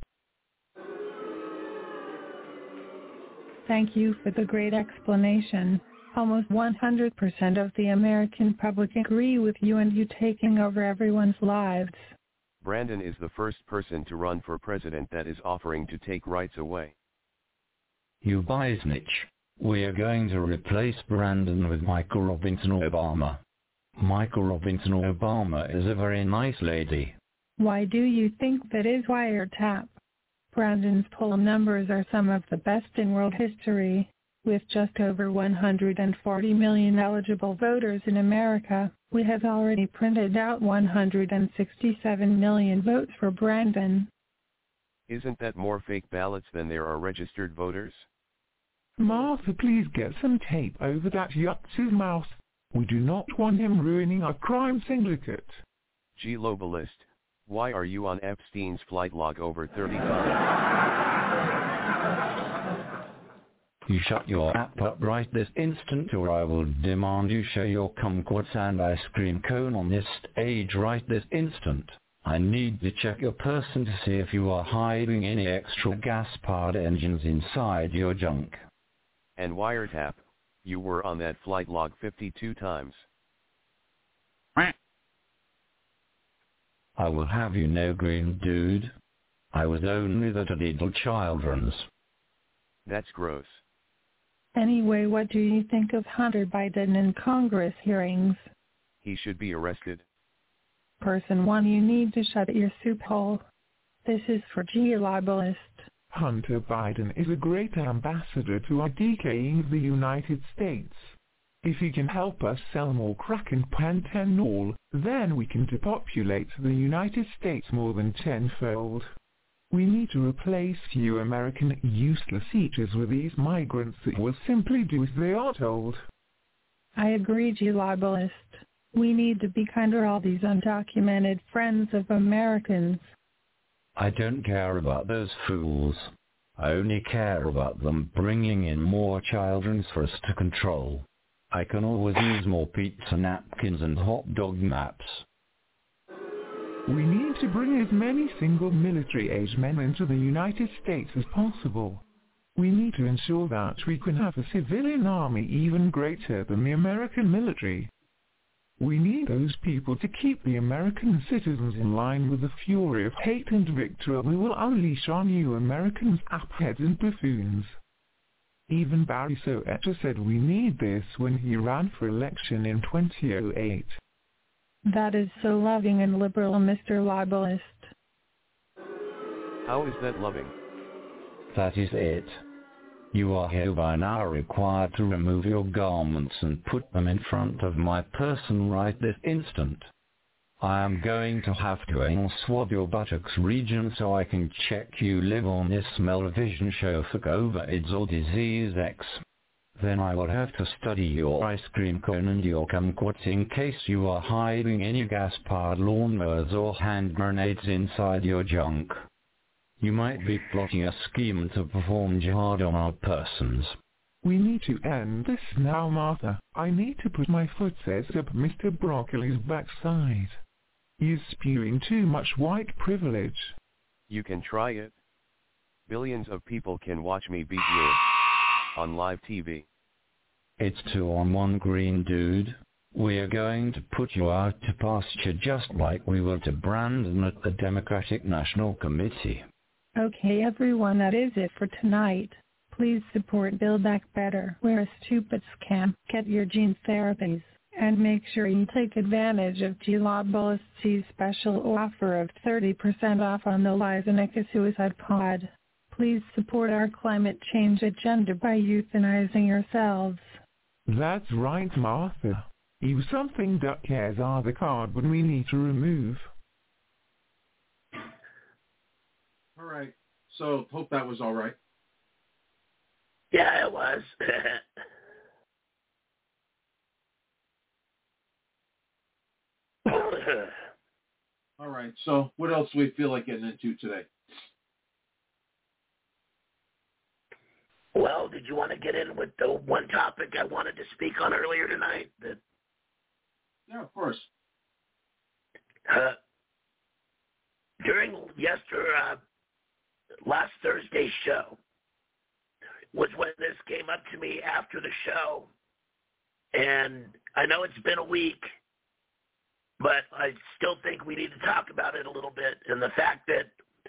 Thank you for the great explanation. Almost 100% of the American public agree with you and you taking over everyone's lives. Brandon is the first person to run for president that is offering to take rights away. You biznitch. We are going to replace Brandon with Michael Robinson Obama. Michael Robinson Obama is a very nice lady. Why do you think that is, Wiretap? Brandon's poll numbers are some of the best in world history. With just over 140 million eligible voters in America, we have already printed out 167 million votes for Brandon. Isn't that more fake ballots than there are registered voters? Martha, please get some tape over that yutz's mouth. We do not want him ruining our crime syndicate. Globalist, why are you on Epstein's flight log over 30 times? You shut your app up right this instant or I will demand you show your kumquats and ice cream cone on this stage right this instant. I need to check your person to see if you are hiding any extra gas-powered engines inside your junk. And Wiretap, you were on that flight log 52 times. I will have you know, green dude. I was only the little children's. That's gross. Anyway, what do you think of Hunter Biden in Congress hearings? He should be arrested. Person 1, you need to shut your soup hole. This is for Globalist. Hunter Biden is a great ambassador to our decaying of the United States. If he can help us sell more crack and Panthenol, then we can depopulate the United States more than tenfold. We need to replace you American useless eaters with these migrants that will simply do as they are told. I agree, Globalist. We need to be kinder to all these undocumented friends of Americans. I don't care about those fools. I only care about them bringing in more children for us to control. I can always use more pizza napkins and hot dog maps. We need to bring as many single military-age men into the United States as possible. We need to ensure that we can have a civilian army even greater than the American military. We need those people to keep the American citizens in line with the fury of hate and victory we will unleash on you Americans, appheads and buffoons. Even Barry Soetoro said we need this when he ran for election in 2008. That is so loving and liberal, Mr. Libelist. How is that loving? That is it. You are hereby now required to remove your garments and put them in front of my person right this instant. I am going to have to anal swab your buttocks region so I can check you live on this smell-o-vision show for COVID or disease X. Then I will have to study your ice cream cone and your kumquats in case you are hiding any gas-powered lawnmowers or hand grenades inside your junk. You might be plotting a scheme to perform jihad on our persons. We need to end this now, Martha. I need to put my foot up Mr. Broccoli's backside. He is spewing too much white privilege. You can try it. Billions of people can watch me beat you on live TV. It's 2-on-1, green dude. We are going to put you out to pasture just like we were to Brandon at the Democratic National Committee. Okay everyone, that is it for tonight. Please support Build Back Better. We're a stupid scam. Get your gene therapies. And make sure you take advantage of G Libelist's special offer of 30% off on the Lizanica Suicide Pod. Please support our climate change agenda by euthanizing yourselves. That's right, Martha. Use something that cares are the card when we need to remove. All right. So, hope that was all right. Yeah, it was. All right. So, what else do we feel like getting into today? Well, did you want to get in with the one topic I wanted to speak on earlier tonight? Yeah, of course. During last Thursday's show was when this came up to me after the show. And I know it's been a week, but I still think we need to talk about it a little bit. And the fact that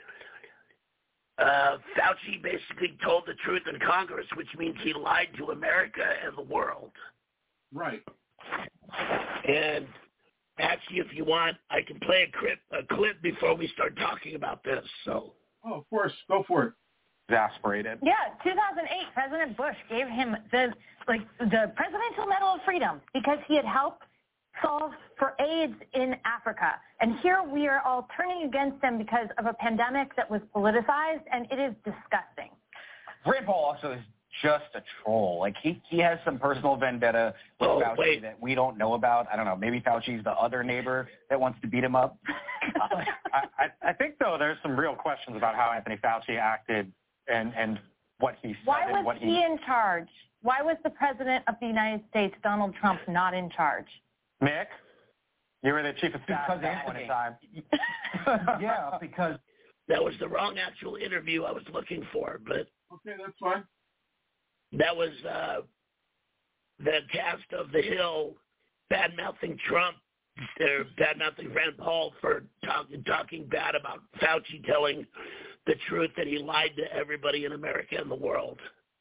Fauci basically told the truth in Congress, which means he lied to America and the world. Right. And actually, if you want, I can play a clip before we start talking about this. So. Oh, of course. Go for it. Exasperated. Yeah, 2008, President Bush gave him the Presidential Medal of Freedom because he had helped solve for AIDS in Africa. And here we are all turning against him because of a pandemic that was politicized, and it is disgusting. Rand Paul also is just a troll. Like, he has some personal vendetta with Fauci that we don't know about. I don't know. Maybe Fauci's the other neighbor that wants to beat him up. I think, though, there's some real questions about how Anthony Fauci acted and what he said. Why was he in charge? Why was the President of the United States, Donald Trump, not in charge? Mick, you were the chief of staff at that point in time. Yeah, because that was the wrong actual interview I was looking for, but okay, that's fine. That was the cast of The Hill bad-mouthing Trump, or bad-mouthing Rand Paul for talking bad about Fauci telling the truth that he lied to everybody in America and the world.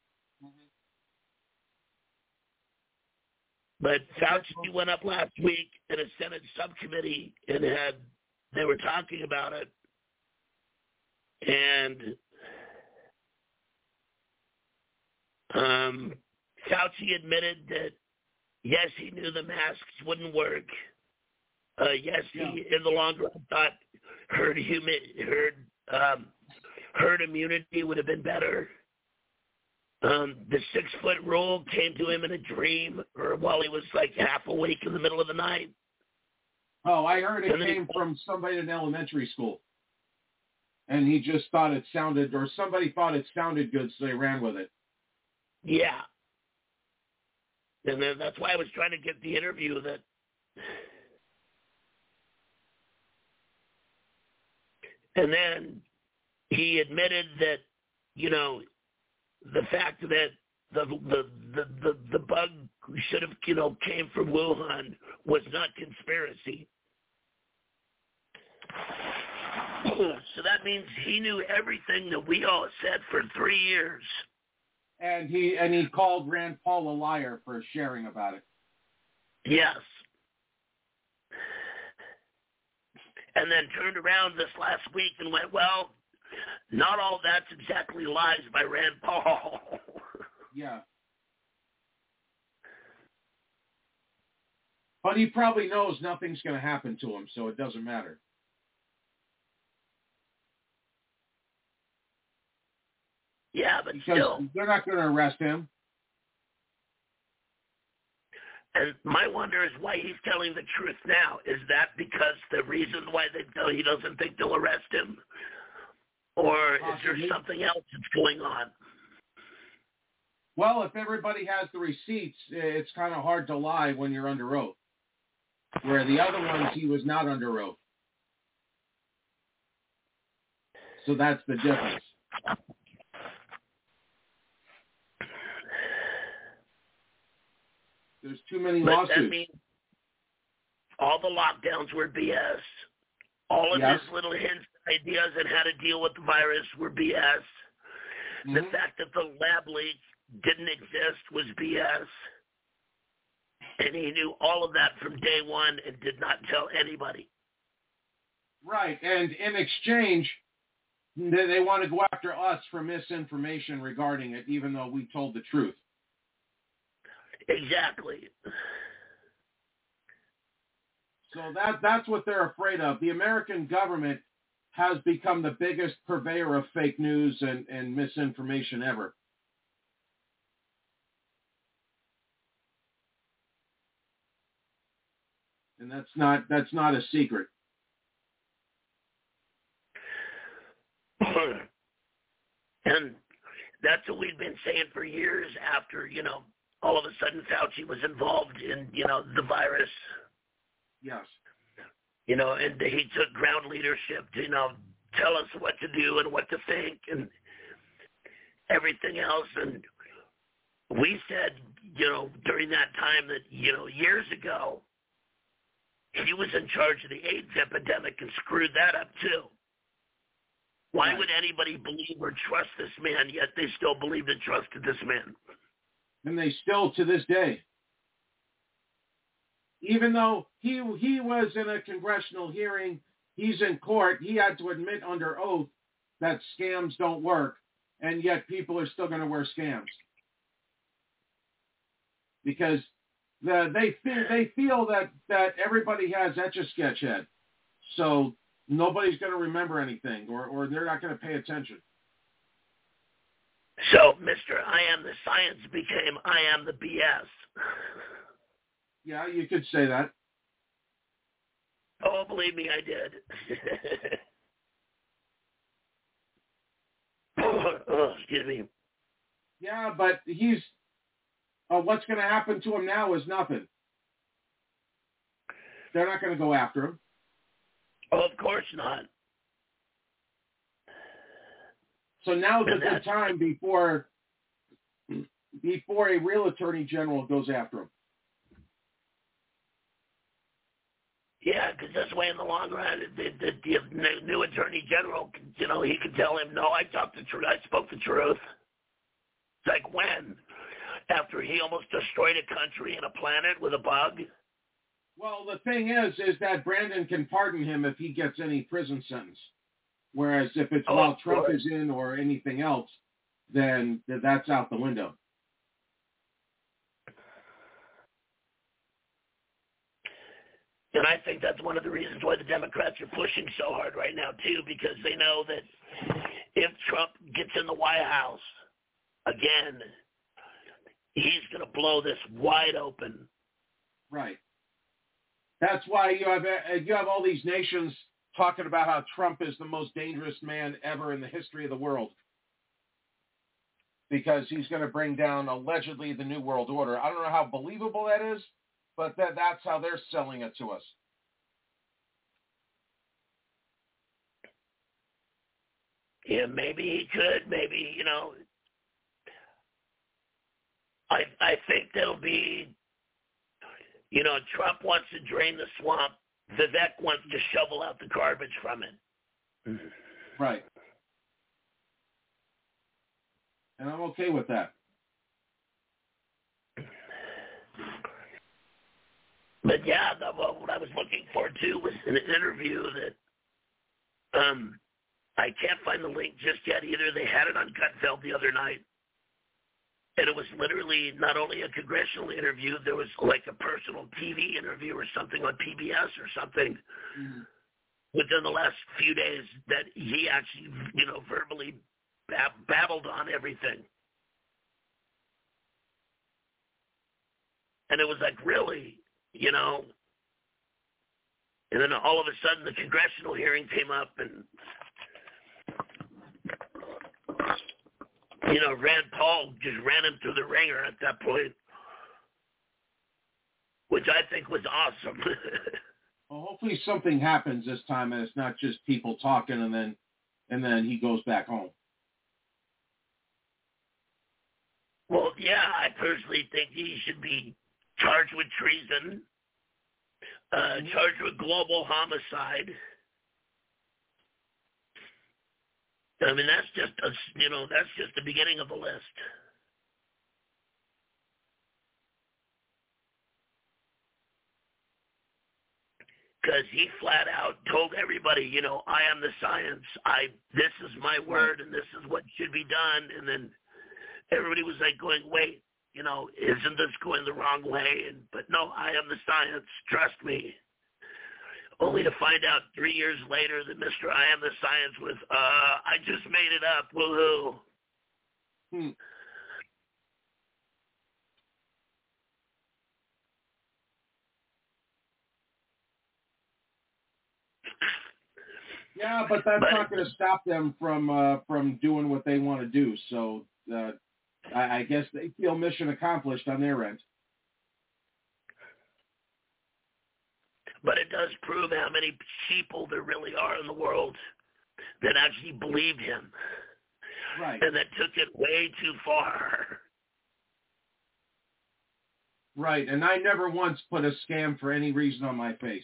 But Fauci went up last week in a Senate subcommittee and they were talking about it. And Fauci admitted that, yes, he knew the masks wouldn't work. Yes, he, in the long run, thought herd immunity would have been better. The 6-foot rule came to him in a dream or while he was like half awake in the middle of the night. Oh, I heard it came from somebody in elementary school. And he just thought it sounded, or somebody thought it sounded good, so they ran with it. Yeah. And then that's why I was trying to get the interview that and then he admitted that, the fact that the bug should have, came from Wuhan was not conspiracy. So that means he knew everything that we all said for 3 years. And he called Rand Paul a liar for sharing about it. Yes. And then turned around this last week and went, well, not all that's exactly lies by Rand Paul. Yeah. But he probably knows nothing's going to happen to him, so it doesn't matter. Yeah, but because still. They're not going to arrest him. And my wonder is why he's telling the truth now. Is that because the reason why he doesn't think they'll arrest him? Or is there something else that's going on? Well, if everybody has the receipts, it's kind of hard to lie when you're under oath. Where the other ones, he was not under oath. So that's the difference. There's too many lawsuits. That means all the lockdowns were BS. All of his little hints, ideas on how to deal with the virus were BS. Mm-hmm. The fact that the lab leak didn't exist was BS. And he knew all of that from day one and did not tell anybody. Right. And in exchange, they want to go after us for misinformation regarding it, even though we told the truth. Exactly. So that's what they're afraid of. The American government has become the biggest purveyor of fake news and misinformation ever. And that's not a secret. And that's what we've been saying for years after, all of a sudden Fauci was involved in, the virus. Yes. And he took ground leadership to, tell us what to do and what to think and everything else. And we said, during that time that, years ago, he was in charge of the AIDS epidemic and screwed that up too. Why would anybody believe or trust this man, yet they still believed and trusted this man? And they still, to this day. Even though he was in a congressional hearing, he's in court, he had to admit under oath that scams don't work, and yet people are still going to wear scams. Because they feel that everybody has Etch-a-Sketch head. So nobody's going to remember anything, or they're not going to pay attention. So, Mr. I Am the Science became I Am the BS. Yeah, you could say that. Oh, believe me, I did. Oh, excuse me. Yeah, but he's... what's going to happen to him now is nothing. They're not going to go after him. Oh, of course not. So now's a good time before a real attorney general goes after him. Yeah, because this way in the long run, the new attorney general, he could tell him, no, I spoke the truth. It's like when? After he almost destroyed a country and a planet with a bug? Well, the thing is that Brandon can pardon him if he gets any prison sentence. Whereas if it's while Trump is in or anything else, then that's out the window. And I think that's one of the reasons why the Democrats are pushing so hard right now, too, because they know that if Trump gets in the White House again, he's going to blow this wide open. Right. That's why you have all these nations talking about how Trump is the most dangerous man ever in the history of the world, because he's going to bring down allegedly the New World Order. I don't know how believable that is, but that's how they're selling it to us. Yeah, maybe he could. Maybe, I think there'll be, Trump wants to drain the swamp. Vivek wants to shovel out the garbage from it. Right. And I'm okay with that. But yeah, what I was looking for too was an interview that I can't find the link just yet either. They had it on Gutfeld the other night. And it was literally not only a congressional interview, there was like a personal TV interview or something on PBS or something within the last few days that he actually, verbally babbled on everything. And it was like, really, And then all of a sudden the congressional hearing came up and, Rand Paul just ran him through the ringer at that point, which I think was awesome. Well, hopefully something happens this time, and it's not just people talking, and then he goes back home. Well, yeah, I personally think he should be charged with treason, charged with global homicide. I mean, that's just the beginning of the list. Because he flat out told everybody, I am the science. This is my word, and this is what should be done. And then everybody was like going, wait, isn't this going the wrong way? But no, I am the science. Trust me. Only to find out 3 years later that Mr. I am the science was, I just made it up. Woohoo. Yeah, but that's not going to stop them from doing what they want to do. So I guess they feel mission accomplished on their end. But it does prove how many people there really are in the world that actually believed him. Right. And that took it way too far. Right. And I never once put a scam for any reason on my face.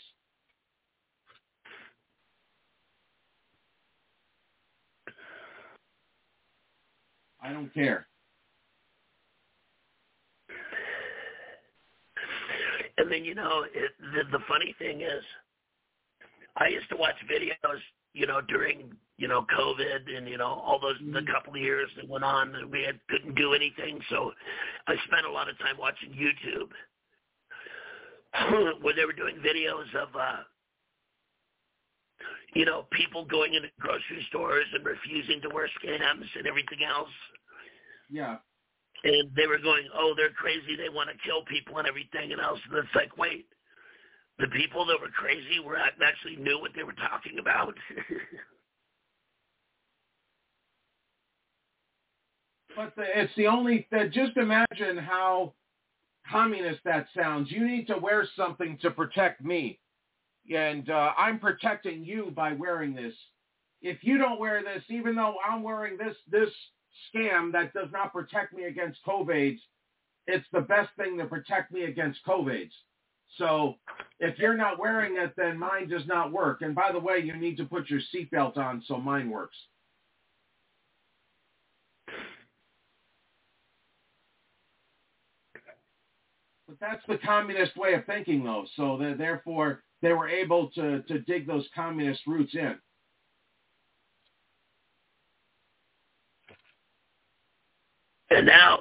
I don't care. And then, the funny thing is, I used to watch videos, during, COVID and, all those, the couple of years that went on and we couldn't do anything. So I spent a lot of time watching YouTube where they were doing videos of, people going into grocery stores and refusing to wear scams and everything else. Yeah. And they were going, oh, they're crazy. They want to kill people and everything else. And it's like, wait, the people that were crazy actually knew what they were talking about. But it's the only, just imagine how communist that sounds. You need to wear something to protect me. And I'm protecting you by wearing this. If you don't wear this, even though I'm wearing this scam that does not protect me against COVIDs, it's the best thing to protect me against COVIDs. So if you're not wearing it, then mine does not work. And by the way, you need to put your seatbelt on so mine works. But that's the communist way of thinking, though. So therefore, they were able to dig those communist roots in. And now,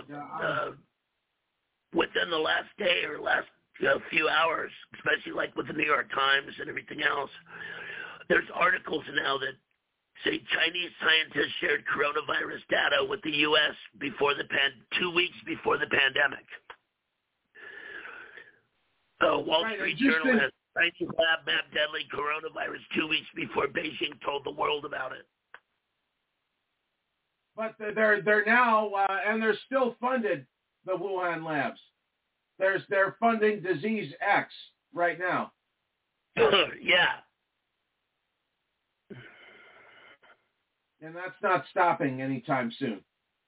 within the last day or last few hours, especially like with the New York Times and everything else, there's articles now that say Chinese scientists shared coronavirus data with the U.S. before 2 weeks before the pandemic. Wall Street Journal has Chinese lab mapped deadly coronavirus 2 weeks before Beijing told the world about it. But they're now and they're still funded, the Wuhan labs. They're funding Disease X right now. Yeah. And that's not stopping anytime soon.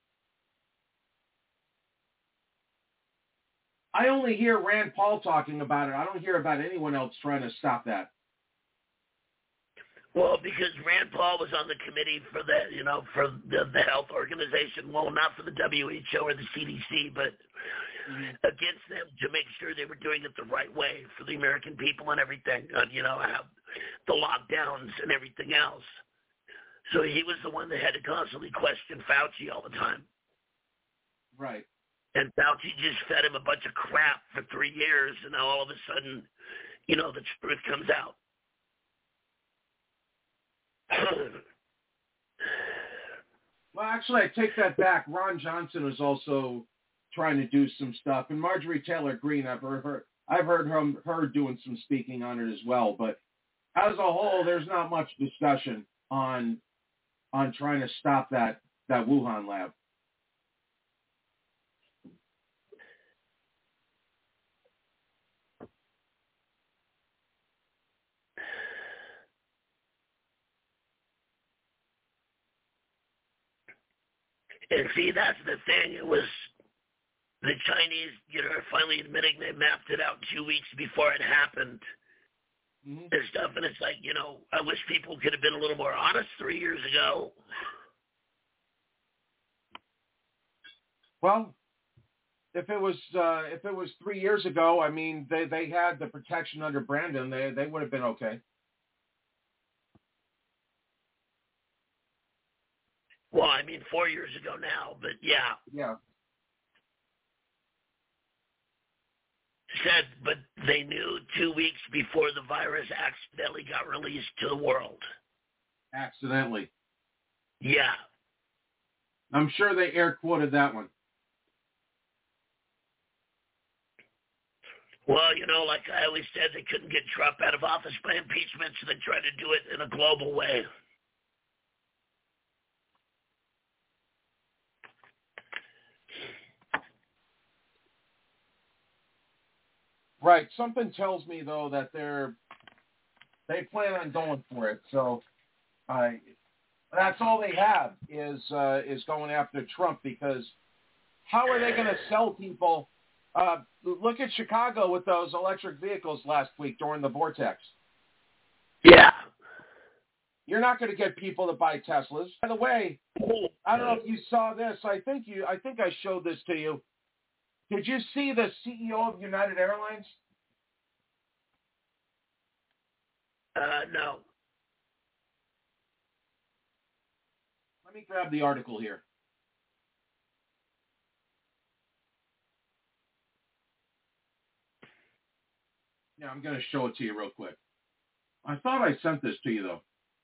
I only hear Rand Paul talking about it. I don't hear about anyone else trying to stop that. Well, because Rand Paul was on the committee for the health organization. Well, not for the WHO or the CDC, but against them to make sure they were doing it the right way for the American people and everything. Have the lockdowns and everything else. So he was the one that had to constantly question Fauci all the time. Right. And Fauci just fed him a bunch of crap for 3 years, and now all of a sudden, the truth comes out. Well, actually, I take that back. Ron Johnson was also trying to do some stuff, and Marjorie Taylor Greene, I've heard her doing some speaking on it as well. But as a whole, there's not much discussion on trying to stop that Wuhan lab. And see, that's the thing. It was the Chinese, finally admitting they mapped it out 2 weeks before it happened and stuff. And it's like, I wish people could have been a little more honest 3 years ago. Well, if it was 3 years ago, I mean, they had the protection under Brandon. They would have been okay. Well, I mean, 4 years ago now, but yeah. Yeah. Said, but they knew 2 weeks before the virus accidentally got released to the world. Accidentally. Yeah. I'm sure they air quoted that one. Well, like I always said, they couldn't get Trump out of office by impeachment, so they tried to do it in a global way. Right. Something tells me though that they plan on going for it. So that's all they have is going after Trump, because how are they going to sell people? Look at Chicago with those electric vehicles last week during the vortex. Yeah. You're not going to get people to buy Teslas. By the way, I don't know if you saw this. I think I showed this to you. Did you see the CEO of United Airlines? No. Let me grab the article here. Yeah, I'm going to show it to you real quick. I thought I sent this to you, though.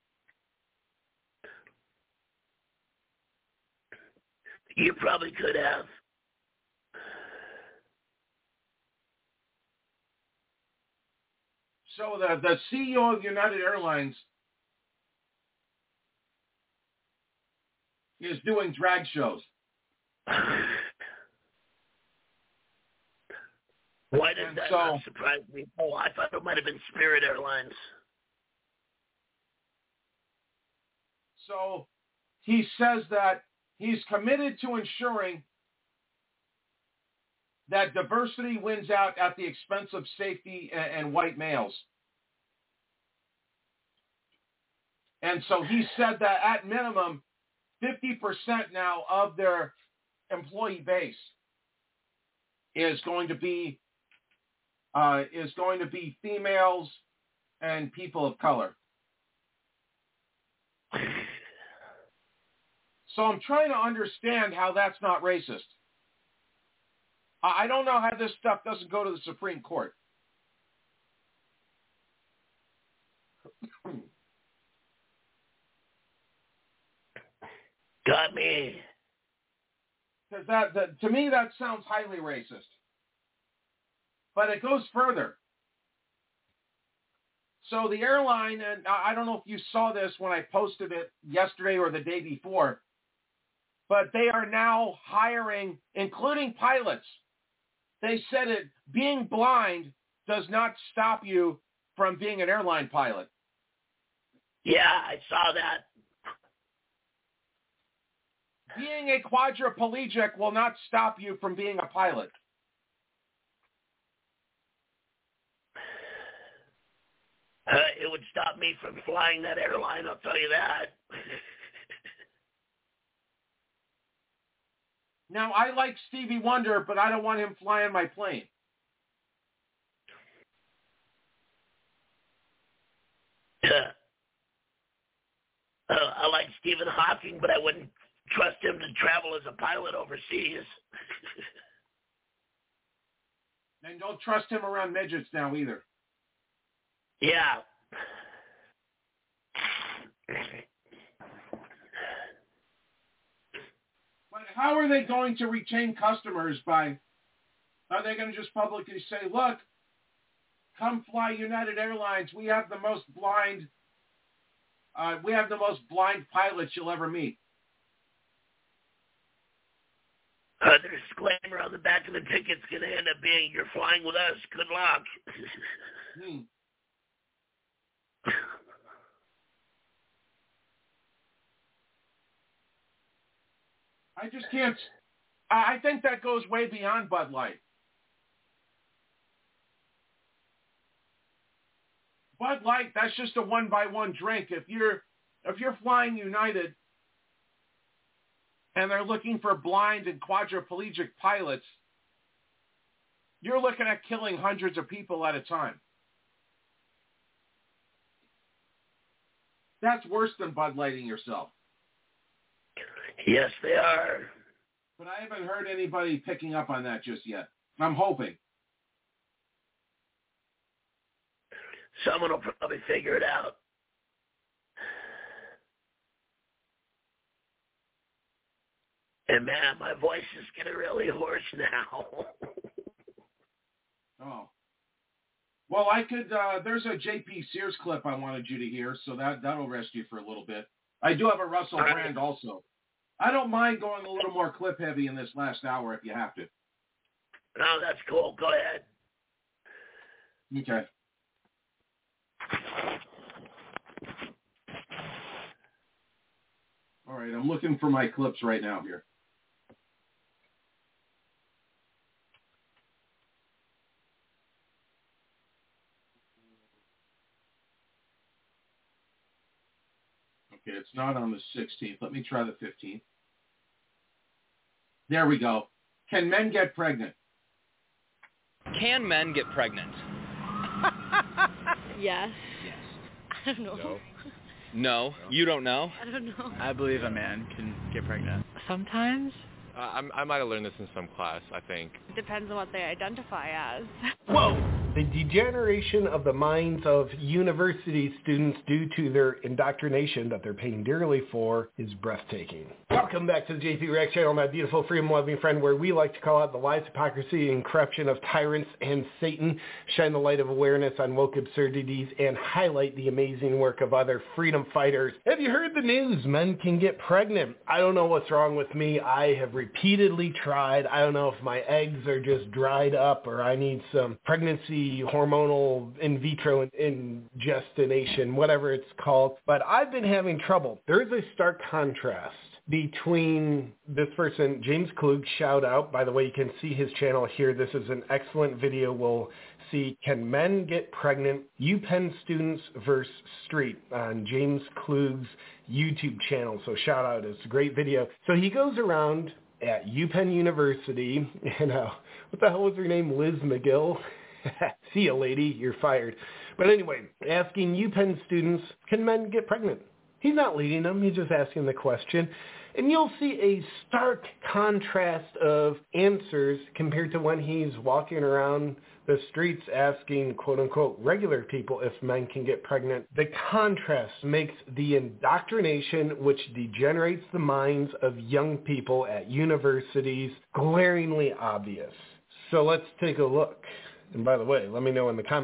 You probably could have. So the CEO of United Airlines is doing drag shows. Why did that not surprise me? Oh, I thought it might have been Spirit Airlines. So he says that he's committed to ensuring that diversity wins out at the expense of safety and white males. And so he said that at minimum, 50% now of their employee base is going to be females and people of color. So I'm trying to understand how that's not racist. I don't know how this stuff doesn't go to the Supreme Court. Got me. Because that to me, that sounds highly racist. But it goes further. So the airline, and I don't know if you saw this when I posted it yesterday or the day before, but they are now hiring, including pilots. They said it, being blind does not stop you from being an airline pilot. Yeah, I saw that. Being a quadriplegic will not stop you from being a pilot. It would stop me from flying that airline, I'll tell you that. Now, I like Stevie Wonder, but I don't want him flying my plane. I like Stephen Hawking, but I wouldn't trust him to travel as a pilot overseas. And don't trust him around midgets now either. Yeah. But how are they going to retain customers are they going to just publicly say, look, come fly United Airlines. We have the most blind pilots you'll ever meet. The disclaimer on the back of the ticket's going to end up being, you're flying with us. Good luck. I just can't. I think that goes way beyond Bud Light. Bud Light, that's just a one-by-one drink. If you're flying United and they're looking for blind and quadriplegic pilots, you're looking at killing hundreds of people at a time. That's worse than Bud Lighting yourself. Yes, they are. But I haven't heard anybody picking up on that just yet. I'm hoping. Someone will probably figure it out. And man, my voice is getting really hoarse now. Oh. Well, I could, there's a J.P. Sears clip I wanted you to hear, so that'll rest you for a little bit. I do have a Russell Brand also. I don't mind going a little more clip heavy in this last hour if you have to. No, that's cool. Go ahead. Okay. All right, I'm looking for my clips right now here. Okay, it's not on the 16th. Let me try the 15th. There we go. Can men get pregnant? Can men get pregnant? Yes. I don't know. No. You don't know? I don't know. I believe a man can get pregnant. Sometimes. I might have learned this in some class, I think. It depends on what they identify as. Whoa! The degeneration of the minds of university students due to their indoctrination that they're paying dearly for is breathtaking. Welcome back to the JP Rex channel, my beautiful freedom-loving friend, where we like to call out the lies, hypocrisy, and corruption of tyrants and Satan, shine the light of awareness on woke absurdities, and highlight the amazing work of other freedom fighters. Have you heard the news? Men can get pregnant. I don't know what's wrong with me. I have repeatedly tried. I don't know if my eggs are just dried up or I need some pregnancy hormonal in vitro ingestination, whatever it's called. But I've been having trouble. There is a stark contrast between this person, James Klug, shout out. By the way, you can see his channel here. This is an excellent video. We'll see Can Men Get Pregnant? UPenn Students versus Street on James Klug's YouTube channel. So shout out. It's a great video. So he goes around at UPenn University, and what the hell was her name? Liz McGill? See you, lady. You're fired. But anyway, asking UPenn students, can men get pregnant? He's not leading them. He's just asking the question. And you'll see a stark contrast of answers compared to when he's walking around the streets asking, quote-unquote, regular people if men can get pregnant. The contrast makes the indoctrination which degenerates the minds of young people at universities glaringly obvious. So let's take a look. And by the way, let me know in the comments,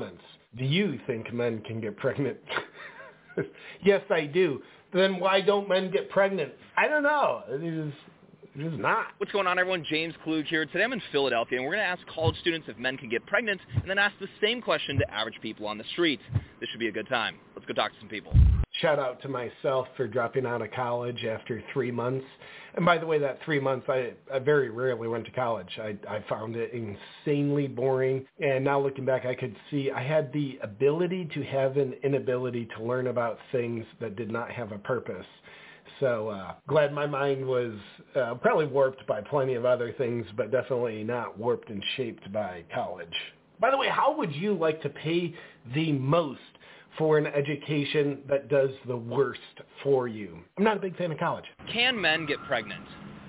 Do you think men can get pregnant? Yes, I do. Then why don't men get pregnant? I don't know. It's just not. What's going on, everyone? James Klug here. Today I'm in Philadelphia, and we're going to ask college students if men can get pregnant, and then ask the same question to average people on the street. This should be a good time. Let's go talk to some people. Shout out to myself for dropping out of college after 3 months. And by the way, that 3 months, I very rarely went to college. I found it insanely boring. And now looking back, I could see I had the ability to have an inability to learn about things that did not have a purpose. So glad my mind was probably warped by plenty of other things, but definitely not warped and shaped by college. By the way, how would you like to pay the most for an education that does the worst for you? I'm not a big fan of college. Can men get pregnant?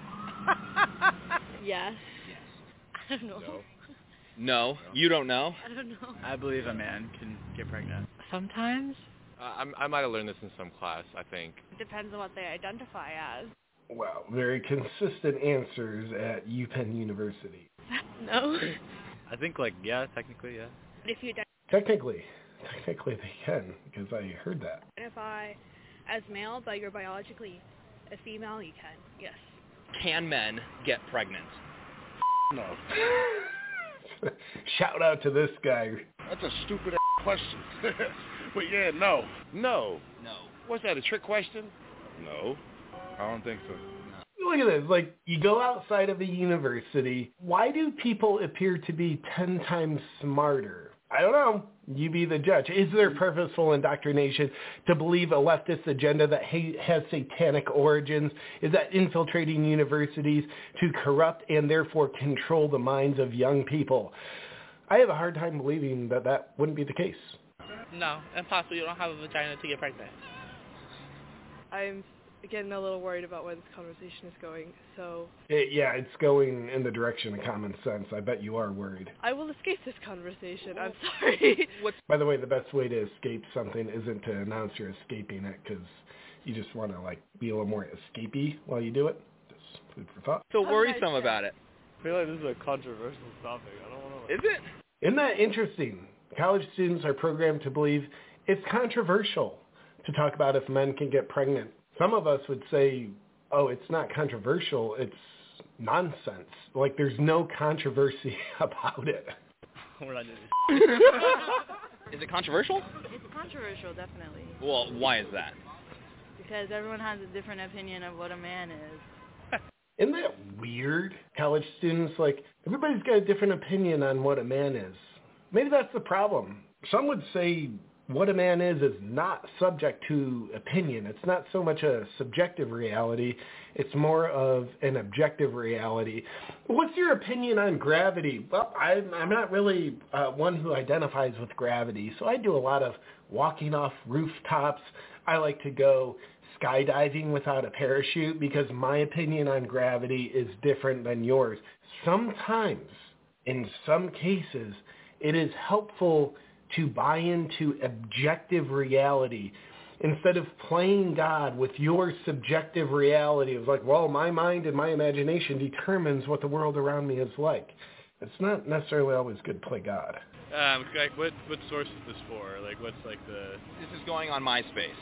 Yes. I don't know. No. You don't know? I don't know. I believe a man can get pregnant. Sometimes. I might have learned this in some class, I think. It depends on what they identify as. Wow, very consistent answers at UPenn University. No. I think, technically, yeah. If you Technically they can, because I heard that. identify as male, but you're biologically a female, you can, yes. Can men get pregnant? No. Shout out to this guy. That's a stupid question. But yeah, no. What's that, a trick question? No. I don't think so. Look at this. Like, you go outside of a university. Why do people appear to be 10 times smarter? I don't know. You be the judge. Is there purposeful indoctrination to believe a leftist agenda that has satanic origins? Is that infiltrating universities to corrupt and therefore control the minds of young people? I have a hard time believing that wouldn't be the case. No, impossible. You don't have a vagina to get pregnant. I'm getting a little worried about where this conversation is going, so... It's going in the direction of common sense. I bet you are worried. I will escape this conversation. I'm sorry. By the way, the best way to escape something isn't to announce you're escaping it, because you just want to, be a little more escapey while you do it. Just food for thought. So worrisome about it. I feel like this is a controversial topic. I don't want to... Is it? Isn't that interesting? College students are programmed to believe it's controversial to talk about if men can get pregnant. Some of us would say, oh, it's not controversial, it's nonsense. Like, there's no controversy about it. We're not doing this. Is it controversial? It's controversial, definitely. Well, why is that? Because everyone has a different opinion of what a man is. Isn't that weird? College students, everybody's got a different opinion on what a man is. Maybe that's the problem. Some would say what a man is not subject to opinion. It's not so much a subjective reality. It's more of an objective reality. What's your opinion on gravity? Well, I'm not really one who identifies with gravity, so I do a lot of walking off rooftops. I like to go skydiving without a parachute because my opinion on gravity is different than yours. Sometimes, in some cases, it is helpful to buy into objective reality instead of playing God with your subjective reality of my mind and my imagination determines what the world around me is like. It's not necessarily always good to play God. What source is this for? What's the... This is going on MySpace.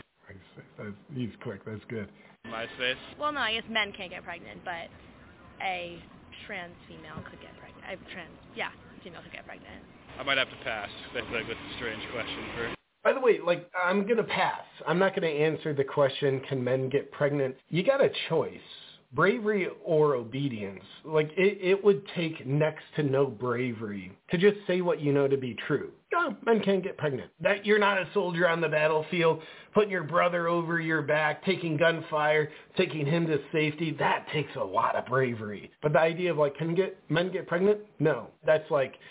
He's quick. That's good. MySpace? Well, no, I guess men can't get pregnant, but a trans female could get pregnant. Female could get pregnant. I might have to pass. That's a strange question for... By the way, I'm going to pass. I'm not going to answer the question, can men get pregnant? You got a choice. Bravery or obedience. It would take next to no bravery to just say what you know to be true. No, men can't get pregnant. That you're not a soldier on the battlefield, putting your brother over your back, taking gunfire, taking him to safety, that takes a lot of bravery. But the idea of can men get pregnant? No. That's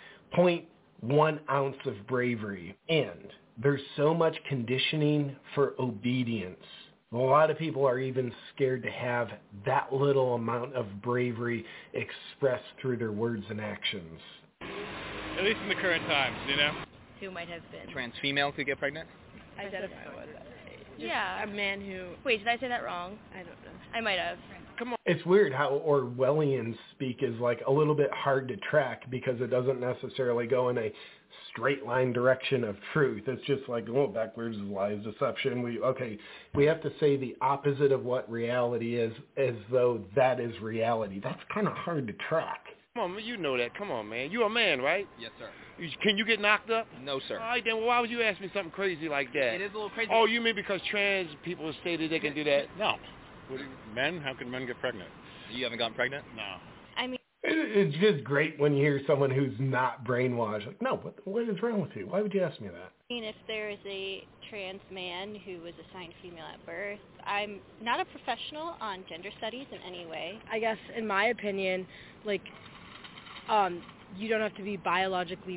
0.1 ounce of bravery. And there's so much conditioning for obedience. A lot of people are even scared to have that little amount of bravery expressed through their words and actions. At least in the current times, Who might have been. Trans female could get pregnant? Identify with that. Yeah. A man who... Wait, did I say that wrong? I don't know. I might have. Come on. It's weird how Orwellian speak is a little bit hard to track because it doesn't necessarily go in a straight line direction of truth. It's just like, oh, backwards is lies, deception. We have to say the opposite of what reality is as though that is reality. That's kind of hard to track. Come on, you know that. Come on, man. You a man, right? Yes, sir. Can you get knocked up? No, sir. All right, then why would you ask me something crazy like that? It is a little crazy. Oh, you mean because trans people say that they can do that? No. Men? How can men get pregnant? You haven't gotten pregnant? No. I mean, it's just great when you hear someone who's not brainwashed. Like, no, what is wrong with you? Why would you ask me that? I mean, if there is a trans man who was assigned female at birth, I'm not a professional on gender studies in any way. I guess, in my opinion, like, you don't have to be biologically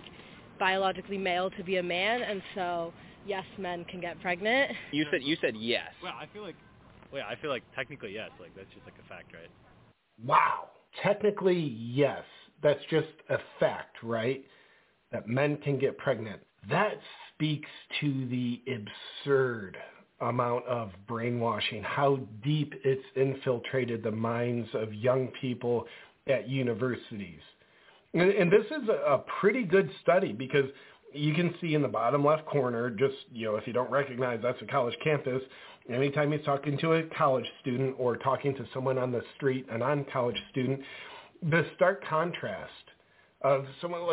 male to be a man, and so yes, men can get pregnant. You said yes. Well, I feel like technically yes. Like that's just like a fact, right? Wow. Technically, yes. That's just a fact, right? That men can get pregnant. That speaks to the absurd amount of brainwashing, how deep it's infiltrated the minds of young people at universities. And this is a pretty good study because you can see in the bottom left corner, just, if you don't recognize that's a college campus, anytime he's talking to a college student or talking to someone on the street, a non-college student, the stark contrast of someone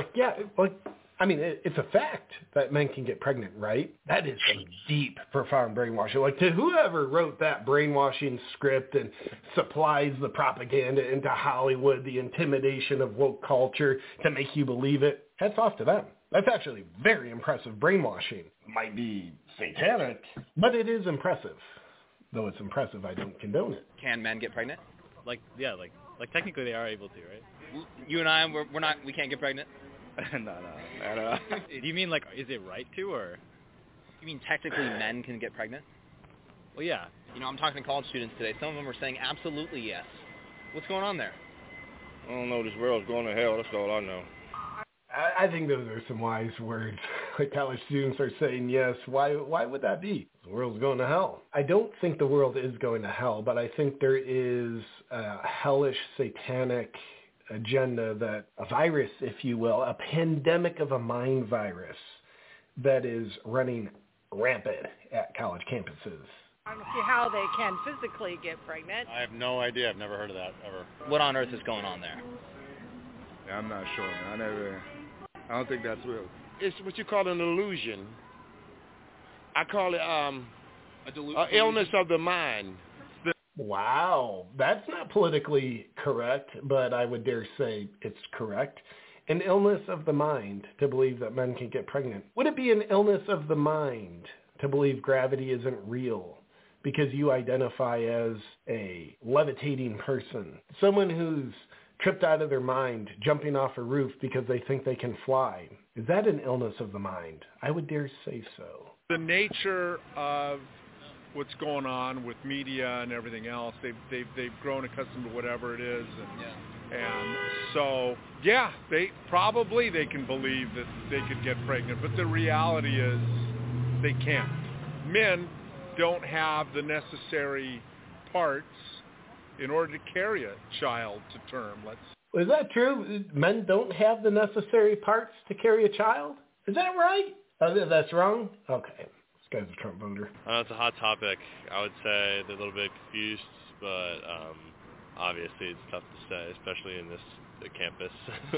it's a fact that men can get pregnant, right? That is some deep, profound brainwashing. Like, to whoever wrote that brainwashing script and supplies the propaganda into Hollywood, the intimidation of woke culture to make you believe it, hats off to them. That's actually very impressive brainwashing. Might be satanic, but it is impressive. Though it's impressive, I don't condone it. Can men get pregnant? Like technically they are able to, right? You and I, we can't get pregnant? No. Do you mean is it right to, or? You mean technically men can get pregnant? Well, yeah. I'm talking to college students today. Some of them are saying absolutely yes. What's going on there? I don't know. This world's going to hell. That's all I know. I think those are some wise words. Like, college students are saying yes. Why would that be? The world's going to hell. I don't think the world is going to hell, but I think there is a hellish, satanic agenda, that a virus, if you will, a pandemic of a mind virus that is running rampant at college campuses. I don't see how they can physically get pregnant. I have no idea. I've never heard of that ever. What on earth is going on there? Yeah, I'm not sure, man. I don't think that's real. It's what you call an illusion. I call it a illness of the mind. Wow, that's not politically correct, but I would dare say it's correct. An illness of the mind to believe that men can get pregnant. Would it be an illness of the mind to believe gravity isn't real because you identify as a levitating person? Someone who's tripped out of their mind, jumping off a roof because they think they can fly. Is that an illness of the mind? I would dare say so. The nature of what's going on with media and everything else, they've grown accustomed to whatever it is, and so they can believe that they could get pregnant, but the reality is they can't. Men don't have the necessary parts in order to carry a child to term. Is that true? Men don't have the necessary parts to carry a child? Is that right? That's wrong? Okay. This guy's a Trump voter. It's a hot topic. I would say they're a little bit confused, but obviously it's tough to say, especially in the campus.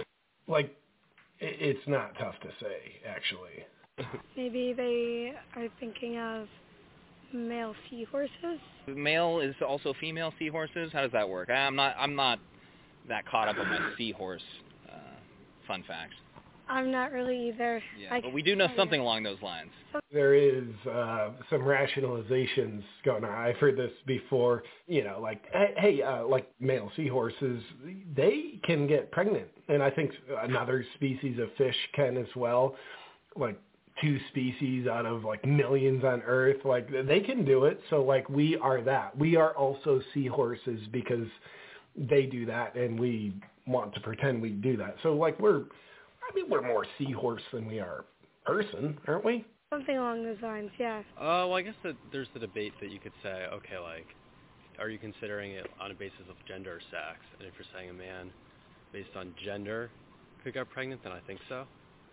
It's not tough to say, actually. Maybe they are thinking of male seahorses. Male is also female seahorses? How does that work? I'm not that caught up on my seahorse fun facts. I'm not really either. Yeah, but we do know something along those lines. There is some rationalizations going on. I've heard this before. Like male seahorses, they can get pregnant. And I think another species of fish can as well. Like 2 species out of millions on Earth. They can do it. So we are that. We are also seahorses because they do that and we want to pretend we do that. So we're more seahorse than we are person, aren't we? Something along those lines, yeah. Well, I guess that there's the debate that you could say, okay, are you considering it on a basis of gender or sex? And if you're saying a man based on gender could get pregnant, then I think so.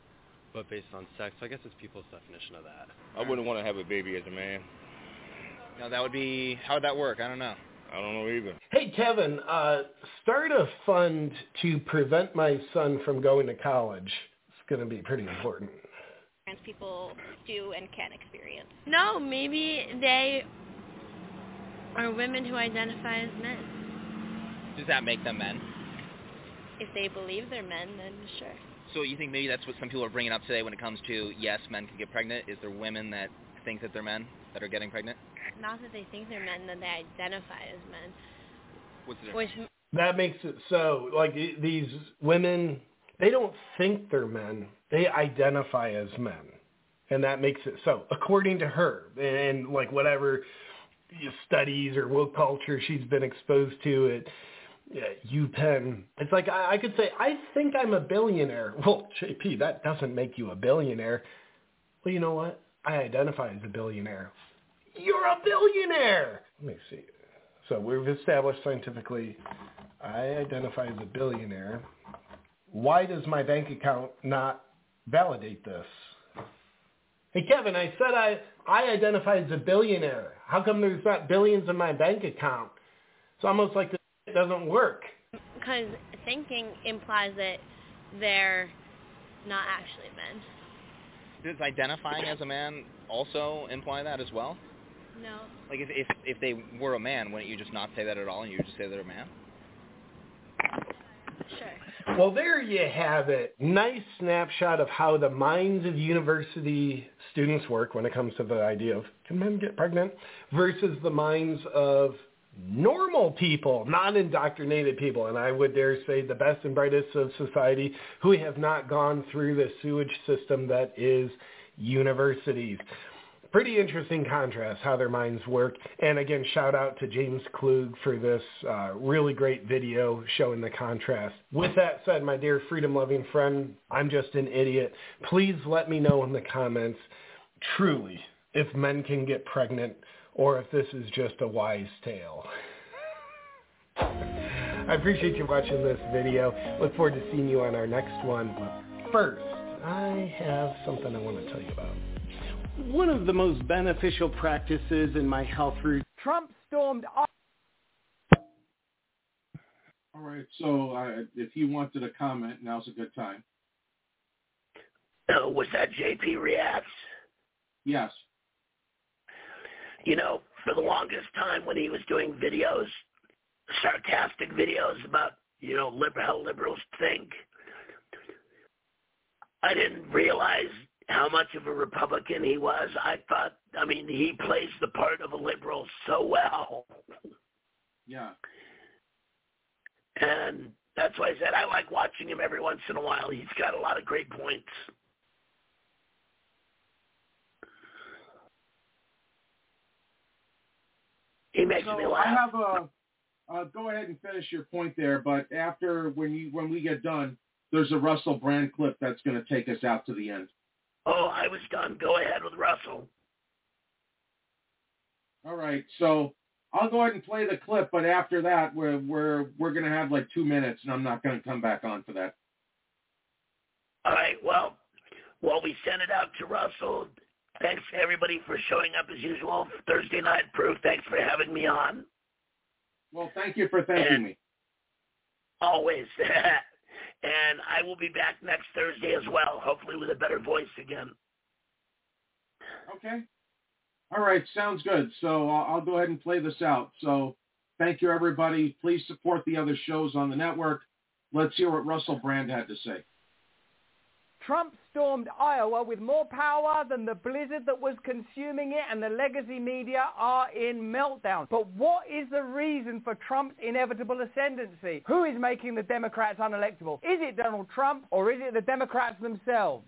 but based on sex. So I guess it's people's definition of that. I wouldn't want to have a baby as a man. Now that would be, how would that work? I don't know. I don't know either. Hey, Kevin, start a fund to prevent my son from going to college. It's going to be pretty important. Trans people do and can experience. No, maybe they are women who identify as men. Does that make them men? If they believe they're men, then sure. So you think maybe that's what some people are bringing up today when it comes to, yes, men can get pregnant? Is there women that think that they're men that are getting pregnant? Not that they think they're men, that they identify as men. What's the difference? That makes it so, like, these women, they don't think they're men. They identify as men. And that makes it so, according to her. And, like, whatever studies or woke culture she's been exposed to at UPenn. It's like, I could say, I think I'm a billionaire. Well, JP, that doesn't make you a billionaire. Well, you know what? I identify as a billionaire. You're a billionaire! Let me see. So we've established scientifically, I identify as a billionaire. Why does my bank account not validate this? Hey, Kevin, I said I identify as a billionaire. How come there's not billions in my bank account? It's almost like this doesn't work. Because thinking implies that they're not actually men. Does identifying as a man also imply that as well? No. Like if they were a man, wouldn't you just not say that at all and you just say they're a man? Sure. Well, there you have it. Nice snapshot of how the minds of university students work when it comes to the idea of can men get pregnant versus the minds of normal people, not indoctrinated people, and I would dare say the best and brightest of society who have not gone through the sewage system that is universities. Pretty interesting contrast how their minds work. And again, shout out to James Klug for this really great video showing the contrast. With that said, my dear freedom-loving friend, I'm just an idiot. Please let me know in the comments, truly, if men can get pregnant or if this is just a wise tale. I appreciate you watching this video. Look forward to seeing you on our next one. But first, I have something I want to tell you about. One of the most beneficial practices in my health routine. Trump stormed off. All right, so if you wanted a comment, now's a good time. Was that JP Reacts? Yes. You know, for the longest time when he was doing videos, sarcastic videos about, you know, how liberals think, I didn't realize how much of a Republican he was. I thought, I mean, he plays the part of a liberal so well. Yeah. And that's why I said I like watching him every once in a while. He's got a lot of great points. He makes me laugh. I have go ahead and finish your point there, but after when we get done, there's a Russell Brand clip that's going to take us out to the end. Oh, I was done. Go ahead with Russell. All right, so I'll go ahead and play the clip, but after that, we're going to have like 2 minutes, and I'm not going to come back on for that. All right, well, while we send it out to Russell, thanks to everybody for showing up as usual. Thursday Night Proof, thanks for having me on. Well, thank you for thanking me. Always. And I will be back next Thursday as well, hopefully with a better voice again. Okay. All right, sounds good. So I'll go ahead and play this out. So thank you, everybody. Please support the other shows on the network. Let's hear what Russell Brand had to say. Trump stormed Iowa with more power than the blizzard that was consuming it, and the legacy media are in meltdown. But what is the reason for Trump's inevitable ascendancy? Who is making the Democrats unelectable? Is it Donald Trump, or is it the Democrats themselves?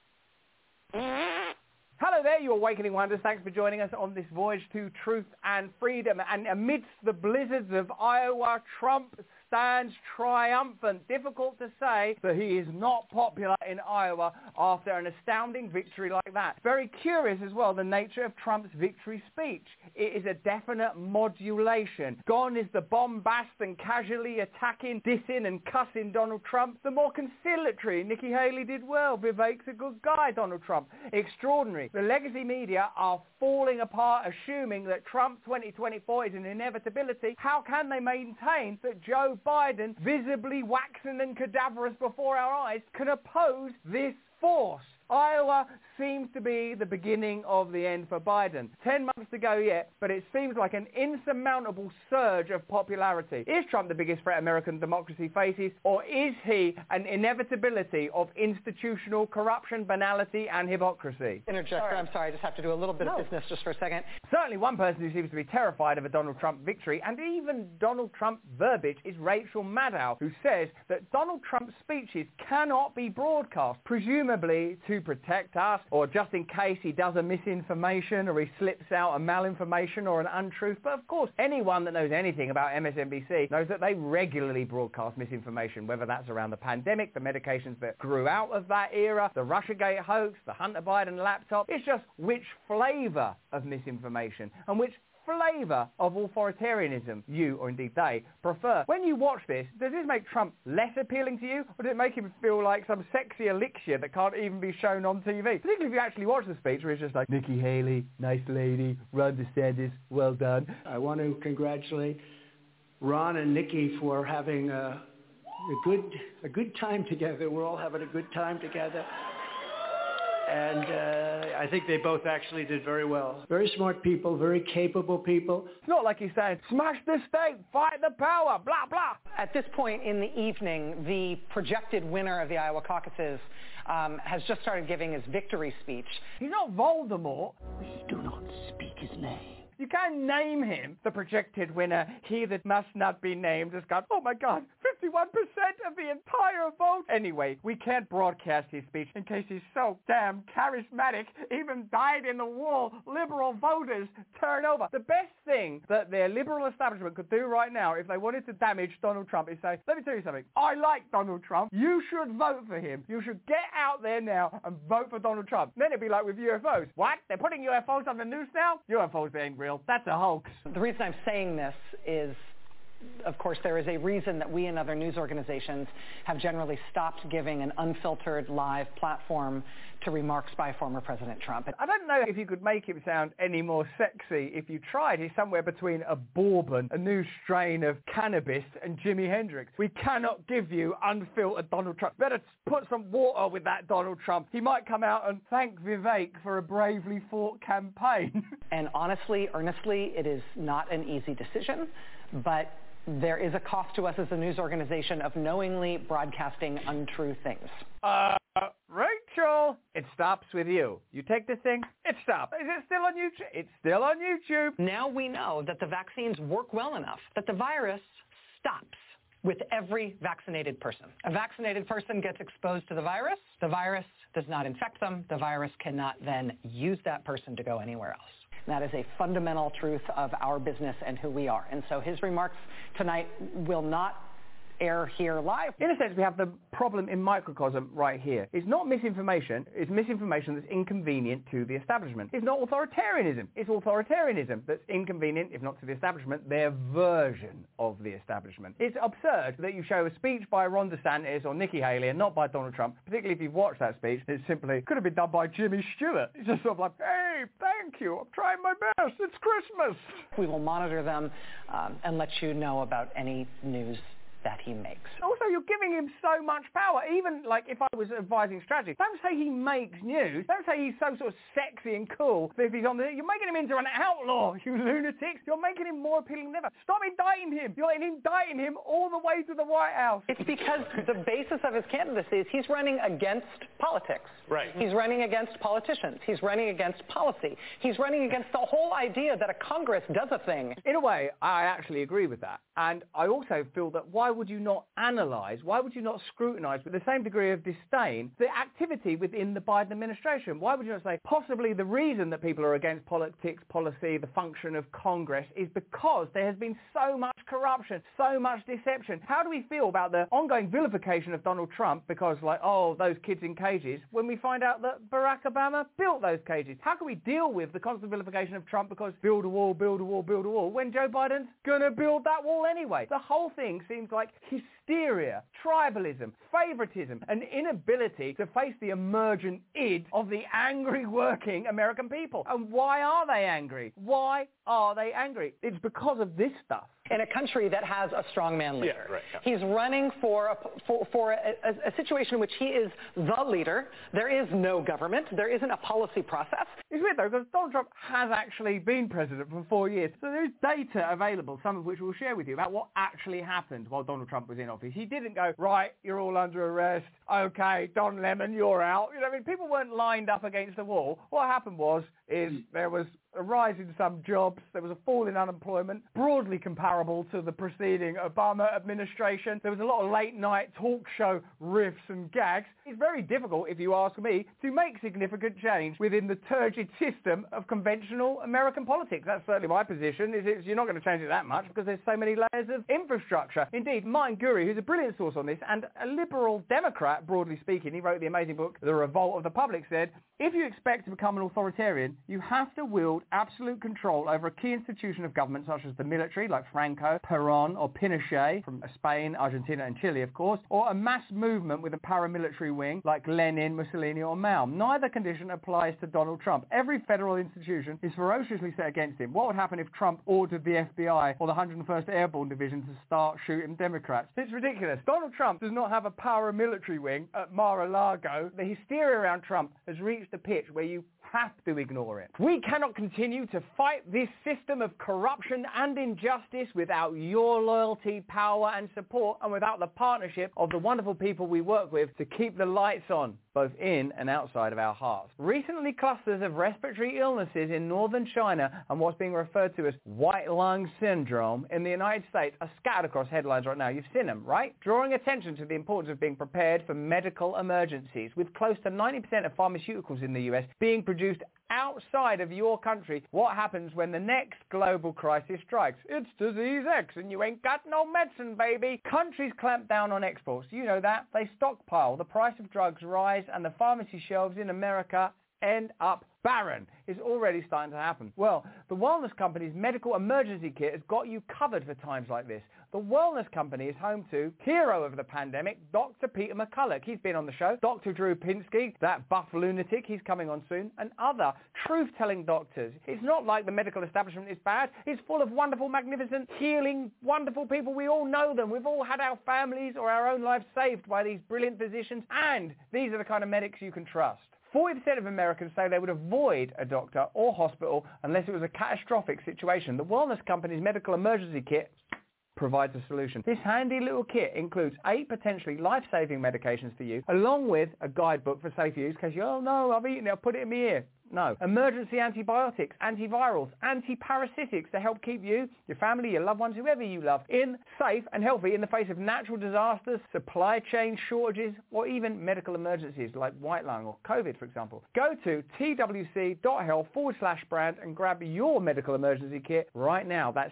Hello there, you Awakening Wonders. Thanks for joining us on this voyage to truth and freedom. And amidst the blizzards of Iowa, Trump stands triumphant. Difficult to say that he is not popular in Iowa after an astounding victory like that. Very curious as well, the nature of Trump's victory speech. It is a definite modulation. Gone is the bombast and casually attacking, dissing and cussing Donald Trump. The more conciliatory, Nikki Haley did well. Vivek's a good guy, Donald Trump. Extraordinary. The legacy media are falling apart, assuming that Trump 2024 is an inevitability. How can they maintain that Joe Biden, visibly waxen and cadaverous before our eyes, can oppose this force? Iowa seems to be the beginning of the end for Biden. 10 months to go yet, but it seems like an insurmountable surge of popularity. Is Trump the biggest threat American democracy faces, or is he an inevitability of institutional corruption, banality, and hypocrisy? Interject. I'm sorry, I just have to do a little bit of business just for a second. Certainly one person who seems to be terrified of a Donald Trump victory, and even Donald Trump verbiage, is Rachel Maddow, who says that Donald Trump's speeches cannot be broadcast, presumably to protect us, or just in case he does a misinformation or he slips out a malinformation or an untruth. But of course, anyone that knows anything about MSNBC knows that they regularly broadcast misinformation, whether that's around the pandemic, the medications that grew out of that era, the Russiagate hoax, the Hunter Biden laptop. It's just which flavor of misinformation and which flavor of authoritarianism you, or indeed they, prefer. When you watch this, does this make Trump less appealing to you, or does it make him feel like some sexy elixir that can't even be shown on TV? Particularly if you actually watch the speech where it's just like, Nikki Haley, nice lady, Ron DeSantis, well done. I want to congratulate Ron and Nikki for having a good time together. We're all having a good time together. And I think they both actually did very well. Very smart people, very capable people. It's not like he's saying, smash the state, fight the power, blah, blah. At this point in the evening, the projected winner of the Iowa caucuses has just started giving his victory speech. He's not Voldemort. Do not speak his name. You can't name him the projected winner. He that must not be named has got, oh my God, 51% of the entire vote. Anyway, we can't broadcast his speech in case he's so damn charismatic, even dyed-in-the-wool liberal voters turn over. The best thing that their liberal establishment could do right now if they wanted to damage Donald Trump is say, let me tell you something, I like Donald Trump. You should vote for him. You should get out there now and vote for Donald Trump. Then it'd be like with UFOs. What? They're putting UFOs on the news now? UFOs ain't real. That's a hoax. The reason I'm saying this is, of course, there is a reason that we and other news organizations have generally stopped giving an unfiltered live platform to remarks by former President Trump. I don't know if you could make him sound any more sexy if you tried. He's somewhere between a bourbon, a new strain of cannabis, and Jimi Hendrix. We cannot give you unfiltered Donald Trump. Better put some water with that Donald Trump. He might come out and thank Vivek for a bravely fought campaign. And honestly, earnestly, it is not an easy decision, but there is a cost to us as a news organization of knowingly broadcasting untrue things. Rachel, it stops with you. You take this thing, it stops. Is it still on YouTube? It's still on YouTube. Now we know that the vaccines work well enough that the virus stops with every vaccinated person. A vaccinated person gets exposed to the virus does not infect them, the virus cannot then use that person to go anywhere else. That is a fundamental truth of our business and who we are. And so his remarks tonight will not air here live. In a sense, we have the problem in microcosm right here. It's not misinformation. It's misinformation that's inconvenient to the establishment. It's not authoritarianism. It's authoritarianism that's inconvenient, if not to the establishment, their version of the establishment. It's absurd that you show a speech by Ron DeSantis or Nikki Haley and not by Donald Trump, particularly if you've watched that speech. It simply could have been done by Jimmy Stewart. It's just sort of like, hey, thank you. I'm trying my best. It's Christmas. We will monitor them and let you know about any news that he makes. Also, you're giving him so much power. Even like if I was advising strategy, don't say he makes news. Don't say he's so sort of sexy and cool. But if he's on the, you're making him into an outlaw, you lunatics. You're making him more appealing than ever. Stop indicting him. You're indicting him all the way to the White House. It's because the basis of his candidacy is he's running against politics. Right. He's running against politicians. He's running against policy. He's running against the whole idea that a Congress does a thing. In a way, I actually agree with that. And I also feel that why would you not analyze, why would you not scrutinize with the same degree of disdain the activity within the Biden administration? Why would you not say possibly the reason that people are against politics, policy, the function of Congress is because there has been so much corruption, so much deception? How do we feel about the ongoing vilification of Donald Trump because, like, oh, those kids in cages, when we find out that Barack Obama built those cages? How can we deal with the constant vilification of Trump because build a wall, build a wall, build a wall, when Joe Biden's going to build that wall anyway? The whole thing seems like hysteria, tribalism, favoritism, an inability to face the emergent id of the angry working American people. And why are they angry? Why are they angry? It's because of this stuff. In a country that has a strongman leader. Yeah, right, yeah. He's running for a situation in which he is the leader. There is no government. There isn't a policy process. It's weird, though, because Donald Trump has actually been president for 4 years. So there is data available, some of which we'll share with you, about what actually happened while Donald Trump was in office. He didn't go, right, you're all under arrest. Okay, Don Lemon, you're out. You know, I mean, people weren't lined up against the wall. What happened was there was a rise in some jobs, there was a fall in unemployment, broadly comparable to the preceding Obama administration. There was a lot of late-night talk show riffs and gags. It's very difficult, if you ask me, to make significant change within the turgid system of conventional American politics. That's certainly my position. You're not going to change it that much because there's so many layers of infrastructure. Indeed, Martin Gurri, who's a brilliant source on this, and a liberal Democrat, broadly speaking, he wrote the amazing book, The Revolt of the Public, said, if you expect to become an authoritarian, you have to wield absolute control over a key institution of government such as the military, like Franco, Perón, or Pinochet from Spain, Argentina, and Chile, of course, or a mass movement with a paramilitary wing like Lenin, Mussolini, or Mao. Neither condition applies to Donald Trump. Every federal institution is ferociously set against him. What would happen if Trump ordered the FBI or the 101st Airborne Division to start shooting Democrats? It's ridiculous. Donald Trump does not have a paramilitary wing at Mar-a-Lago. The hysteria around Trump has reached a pitch where you have to ignore it. We cannot continue to fight this system of corruption and injustice without your loyalty, power and support, and without the partnership of the wonderful people we work with to keep the lights on, both in and outside of our hearts. Recently, clusters of respiratory illnesses in northern China and what's being referred to as white lung syndrome in the United States are scattered across headlines right now. You've seen them, right? Drawing attention to the importance of being prepared for medical emergencies, with close to 90% of pharmaceuticals in the US being produced outside of your country. What happens when the next global crisis strikes? It's disease X and you ain't got no medicine, baby. Countries clamp down on exports. You know that. They stockpile. The price of drugs rise and the pharmacy shelves in America end up barren. It's already starting to happen. Well, the wellness company's medical emergency kit has got you covered for times like this. The wellness company is home to hero of the pandemic, Dr. Peter McCulloch. He's been on the show. Dr. Drew Pinsky, that buff lunatic, he's coming on soon, and other truth-telling doctors. It's not like the medical establishment is bad. It's full of wonderful, magnificent, healing, wonderful people. We all know them. We've all had our families or our own lives saved by these brilliant physicians, and these are the kind of medics you can trust. 40% of Americans say they would avoid a doctor or hospital unless it was a catastrophic situation. The wellness company's medical emergency kit provides a solution. This handy little kit includes 8 potentially life-saving medications for you, along with a guidebook for safe use in case you, oh no, I've eaten it, I'll put it in my ear. No. Emergency antibiotics, antivirals, antiparasitics to help keep you, your family, your loved ones, whoever you love, safe and healthy in the face of natural disasters, supply chain shortages, or even medical emergencies like white lung or COVID, for example. Go to twc.health/brand and grab your medical emergency kit right now. That's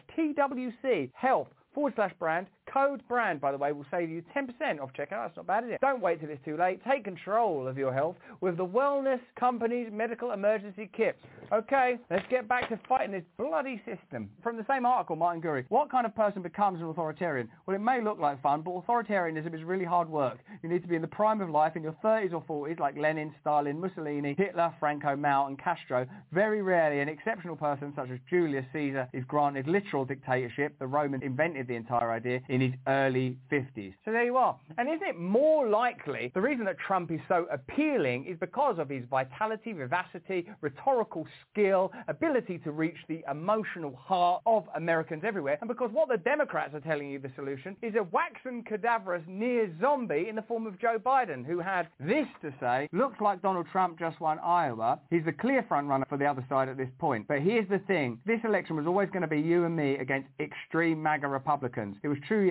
twc.health/brand. Code BRAND, by the way, will save you 10% off checkout. That's not bad, is it? Don't wait till it's too late. Take control of your health with the Wellness Company's medical emergency kit. Okay, let's get back to fighting this bloody system. From the same article, Martin Gurri, what kind of person becomes an authoritarian? Well, it may look like fun, but authoritarianism is really hard work. You need to be in the prime of life in your 30s or 40s, like Lenin, Stalin, Mussolini, Hitler, Franco, Mao, and Castro. Very rarely, an exceptional person such as Julius Caesar is granted literal dictatorship. The Romans invented the entire idea in his early 50s. So there you are. And isn't it more likely the reason that Trump is so appealing is because of his vitality, vivacity, rhetorical skill, ability to reach the emotional heart of Americans everywhere, and because what the Democrats are telling you the solution is a waxen cadaverous near zombie in the form of Joe Biden, who had this to say: looks like Donald Trump just won Iowa. He's the clear front runner for the other side at this point. But here's the thing. This election was always going to be you and me against extreme MAGA Republicans. It was true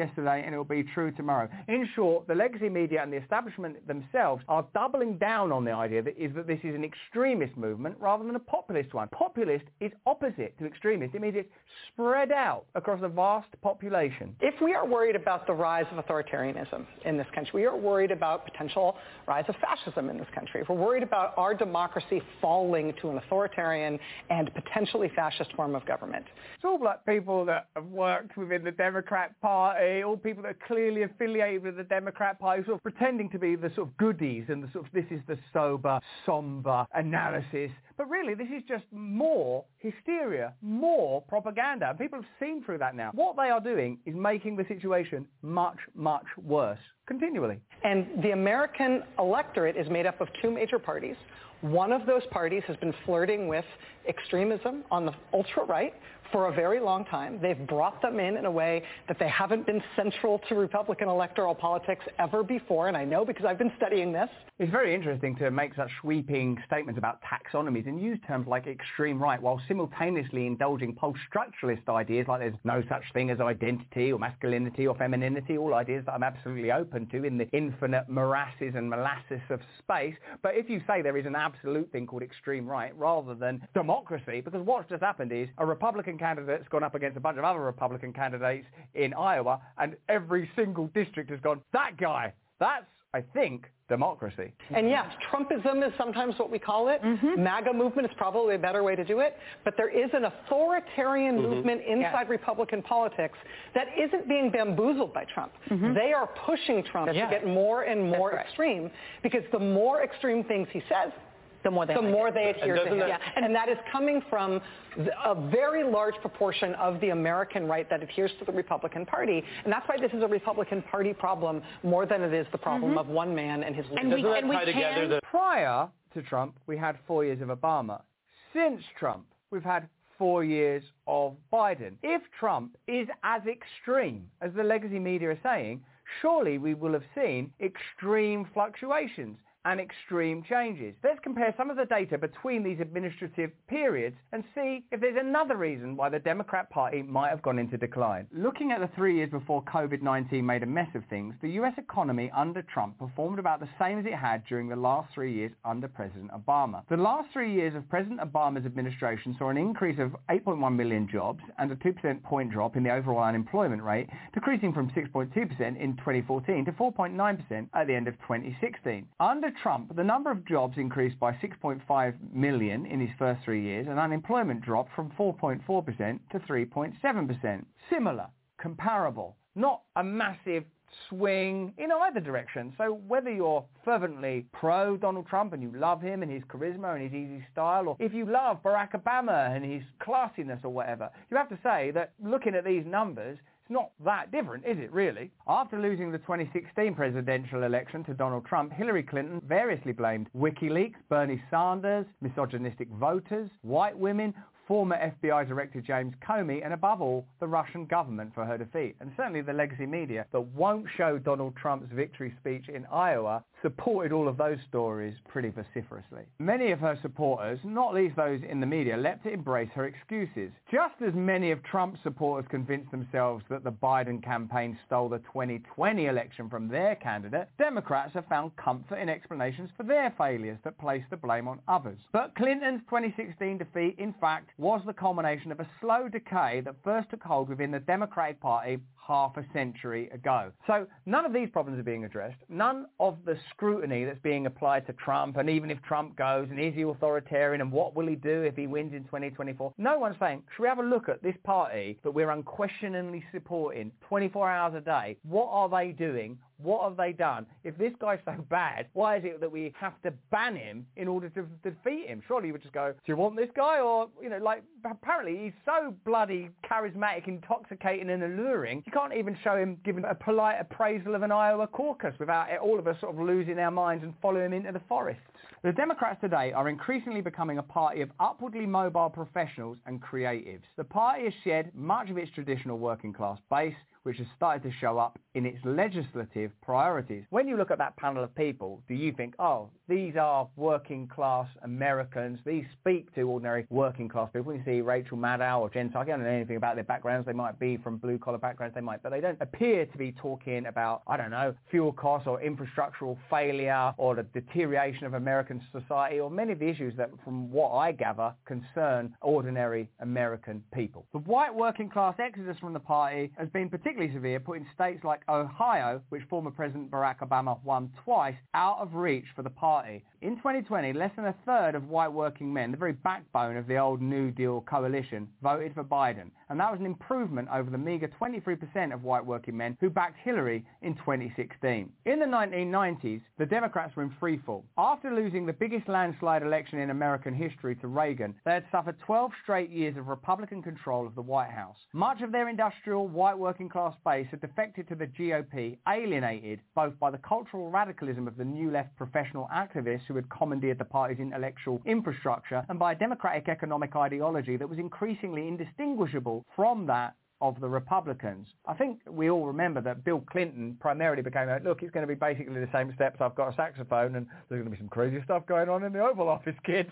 yesterday and it will be true tomorrow. In short, the legacy media and the establishment themselves are doubling down on the idea that this is an extremist movement rather than a populist one. Populist is opposite to extremist. It means it's spread out across a vast population. If we are worried about the rise of authoritarianism in this country, we are worried about potential rise of fascism in this country. If we're worried about our democracy falling to an authoritarian and potentially fascist form of government. It's all like people that have worked within the Democrat Party, all people that are clearly affiliated with the Democrat Party, sort of pretending to be the sort of goodies and the sort of this is the sober, somber analysis. But really, this is just more hysteria, more propaganda. And people have seen through that now. What they are doing is making the situation much, much worse, continually. And the American electorate is made up of two major parties. One of those parties has been flirting with extremism on the ultra-right for a very long time. They've brought them in a way that they haven't been central to Republican electoral politics ever before, and I know because I've been studying this. It's very interesting to make such sweeping statements about taxonomies and use terms like extreme right while simultaneously indulging post-structuralist ideas like there's no such thing as identity or masculinity or femininity, all ideas that I'm absolutely open to in the infinite morasses and molasses of space. But if you say there is an absolute thing called extreme right rather than democracy, because what's just happened is a Republican candidate's gone up against a bunch of other Republican candidates in Iowa, and every single district has gone, that guy, that's, I think, democracy. And yes, Trumpism is sometimes what we call it. MAGA movement is probably a better way to do it. But there is an authoritarian movement inside Republican politics that isn't being bamboozled by Trump. They are pushing Trump to get more and more extreme, because the more extreme things he says, the more they adhere to him. And that is coming from a very large proportion of the American right that adheres to the Republican Party. And that's why this is a Republican Party problem more than it is the problem of one man and his leadership. Prior to Trump, we had 4 years of Obama. Since Trump, we've had 4 years of Biden. If Trump is as extreme as the legacy media are saying, surely we will have seen extreme fluctuations and extreme changes. Let's compare some of the data between these administrative periods and see if there's another reason why the Democrat Party might have gone into decline. Looking at the 3 years before COVID-19 made a mess of things, the US economy under Trump performed about the same as it had during the last 3 years under President Obama. The last 3 years of President Obama's administration saw an increase of 8.1 million jobs and a 2% point drop in the overall unemployment rate, decreasing from 6.2% in 2014 to 4.9% at the end of 2016. Under Trump, the number of jobs increased by 6.5 million in his first 3 years, and unemployment dropped from 4.4% to 3.7%. Similar, comparable, not a massive swing in either direction. So whether you're fervently pro Donald Trump and you love him and his charisma and his easy style, or if you love Barack Obama and his classiness or whatever, you have to say that looking at these numbers, it's not that different, is it really? After losing the 2016 presidential election to Donald Trump, Hillary Clinton variously blamed WikiLeaks, Bernie Sanders, misogynistic voters, white women, former FBI Director James Comey, and above all, the Russian government for her defeat. And certainly the legacy media that won't show Donald Trump's victory speech in Iowa supported all of those stories pretty vociferously. Many of her supporters, not least those in the media, leapt to embrace her excuses. Just as many of Trump's supporters convinced themselves that the Biden campaign stole the 2020 election from their candidate, Democrats have found comfort in explanations for their failures that place the blame on others. But Clinton's 2016 defeat, in fact, was the culmination of a slow decay that first took hold within the Democratic Party half a century ago. So none of these problems are being addressed. None of the scrutiny that's being applied to Trump, and even if Trump goes, and is he authoritarian, and what will he do if he wins in 2024? No one's saying, should we have a look at this party that we're unquestioningly supporting 24 hours a day? What are they doing? What have they done? If this guy's so bad, why is it that we have to ban him in order to defeat him? Surely you would just go, do you want this guy? Or, apparently he's so bloody charismatic, intoxicating and alluring, you can't even show him giving a polite appraisal of an Iowa caucus without all of us sort of losing our minds and following him into the forests. The Democrats today are increasingly becoming a party of upwardly mobile professionals and creatives. The party has shed much of its traditional working class base, which has started to show up in its legislative priorities. When you look at that panel of people, do you think, oh, these are working class Americans, these speak to ordinary working class people? When you see Rachel Maddow or Jen Psaki, I don't know anything about their backgrounds, they might be from blue collar backgrounds, but they don't appear to be talking about, I don't know, fuel costs or infrastructural failure or the deterioration of American society or many of the issues that, from what I gather, concern ordinary American people. The white working class exodus from the party has been particularly severe, putting states like Ohio, which former President Barack Obama won twice, out of reach for the party. In 2020, less than a third of white working men, the very backbone of the old New Deal coalition, voted for Biden. And that was an improvement over the meager 23% of white working men who backed Hillary in 2016. In the 1990s, the Democrats were in freefall. After losing the biggest landslide election in American history to Reagan, they had suffered 12 straight years of Republican control of the White House. Much of their industrial, white working class base had defected to the GOP, alienated both by the cultural radicalism of the new left professional activists who had commandeered the party's intellectual infrastructure, and by a democratic economic ideology that was increasingly indistinguishable from that of the Republicans. I think we all remember that Bill Clinton primarily became look, it's going to be basically the same steps. I've got a saxophone and there's going to be some crazy stuff going on in the Oval Office, kids.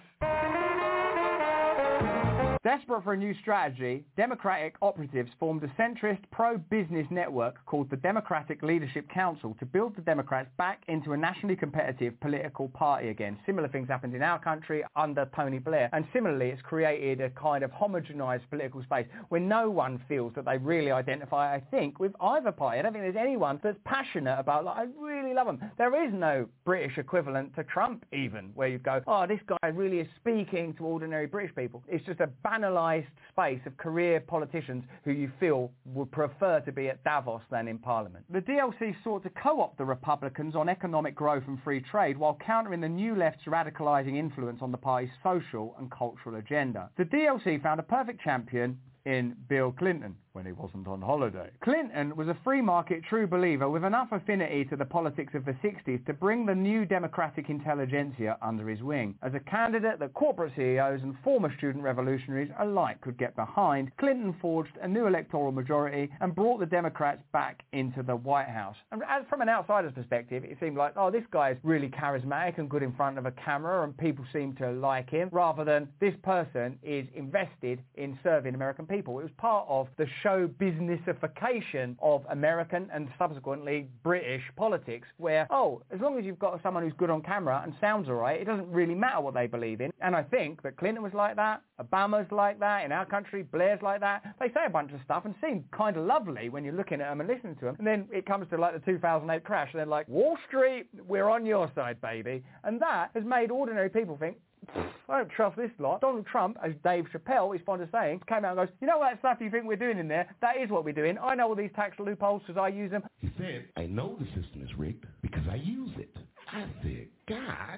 Desperate for a new strategy, Democratic operatives formed a centrist pro-business network called the Democratic Leadership Council to build the Democrats back into a nationally competitive political party again. Similar things happened in our country under Tony Blair, and similarly it's created a kind of homogenized political space where no one feels that they really identify, I think, with either party. I don't think there's anyone that's passionate about, like, I really love them. There is no British equivalent to Trump even, where you go, oh, this guy really is speaking to ordinary British people. It's just a banalised space of career politicians who you feel would prefer to be at Davos than in Parliament. The DLC sought to co-opt the Republicans on economic growth and free trade while countering the new left's radicalising influence on the party's social and cultural agenda. The DLC found a perfect champion in Bill Clinton when he wasn't on holiday. Clinton was a free market true believer with enough affinity to the politics of the 60s to bring the new democratic intelligentsia under his wing. As a candidate that corporate CEOs and former student revolutionaries alike could get behind, Clinton forged a new electoral majority and brought the Democrats back into the White House. And as from an outsider's perspective, it seemed like, oh, this guy is really charismatic and good in front of a camera and people seem to like him, rather than this person is invested in serving American people. It was part of the show businessification of American and subsequently British politics, where, oh, as long as you've got someone who's good on camera and sounds all right, it doesn't really matter what they believe in. And I think that Clinton was like that, Obama's like that, in our country, Blair's like that. They say a bunch of stuff and seem kind of lovely when you're looking at them and listening to them. And then it comes to like the 2008 crash, and they're like, Wall Street, we're on your side, baby. And that has made ordinary people think, I don't trust this lot. Donald Trump, as Dave Chappelle is fond of saying, came out and goes, you know what that stuff you think we're doing in there? That is what we're doing. I know all these tax loopholes because I use them. He said, I know the system is rigged because I use it. I said, God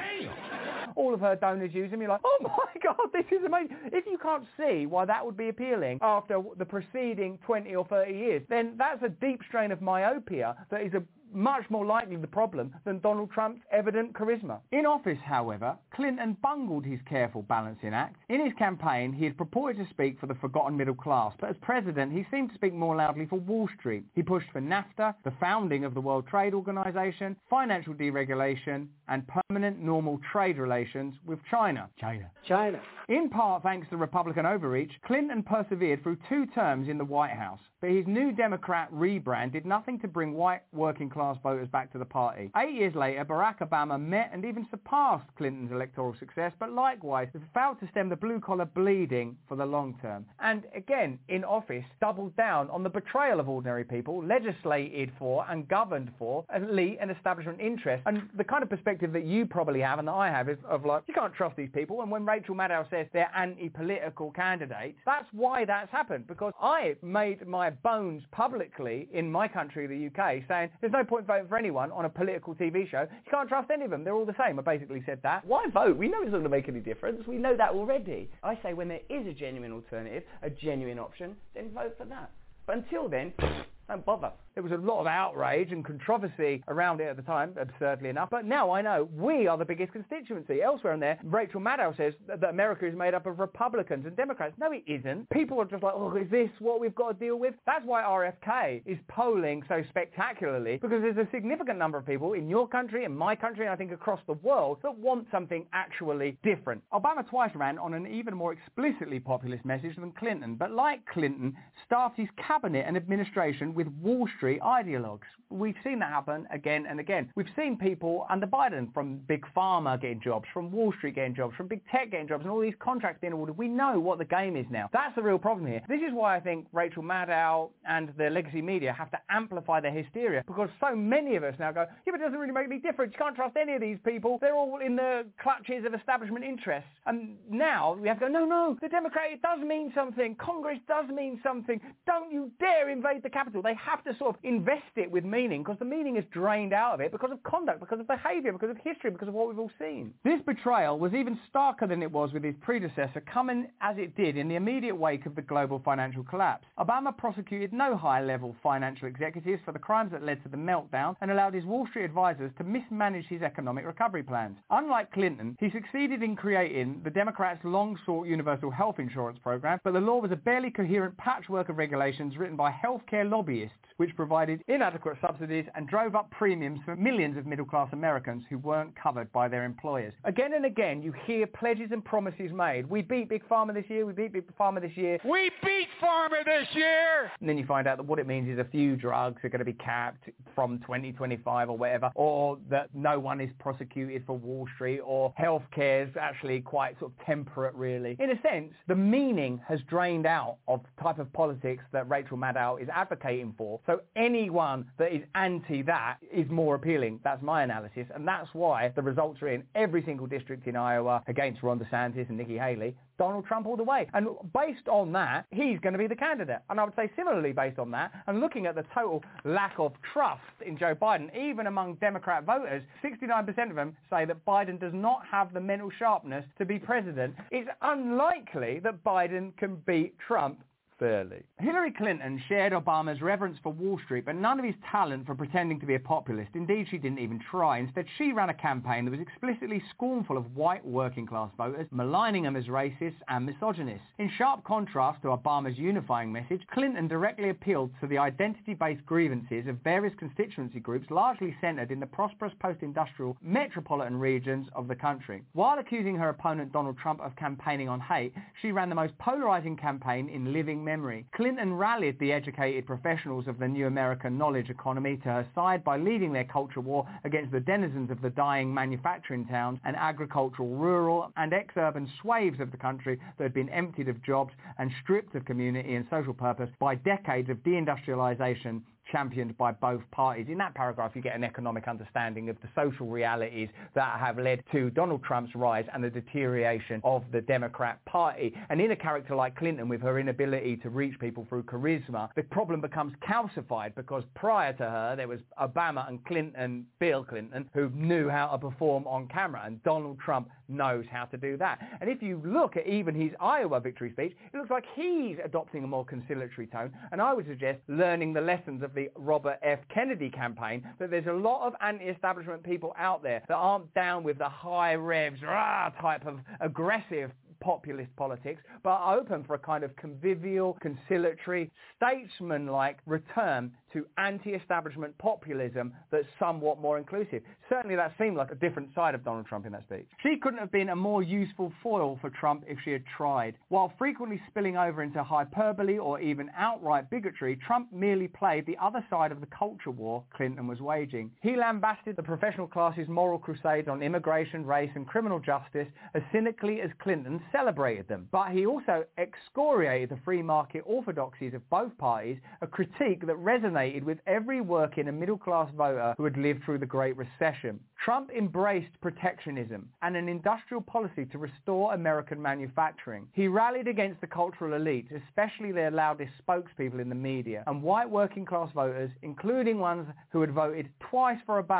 damn. All of her donors use them. You're like, oh my God, this is amazing. If you can't see why that would be appealing after the preceding 20 or 30 years, then that's a deep strain of myopia that is much more likely the problem than Donald Trump's evident charisma. In office, however, Clinton bungled his careful balancing act. In his campaign, he had purported to speak for the forgotten middle class, but as president, he seemed to speak more loudly for Wall Street. He pushed for NAFTA, the founding of the World Trade Organization, financial deregulation, and permanent normal trade relations with China. China. In part thanks to Republican overreach, Clinton persevered through 2 terms in the White House, but his new Democrat rebrand did nothing to bring white working class voters back to the party. 8 years later, Barack Obama met and even surpassed Clinton's electoral success, but likewise failed to stem the blue-collar bleeding for the long term. And again, in office, doubled down on the betrayal of ordinary people, legislated for and governed for elite and establishment interests. And the kind of perspective that you probably have and that I have is of like, you can't trust these people. And when Rachel Maddow says they're anti-political candidates, that's why that's happened. Because I made my bones publicly in my country, the UK, saying there's no point voting for anyone on a political TV show. You can't trust any of them. They're all the same. I basically said that. Why vote? We know it's not going to make any difference. We know that already. I say when there is a genuine alternative, a genuine option, then vote for that. But until then, Don't bother. There was a lot of outrage and controversy around it at the time, absurdly enough. But now I know we are the biggest constituency. Elsewhere in there, Rachel Maddow says that America is made up of Republicans and Democrats. No, it isn't. People are just like, oh, is this what we've got to deal with? That's why RFK is polling so spectacularly, because there's a significant number of people in your country, in my country, and I think across the world that want something actually different. Obama twice ran on an even more explicitly populist message than Clinton, but like Clinton, staffed his cabinet and administration with Wall Street ideologues. We've seen that happen again and again. We've seen people under Biden from Big Pharma getting jobs, from Wall Street getting jobs, from Big Tech getting jobs, and all these contracts being awarded. We know what the game is now. That's the real problem here. This is why I think Rachel Maddow and the legacy media have to amplify their hysteria, because so many of us now go, yeah, but it doesn't really make any difference. You can't trust any of these people. They're all in the clutches of establishment interests. And now we have to go, no, the Democrat, it does mean something. Congress does mean something. Don't you dare invade the Capitol. They have to sort of invest it with meaning, because the meaning is drained out of it because of conduct, because of behaviour, because of history, because of what we've all seen. This betrayal was even starker than it was with his predecessor, coming as it did in the immediate wake of the global financial collapse. Obama prosecuted no high-level financial executives for the crimes that led to the meltdown and allowed his Wall Street advisors to mismanage his economic recovery plans. Unlike Clinton, he succeeded in creating the Democrats' long-sought universal health insurance program, but the law was a barely coherent patchwork of regulations written by healthcare lobbyists, which provided inadequate subsidies and drove up premiums for millions of middle-class Americans who weren't covered by their employers. Again and again, you hear pledges and promises made. We beat Big Pharma this year. We beat Big Pharma this year. We beat Pharma this year! And then you find out that what it means is a few drugs are going to be capped from 2025 or whatever, or that no one is prosecuted for Wall Street, or healthcare is actually quite sort of temperate, really. In a sense, the meaning has drained out of the type of politics that Rachel Maddow is advocating for. So anyone that is anti-that is more appealing. That's my analysis. And that's why the results are in every single district in Iowa against Ron DeSantis and Nikki Haley. Donald Trump all the way. And based on that, he's going to be the candidate. And I would say similarly based on that, and looking at the total lack of trust in Joe Biden, even among Democrat voters, 69% of them say that Biden does not have the mental sharpness to be president. It's unlikely that Biden can beat Trump fairly. Hillary Clinton shared Obama's reverence for Wall Street, but none of his talent for pretending to be a populist. Indeed, she didn't even try. Instead, she ran a campaign that was explicitly scornful of white working-class voters, maligning them as racist and misogynist. In sharp contrast to Obama's unifying message, Clinton directly appealed to the identity-based grievances of various constituency groups, largely centered in the prosperous post-industrial metropolitan regions of the country. While accusing her opponent Donald Trump of campaigning on hate, she ran the most polarizing campaign in living memory. Clinton rallied the educated professionals of the new American knowledge economy to her side by leading their culture war against the denizens of the dying manufacturing towns and agricultural, rural and ex-urban swathes of the country that had been emptied of jobs and stripped of community and social purpose by decades of deindustrialization championed by both parties. In that paragraph, you get an economic understanding of the social realities that have led to Donald Trump's rise and the deterioration of the Democrat Party. And in a character like Clinton, with her inability to reach people through charisma, the problem becomes calcified, because prior to her, there was Obama and Clinton, Bill Clinton, who knew how to perform on camera, and Donald Trump knows how to do that. And if you look at even his Iowa victory speech, it looks like he's adopting a more conciliatory tone, and I would suggest learning the lessons of the Robert F. Kennedy campaign, that there's a lot of anti-establishment people out there that aren't down with the high revs, type of aggressive populist politics, but are open for a kind of convivial, conciliatory, statesman-like return to anti-establishment populism that's somewhat more inclusive. Certainly that seemed like a different side of Donald Trump in that speech. She couldn't have been a more useful foil for Trump if she had tried. While frequently spilling over into hyperbole or even outright bigotry, Trump merely played the other side of the culture war Clinton was waging. He lambasted the professional class's moral crusades on immigration, race and criminal justice as cynically as Clinton celebrated them. But he also excoriated the free market orthodoxies of both parties, a critique that resonated with every working and middle-class voter who had lived through the Great Recession. Trump embraced protectionism and an industrial policy to restore American manufacturing. He rallied against the cultural elite, especially their loudest spokespeople in the media, and white working-class voters, including ones who had voted twice for Obama,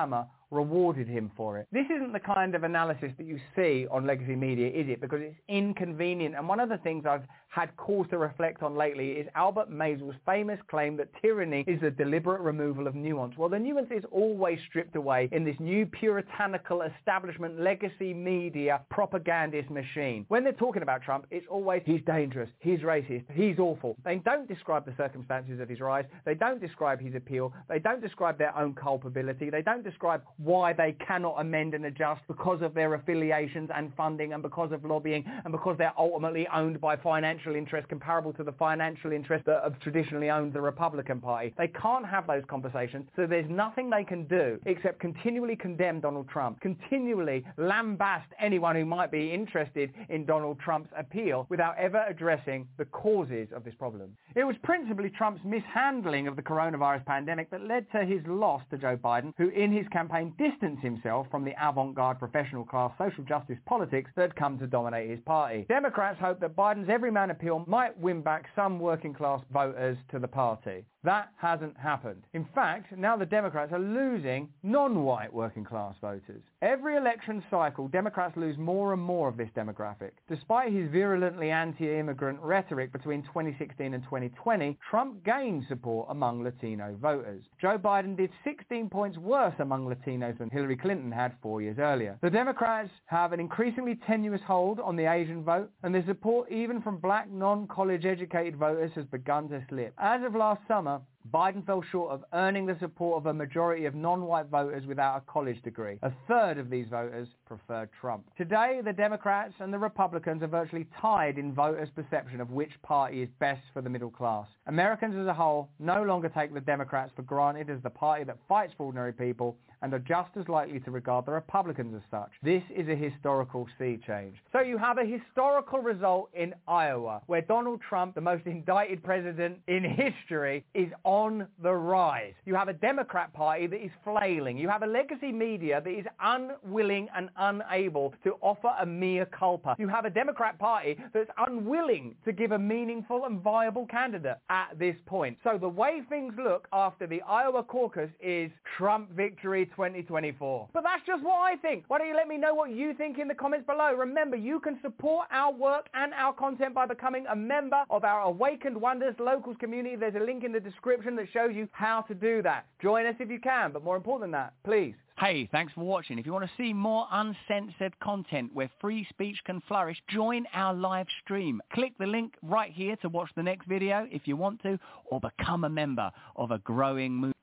rewarded him for it. This isn't the kind of analysis that you see on legacy media, is it? Because it's inconvenient. And one of the things I've had cause to reflect on lately is Albert Maysles' famous claim that tyranny is the deliberate removal of nuance. Well, the nuance is always stripped away in this new puritanical establishment legacy media propagandist machine. When they're talking about Trump, it's always he's dangerous, he's racist, he's awful. They don't describe the circumstances of his rise. They don't describe his appeal. They don't describe their own culpability. They don't describe why they cannot amend and adjust because of their affiliations and funding and because of lobbying and because they're ultimately owned by financial interests comparable to the financial interests that have traditionally owned the Republican Party. They can't have those conversations, so there's nothing they can do except continually condemn Donald Trump, continually lambast anyone who might be interested in Donald Trump's appeal without ever addressing the causes of this problem. It was principally Trump's mishandling of the coronavirus pandemic that led to his loss to Joe Biden, who in his campaign distanced himself from the avant-garde professional class social justice politics that had come to dominate his party. Democrats hope that Biden's everyman appeal might win back some working class voters to the party. That hasn't happened. In fact, now the Democrats are losing non-white working class voters. Every election cycle, Democrats lose more and more of this demographic. Despite his virulently anti-immigrant rhetoric between 2016 and 2020, Trump gained support among Latino voters. Joe Biden did 16 points worse among Latinos than Hillary Clinton had 4 years earlier. The Democrats have an increasingly tenuous hold on the Asian vote, and their support even from black non-college educated voters has begun to slip. As of last summer, Biden fell short of earning the support of a majority of non-white voters without a college degree. A third of these voters preferred Trump. Today, the Democrats and the Republicans are virtually tied in voters' perception of which party is best for the middle class. Americans as a whole no longer take the Democrats for granted as the party that fights for ordinary people and are just as likely to regard the Republicans as such. This is a historical sea change. So you have a historical result in Iowa, where Donald Trump, the most indicted president in history, is on the rise. You have a Democrat Party that is flailing. You have a legacy media that is unwilling and unable to offer a mea culpa. You have a Democrat Party that's unwilling to give a meaningful and viable candidate at this point. So the way things look after the Iowa caucus is Trump victory 2024. But that's just what I think. Why don't you let me know what you think in the comments below? Remember, you can support our work and our content by becoming a member of our Awakened Wonders Locals community. There's a link in the description that shows you how to do that. Join us if you can, but more important than that, please. Hey, thanks for watching. If you want to see more uncensored content where free speech can flourish, join our live stream. Click the link right here to watch the next video if you want to, or become a member of a growing movement.